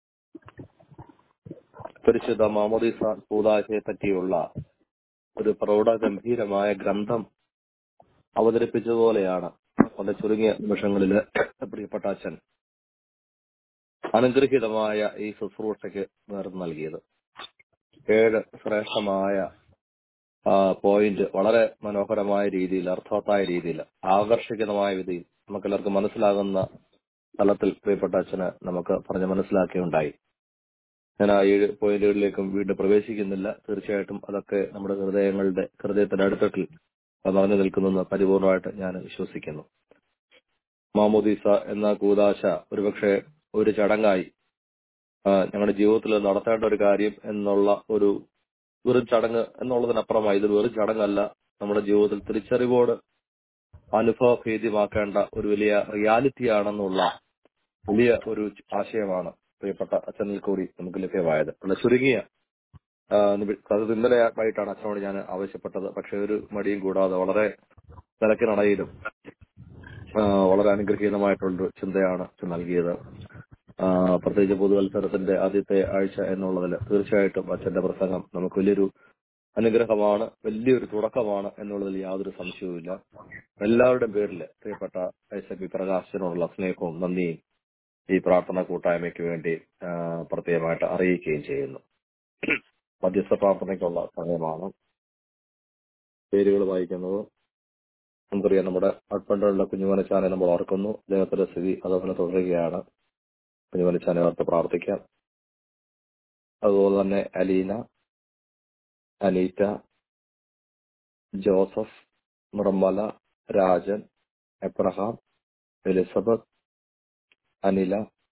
പരിശുദ്ധ മാമോദീസ കൂദാശയെ പറ്റിയുള്ള ഒരു പ്രൗഢഗംഭീരമായ ഗ്രന്ഥം അവതരിപ്പിച്ചതുപോലെയാണ് വളരെ ചുരുങ്ങിയ നിമിഷങ്ങളില് പ്രിയപ്പെട്ട അച്ഛൻ അനുഗ്രഹീതമായ ഈ ശുശ്രൂഷയ്ക്ക് നേതൃത്വം നൽകിയത്. 7 ശ്രേഷ്ഠമായ പോയിന്റ് വളരെ മനോഹരമായ രീതിയിൽ, അർത്ഥവത്തായ രീതിയിൽ, ആകർഷകമായ രീതിയിൽ നമുക്കെല്ലാവർക്കും മനസ്സിലാകുന്ന തലത്തിൽ പ്രിയപ്പെട്ട അച്ഛന് നമുക്ക് പറഞ്ഞ് മനസ്സിലാക്കിയുണ്ടായി. ഞാൻ ആ 7 പോയിന്റുകളിലേക്കും വീണ്ടും പ്രവേശിക്കുന്നില്ല. തീർച്ചയായിട്ടും അതൊക്കെ നമ്മുടെ ഹൃദയത്തിന്റെ അടുത്തട്ടിൽ നിറഞ്ഞു നിൽക്കുന്നെന്ന് പരിപൂർണമായിട്ട് ഞാൻ വിശ്വസിക്കുന്നു. മാമോദീസ എന്ന കൂദാശ ഒരുപക്ഷെ ഒരു ചടങ്ങായി ഞങ്ങളുടെ ജീവിതത്തിൽ നടത്തേണ്ട ഒരു കാര്യം എന്നുള്ള ഒരു വെറും ചടങ്ങ് എന്നുള്ളതിനപ്പുറമായി ഇത് വെറും ചടങ്ങല്ല, നമ്മുടെ ജീവിതത്തിൽ തിരിച്ചറിവോട് അനുഭവഭേദ്യമാക്കേണ്ട ഒരു വലിയ റിയാലിറ്റിയാണെന്നുള്ള വലിയ ഒരു ആശയമാണ് പ്രിയപ്പെട്ട അച്ഛനിൽ കൂടി നമുക്ക് ലഭ്യമായത്. വളരെ ചുരുങ്ങിയ അത് ഇന്നലെ ആയിട്ടാണ് അച്ഛനോട് ഞാൻ ആവശ്യപ്പെട്ടത്. പക്ഷെ ഒരു മടിയും കൂടാതെ വളരെ തിരക്കിനടയിലും വളരെ അനുഗ്രഹീതമായിട്ടുള്ളൊരു ചിന്തയാണ് നൽകിയത്. പ്രത്യേകിച്ച് പുതുവത്സരത്തിന്റെ ആദ്യത്തെ ആഴ്ച എന്നുള്ളതിൽ തീർച്ചയായിട്ടും അച്ഛന്റെ പ്രസംഗം നമുക്ക് വലിയൊരു അനുഗ്രഹമാണ്, വലിയൊരു തുടക്കമാണ് എന്നുള്ളതിൽ യാതൊരു സംശയവുമില്ല. എല്ലാവരുടെയും പേരിൽ പ്രിയപ്പെട്ട ഐസക് പ്രകാശനോടുള്ള സ്നേഹവും നന്ദിയും ഈ പ്രാർത്ഥന കൂട്ടായ്മയ്ക്ക് വേണ്ടി പ്രത്യേകമായിട്ട് അറിയിക്കുകയും ചെയ്യുന്നു. മധ്യസ്ഥ പ്രാർത്ഥനയ്ക്കുള്ള സമയമാണ്. പേരുകൾ വായിക്കുന്നത് നമുക്കറിയാം. നമ്മുടെ അട്പണ്ടുള്ള കുഞ്ഞുമനച്ചാനെ നമ്മൾ ഓർക്കുന്നു. അദ്ദേഹത്തിന്റെ സ്ഥിതി അതുപോലെ തുടരുകയാണ്. കുഞ്ഞുമനച്ചാനെ ഓർത്ത് പ്രാർത്ഥിക്കാം. അതുപോലെ തന്നെ Aleena, Anita, Joseph, Nirmala, Rajan, Abraham, Elizabeth, Anila,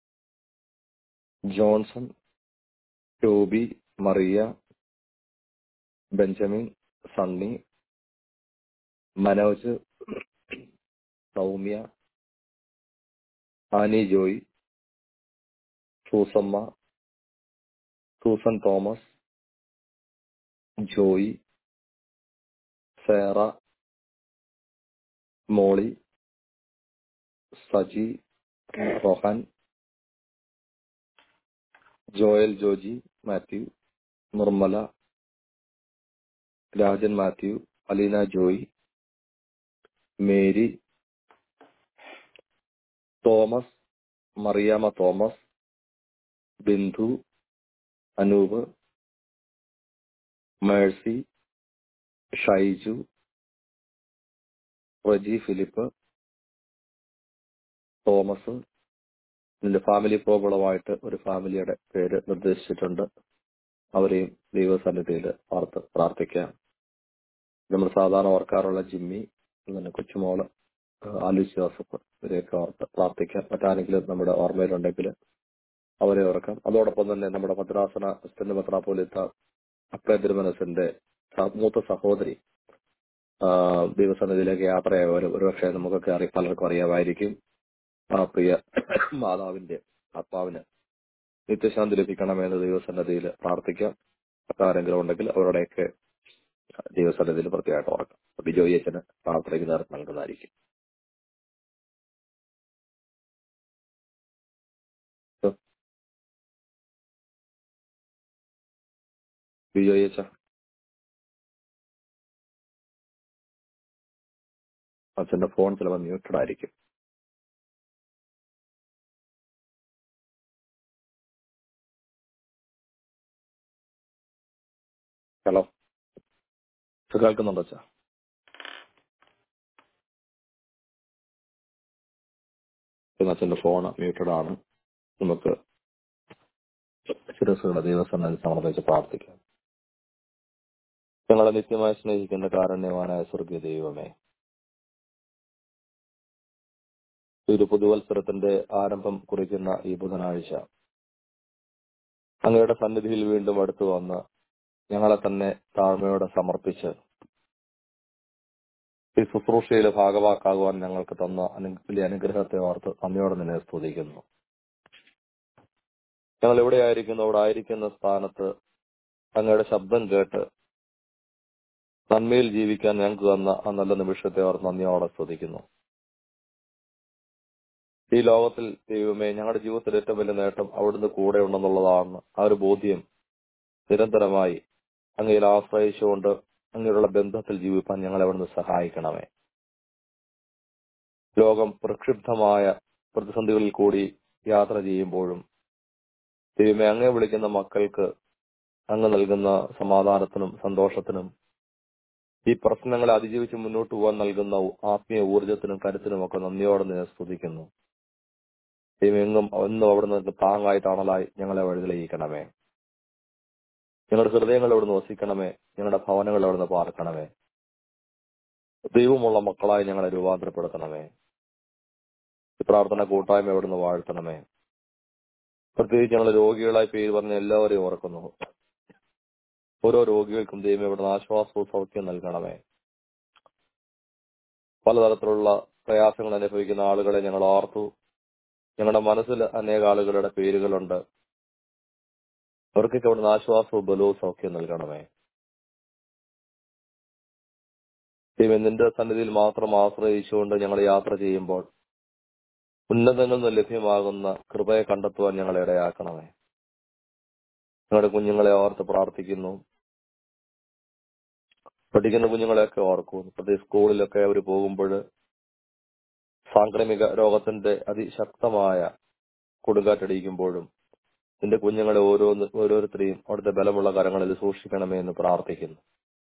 Johnson, Toby, Maria, Benjamin, Sunny, Manoj, Soumya, Annie Joy, Susamma, Susan Thomas, Joy, Sera, Molly, Saji, Rohan, Joel Joji Matthew, Nirmala, Rajan Matthew, Aleena Joy, Mary, Thomas, Mariamma Thomas, Bindu, Anoop, Mercy, Shaiju, Reji Philip, Thomas. ഇതിന്റെ ഫാമിലി പ്രോബ്ലമായിട്ട് ഒരു ഫാമിലിയുടെ പേര് നിർദ്ദേശിച്ചിട്ടുണ്ട്. അവരെയും ദൈവസന്നിധിയിൽ പ്രാർത്ഥിക്കാം. നമ്മൾ സാധാരണ ഓർക്കാറുള്ള ജിമ്മി, പിന്നെ കൊച്ചുമോള്, ആലുസ് ജോസഫ്, ഇവരെയൊക്കെ ഓർത്ത് പ്രാർത്ഥിക്കാം. മറ്റാരെങ്കിലും നമ്മുടെ ഓർമ്മയിലുണ്ടെങ്കിൽ അവരെ ഓർക്കാം. അതോടൊപ്പം തന്നെ നമ്മുടെ ഭദ്രാസന ക്രിസ്ത്യൻ മെത്രാപ്പോലീത്ത അപ്രേ തിരുമനസിന്റെ മൂത്ത സഹോദരി ദൈവസന്നിധിയിലേക്ക് യാത്രയായവരും ഒരുപക്ഷെ നമുക്കൊക്കെ പലർക്കും അറിയാമായിരിക്കും. ആ പ്രിയ മാതാവിന്റെ ആത്മാവിന് നിത്യശാന്തി ലഭിക്കണമെന്ന് ദൈവസന്നിധിയിൽ പ്രാർത്ഥിക്കാം. ആരെങ്കിലും ഉണ്ടെങ്കിൽ അവരുടെയൊക്കെ ദൈവസന്നിധിയിൽ പ്രത്യേകമായിട്ട് ഓർക്കാം. ബിജോയി അച്ഛന് പ്രാർത്ഥനയ്ക്ക് നേരം നൽകുന്നതായിരിക്കും. ബിജോയി അച്ഛ, അച്ഛന്റെ ഫോൺ ചിലപ്പോൾ മ്യൂട്ടഡ് ആയിരിക്കും. ഹലോ, കേൾക്കുന്നുണ്ടോ അച്ഛാ? അച്ഛന്റെ ഫോൺ മ്യൂട്ടഡ് ആണ്. നമുക്ക് ശിരസ്സുകളുടെ ദൈവസന്നിധി സമർപ്പിച്ച് പ്രാർത്ഥിക്കാം. ഞങ്ങളെ നിത്യമായി സ്നേഹിക്കുന്ന കാരുണ്യവാനായ സ്വർഗീയ ദൈവമേ, ഒരു പുതുവത്സരത്തിന്റെ ആരംഭം കുറിക്കുന്ന ഈ ബുധനാഴ്ച അങ്ങയുടെ സന്നിധിയിൽ വീണ്ടും അടുത്തു വന്ന് ഞങ്ങളെ തന്നെ താഴ്മയോടെ സമർപ്പിച്ച് ഈ ശുശ്രൂഷയിൽ ഭാഗവാക്കാകുവാൻ ഞങ്ങൾക്ക് തന്ന വലിയ അനുഗ്രഹത്തെ ഓർത്ത് നന്ദിയോടെ നിന്നെ സ്തുതിക്കുന്നു. ഞങ്ങൾ എവിടെയായിരിക്കുന്നു അവിടെ ആയിരിക്കുന്ന സ്ഥാനത്ത് അങ്ങയുടെ ശബ്ദം കേട്ട് നന്മയിൽ ജീവിക്കാൻ ഞങ്ങൾക്ക് തന്ന ആ നല്ല നിമിഷത്തെ ഓർത്ത് നന്ദിയോടെ സ്തുതിക്കുന്നു. ഈ ലോകത്തിൽ ദൈവമേ, ഞങ്ങളുടെ ജീവിതത്തിൽ ഏറ്റവും വലിയ നേട്ടം അവിടുന്ന് കൂടെ ഉണ്ടെന്നുള്ളതാണ്. ആ ഒരു ബോധ്യം നിരന്തരമായി അങ്ങയിൽ ആശ്രയിച്ചുകൊണ്ട് അങ്ങനെയുള്ള ബന്ധത്തിൽ ജീവിക്കാൻ ഞങ്ങളെ അവിടുന്ന് സഹായിക്കണമേ. ലോകം പ്രക്ഷുബ്ധമായ പ്രതിസന്ധികളിൽ കൂടി യാത്ര ചെയ്യുമ്പോഴും ദൈവമേ, അങ്ങേ വിളിക്കുന്ന മക്കൾക്ക് അങ്ങ് നൽകുന്ന സമാധാനത്തിനും സന്തോഷത്തിനും ഈ പ്രശ്നങ്ങളെ അതിജീവിച്ച് മുന്നോട്ട് പോകാൻ നൽകുന്ന ആത്മീയ ഊർജത്തിനും കരുത്തിനും ഒക്കെ നന്ദിയോടെ നിന്നെ സ്തുതിക്കുന്നു. ദൈവമെങ്ങും ഒന്നും അവിടെ നിന്ന് താങ്ങായി തണലായി ഞങ്ങളെ വഴിതെളിയിക്കണമേ. ഞങ്ങളുടെ ഹൃദയങ്ങൾ അവിടുന്ന് വസിക്കണമേ. ഞങ്ങളുടെ ഭവനങ്ങൾ അവിടുന്ന് പാർക്കണമേ. ദൈവമുള്ള മക്കളായി ഞങ്ങളെ രൂപാന്തരപ്പെടുത്തണമേ. പ്രാർത്ഥന കൂട്ടായ്മ അവിടുന്ന് വാഴ്ത്തണമേ. പ്രത്യേകിച്ച് ഞങ്ങൾ രോഗികളായി പേര് പറഞ്ഞ എല്ലാവരെയും ഓർക്കുന്നു. ഓരോ രോഗികൾക്കും ദൈവം ഇവിടുന്ന് ആശ്വാസവും സൗഖ്യം നൽകണമേ. പലതരത്തിലുള്ള പ്രയാസങ്ങൾ അനുഭവിക്കുന്ന ആളുകളെ ഞങ്ങൾ ഓർത്തു. ഞങ്ങളുടെ മനസ്സിൽ അനേക ആളുകളുടെ പേരുകളുണ്ട്. അവർക്കൊക്കെ അവിടുന്ന് ആശ്വാസവും ബലവും സൗഖ്യം നൽകണമേ. ദൈവം നിന്റെ സന്നിധിയിൽ മാത്രം ആശ്രയിച്ചുകൊണ്ട് ഞങ്ങൾ യാത്ര ചെയ്യുമ്പോൾ ഉന്നതങ്ങളിൽ നിന്ന് ലഭ്യമാകുന്ന കൃപയെ കണ്ടെത്തുവാൻ ഞങ്ങളെ ഇടയാക്കണമേ. ഞങ്ങളുടെ കുഞ്ഞുങ്ങളെ ഓർത്ത് പ്രാർത്ഥിക്കുന്നു. പഠിക്കുന്ന കുഞ്ഞുങ്ങളെയൊക്കെ ഓർക്കുന്നു. പ്രത്യേകിച്ച് സ്കൂളിലൊക്കെ അവർ പോകുമ്പോൾ സാംക്രമിക രോഗത്തിന്റെ അതിശക്തമായ കൊടുങ്കാറ്റടിക്കുമ്പോഴും നിന്റെ കുഞ്ഞുങ്ങളെ ഓരോരുത്തരെയും അവിടുത്തെ ബലമുള്ള കരങ്ങളിൽ സൂക്ഷിക്കണമേ എന്ന് പ്രാർത്ഥിക്കുന്നു.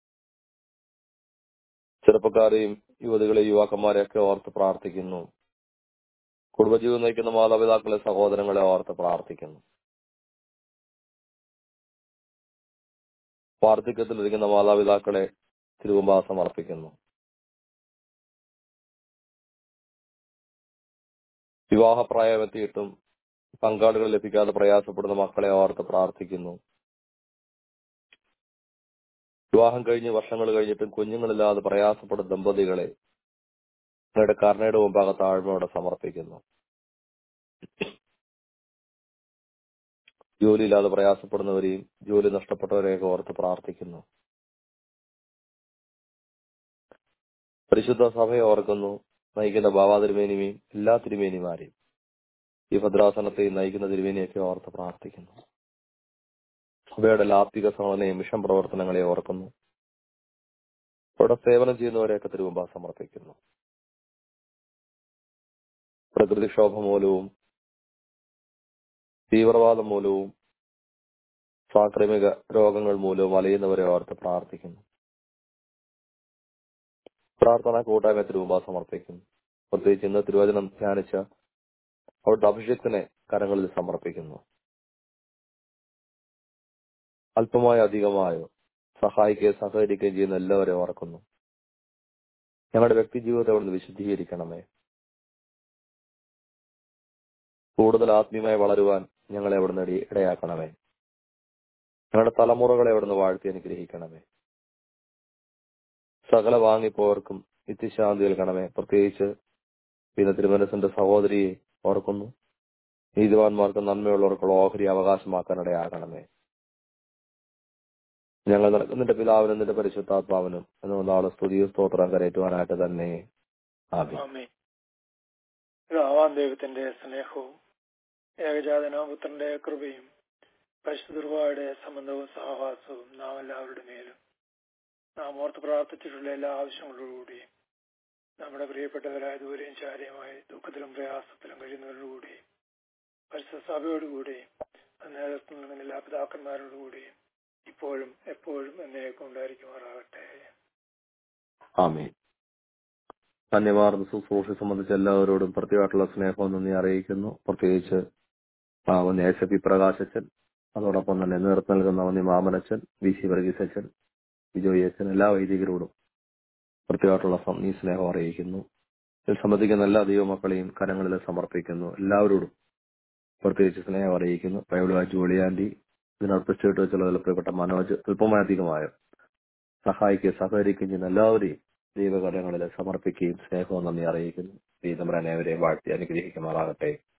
ചെറുപ്പക്കാരെയും യുവതികളെയും യുവാക്കന്മാരെയൊക്കെ ഓർത്ത് പ്രാർത്ഥിക്കുന്നു. കുടുംബജീവിതം നയിക്കുന്ന മാതാപിതാക്കളെ സഹോദരങ്ങളെ ഓർത്ത് പ്രാർത്ഥിക്കുന്നു. വാർദ്ധക്യത്തിലിരിക്കുന്ന മാതാപിതാക്കളെ തിരുവമ്പാ സമർപ്പിക്കുന്നു. വിവാഹപ്രായമെത്തിയിട്ടും പങ്കാളികൾ ലഭിക്കാതെ പ്രയാസപ്പെടുന്ന മക്കളെ ഓർത്ത് പ്രാർത്ഥിക്കുന്നു. വിവാഹം കഴിഞ്ഞ് വർഷങ്ങൾ കഴിഞ്ഞിട്ടും കുഞ്ഞുങ്ങളില്ലാതെ പ്രയാസപ്പെടുന്ന ദമ്പതികളെ നിങ്ങളുടെ കരുണയുടെ മുമ്പാകെ താഴ്മയോടെ സമർപ്പിക്കുന്നു. ജോലിയില്ലാതെ പ്രയാസപ്പെടുന്നവരെയും ജോലി നഷ്ടപ്പെട്ടവരെയൊക്കെ ഓർത്ത് പ്രാർത്ഥിക്കുന്നു. പരിശുദ്ധ സഭയെ ഓർക്കുന്നു. നയിക്കുന്ന ബാബാ തിരുമേനിയും എല്ലാ തിരുമേനിമാരെയും ഈ ഭദ്രാസനത്തെയും നയിക്കുന്ന തിരുമേനിയൊക്കെ ഓർത്ത് പ്രാർത്ഥിക്കുന്നു. സഭയുടെ ലാത്വിക സഹോദരനെയും മിഷൻ പ്രവർത്തനങ്ങളെ ഓർക്കുന്നു. അവിടെ സേവനം ചെയ്യുന്നവരെയൊക്കെ തിരുമുമ്പാ സമർപ്പിക്കുന്നു. പ്രകൃതിക്ഷോഭം മൂലവും തീവ്രവാദം മൂലവും സാംക്രമിക രോഗങ്ങൾ മൂലവും വലയുന്നവരെ ഓർത്ത് പ്രാർത്ഥിക്കുന്നു. പ്രാർത്ഥന കൂട്ടായ്മ തിരുമുമ്പാ സമർപ്പിക്കുന്നു. പ്രത്യേകിച്ച് ഇന്ന് തിരുവചനം ധ്യാനിച്ച അവിടുത്തെ അഭിഷേകത്തിനെ കരങ്ങളിൽ സമർപ്പിക്കുന്നു. അല്പമായോ അധികമായോ സഹായിക്കുകയും സഹകരിക്കുകയും ചെയ്യുന്ന എല്ലാവരെയും ഓർക്കുന്നു. ഞങ്ങളുടെ വ്യക്തി ജീവിതത്തെ അവിടുന്ന് വിശുദ്ധീകരിക്കണമേ. കൂടുതൽ ആത്മീയമായി വളരുവാൻ ഞങ്ങളെ അവിടുന്ന് ഇടയാക്കണമേ. ഞങ്ങളുടെ തലമുറകളെ അവിടുന്ന് വാഴ്ത്തി അനുഗ്രഹിക്കണമേ. സകല വാങ്ങിപ്പോർക്കും നിത്യശാന്തി നൽകണമേ. പ്രത്യേകിച്ച് പിന്നെ തിരുമനസിന്റെ സഹോദരിയെ ഓർക്കുന്നു. നീതിവാന്മാർക്ക് നന്മയുള്ളവർക്കുള്ള ഓഹരി അവകാശമാക്കാനിടയാകണമേ. ഞങ്ങൾ നിന്റെ പിതാവിനും നിന്റെ പരിശുദ്ധാത്മാവിനും എന്ന നാളെ സ്തുതിയും സ്തോത്രം കരയറ്റുവാനായിട്ട് തന്നെ. ആമേൻ. പിതാവാം ദൈവത്തിന്റെ സ്നേഹവും ഏകജാതനാം പുത്രന്റെ കൃപയും പരിശുദ്ധരുടെ സംബന്ധവും സഹവാസവും നാം എല്ലാവരുടെ മേലും നാം ഓർത്ത് പ്രാർത്ഥിച്ചിട്ടുള്ള എല്ലാ ആവശ്യങ്ങളോടുകൂടിയും നമ്മുടെ പ്രിയപ്പെട്ടവരായ ദൂരെയും ചാരയുമായി ദുഃഖത്തിലും പ്രയാസത്തിലും കഴിയുന്നവരോടുകൂടിയും പരിശുദ്ധ സഭയോടുകൂടിയും നേതൃത്വം നൽകുന്ന എല്ലാ പിതാക്കന്മാരോടുകൂടിയും ഇപ്പോഴും എപ്പോഴും എന്നേക്കും ഉണ്ടായിരിക്കുമാറാകട്ടെ. ആമേൻ. ധന്യവാദ ശുശ്രൂഷ സംബന്ധിച്ച് എല്ലാവരോടും പ്രത്യേകമായിട്ടുള്ള സ്നേഹവും നന്ദി അറിയിക്കുന്നു. പ്രത്യേകിച്ച് ദേശപി പ്രകാശച്ചൻ, അതോടൊപ്പം തന്നെ നേതൃത്വം നൽകുന്ന മാമനച്ചൻ, VC വർഗീസച്ചൻ, ബിജോയ് അച്ഛൻ, എല്ലാ വൈദികരോടും പ്രത്യേകമായിട്ടുള്ള ഈ സ്നേഹം അറിയിക്കുന്നു. ഇതിൽ സംബന്ധിക്കുന്ന എല്ലാ ദൈവമക്കളെയും കരങ്ങളിൽ സമർപ്പിക്കുന്നു. എല്ലാവരോടും പ്രത്യേകിച്ച് സ്നേഹം അറിയിക്കുന്നു. ബൈബിൾ ജോളിയാൻഡി, ഇതിനർപ്പിച്ചിട്ട് വെച്ചുള്ള പ്രിയപ്പെട്ട മനോജ്, അല്പമാധികമായോ സഹായിക്കുകയും സഹകരിക്കുകയും ചെയ്യുന്ന എല്ലാവരെയും ദൈവകരങ്ങളിൽ സമർപ്പിക്കുകയും സ്നേഹവും നന്ദി അറിയിക്കുന്നു. ദൈവം അനേവരെയും വാഴ്ത്തി അനുഗ്രഹിക്കുമാറാകട്ടെ.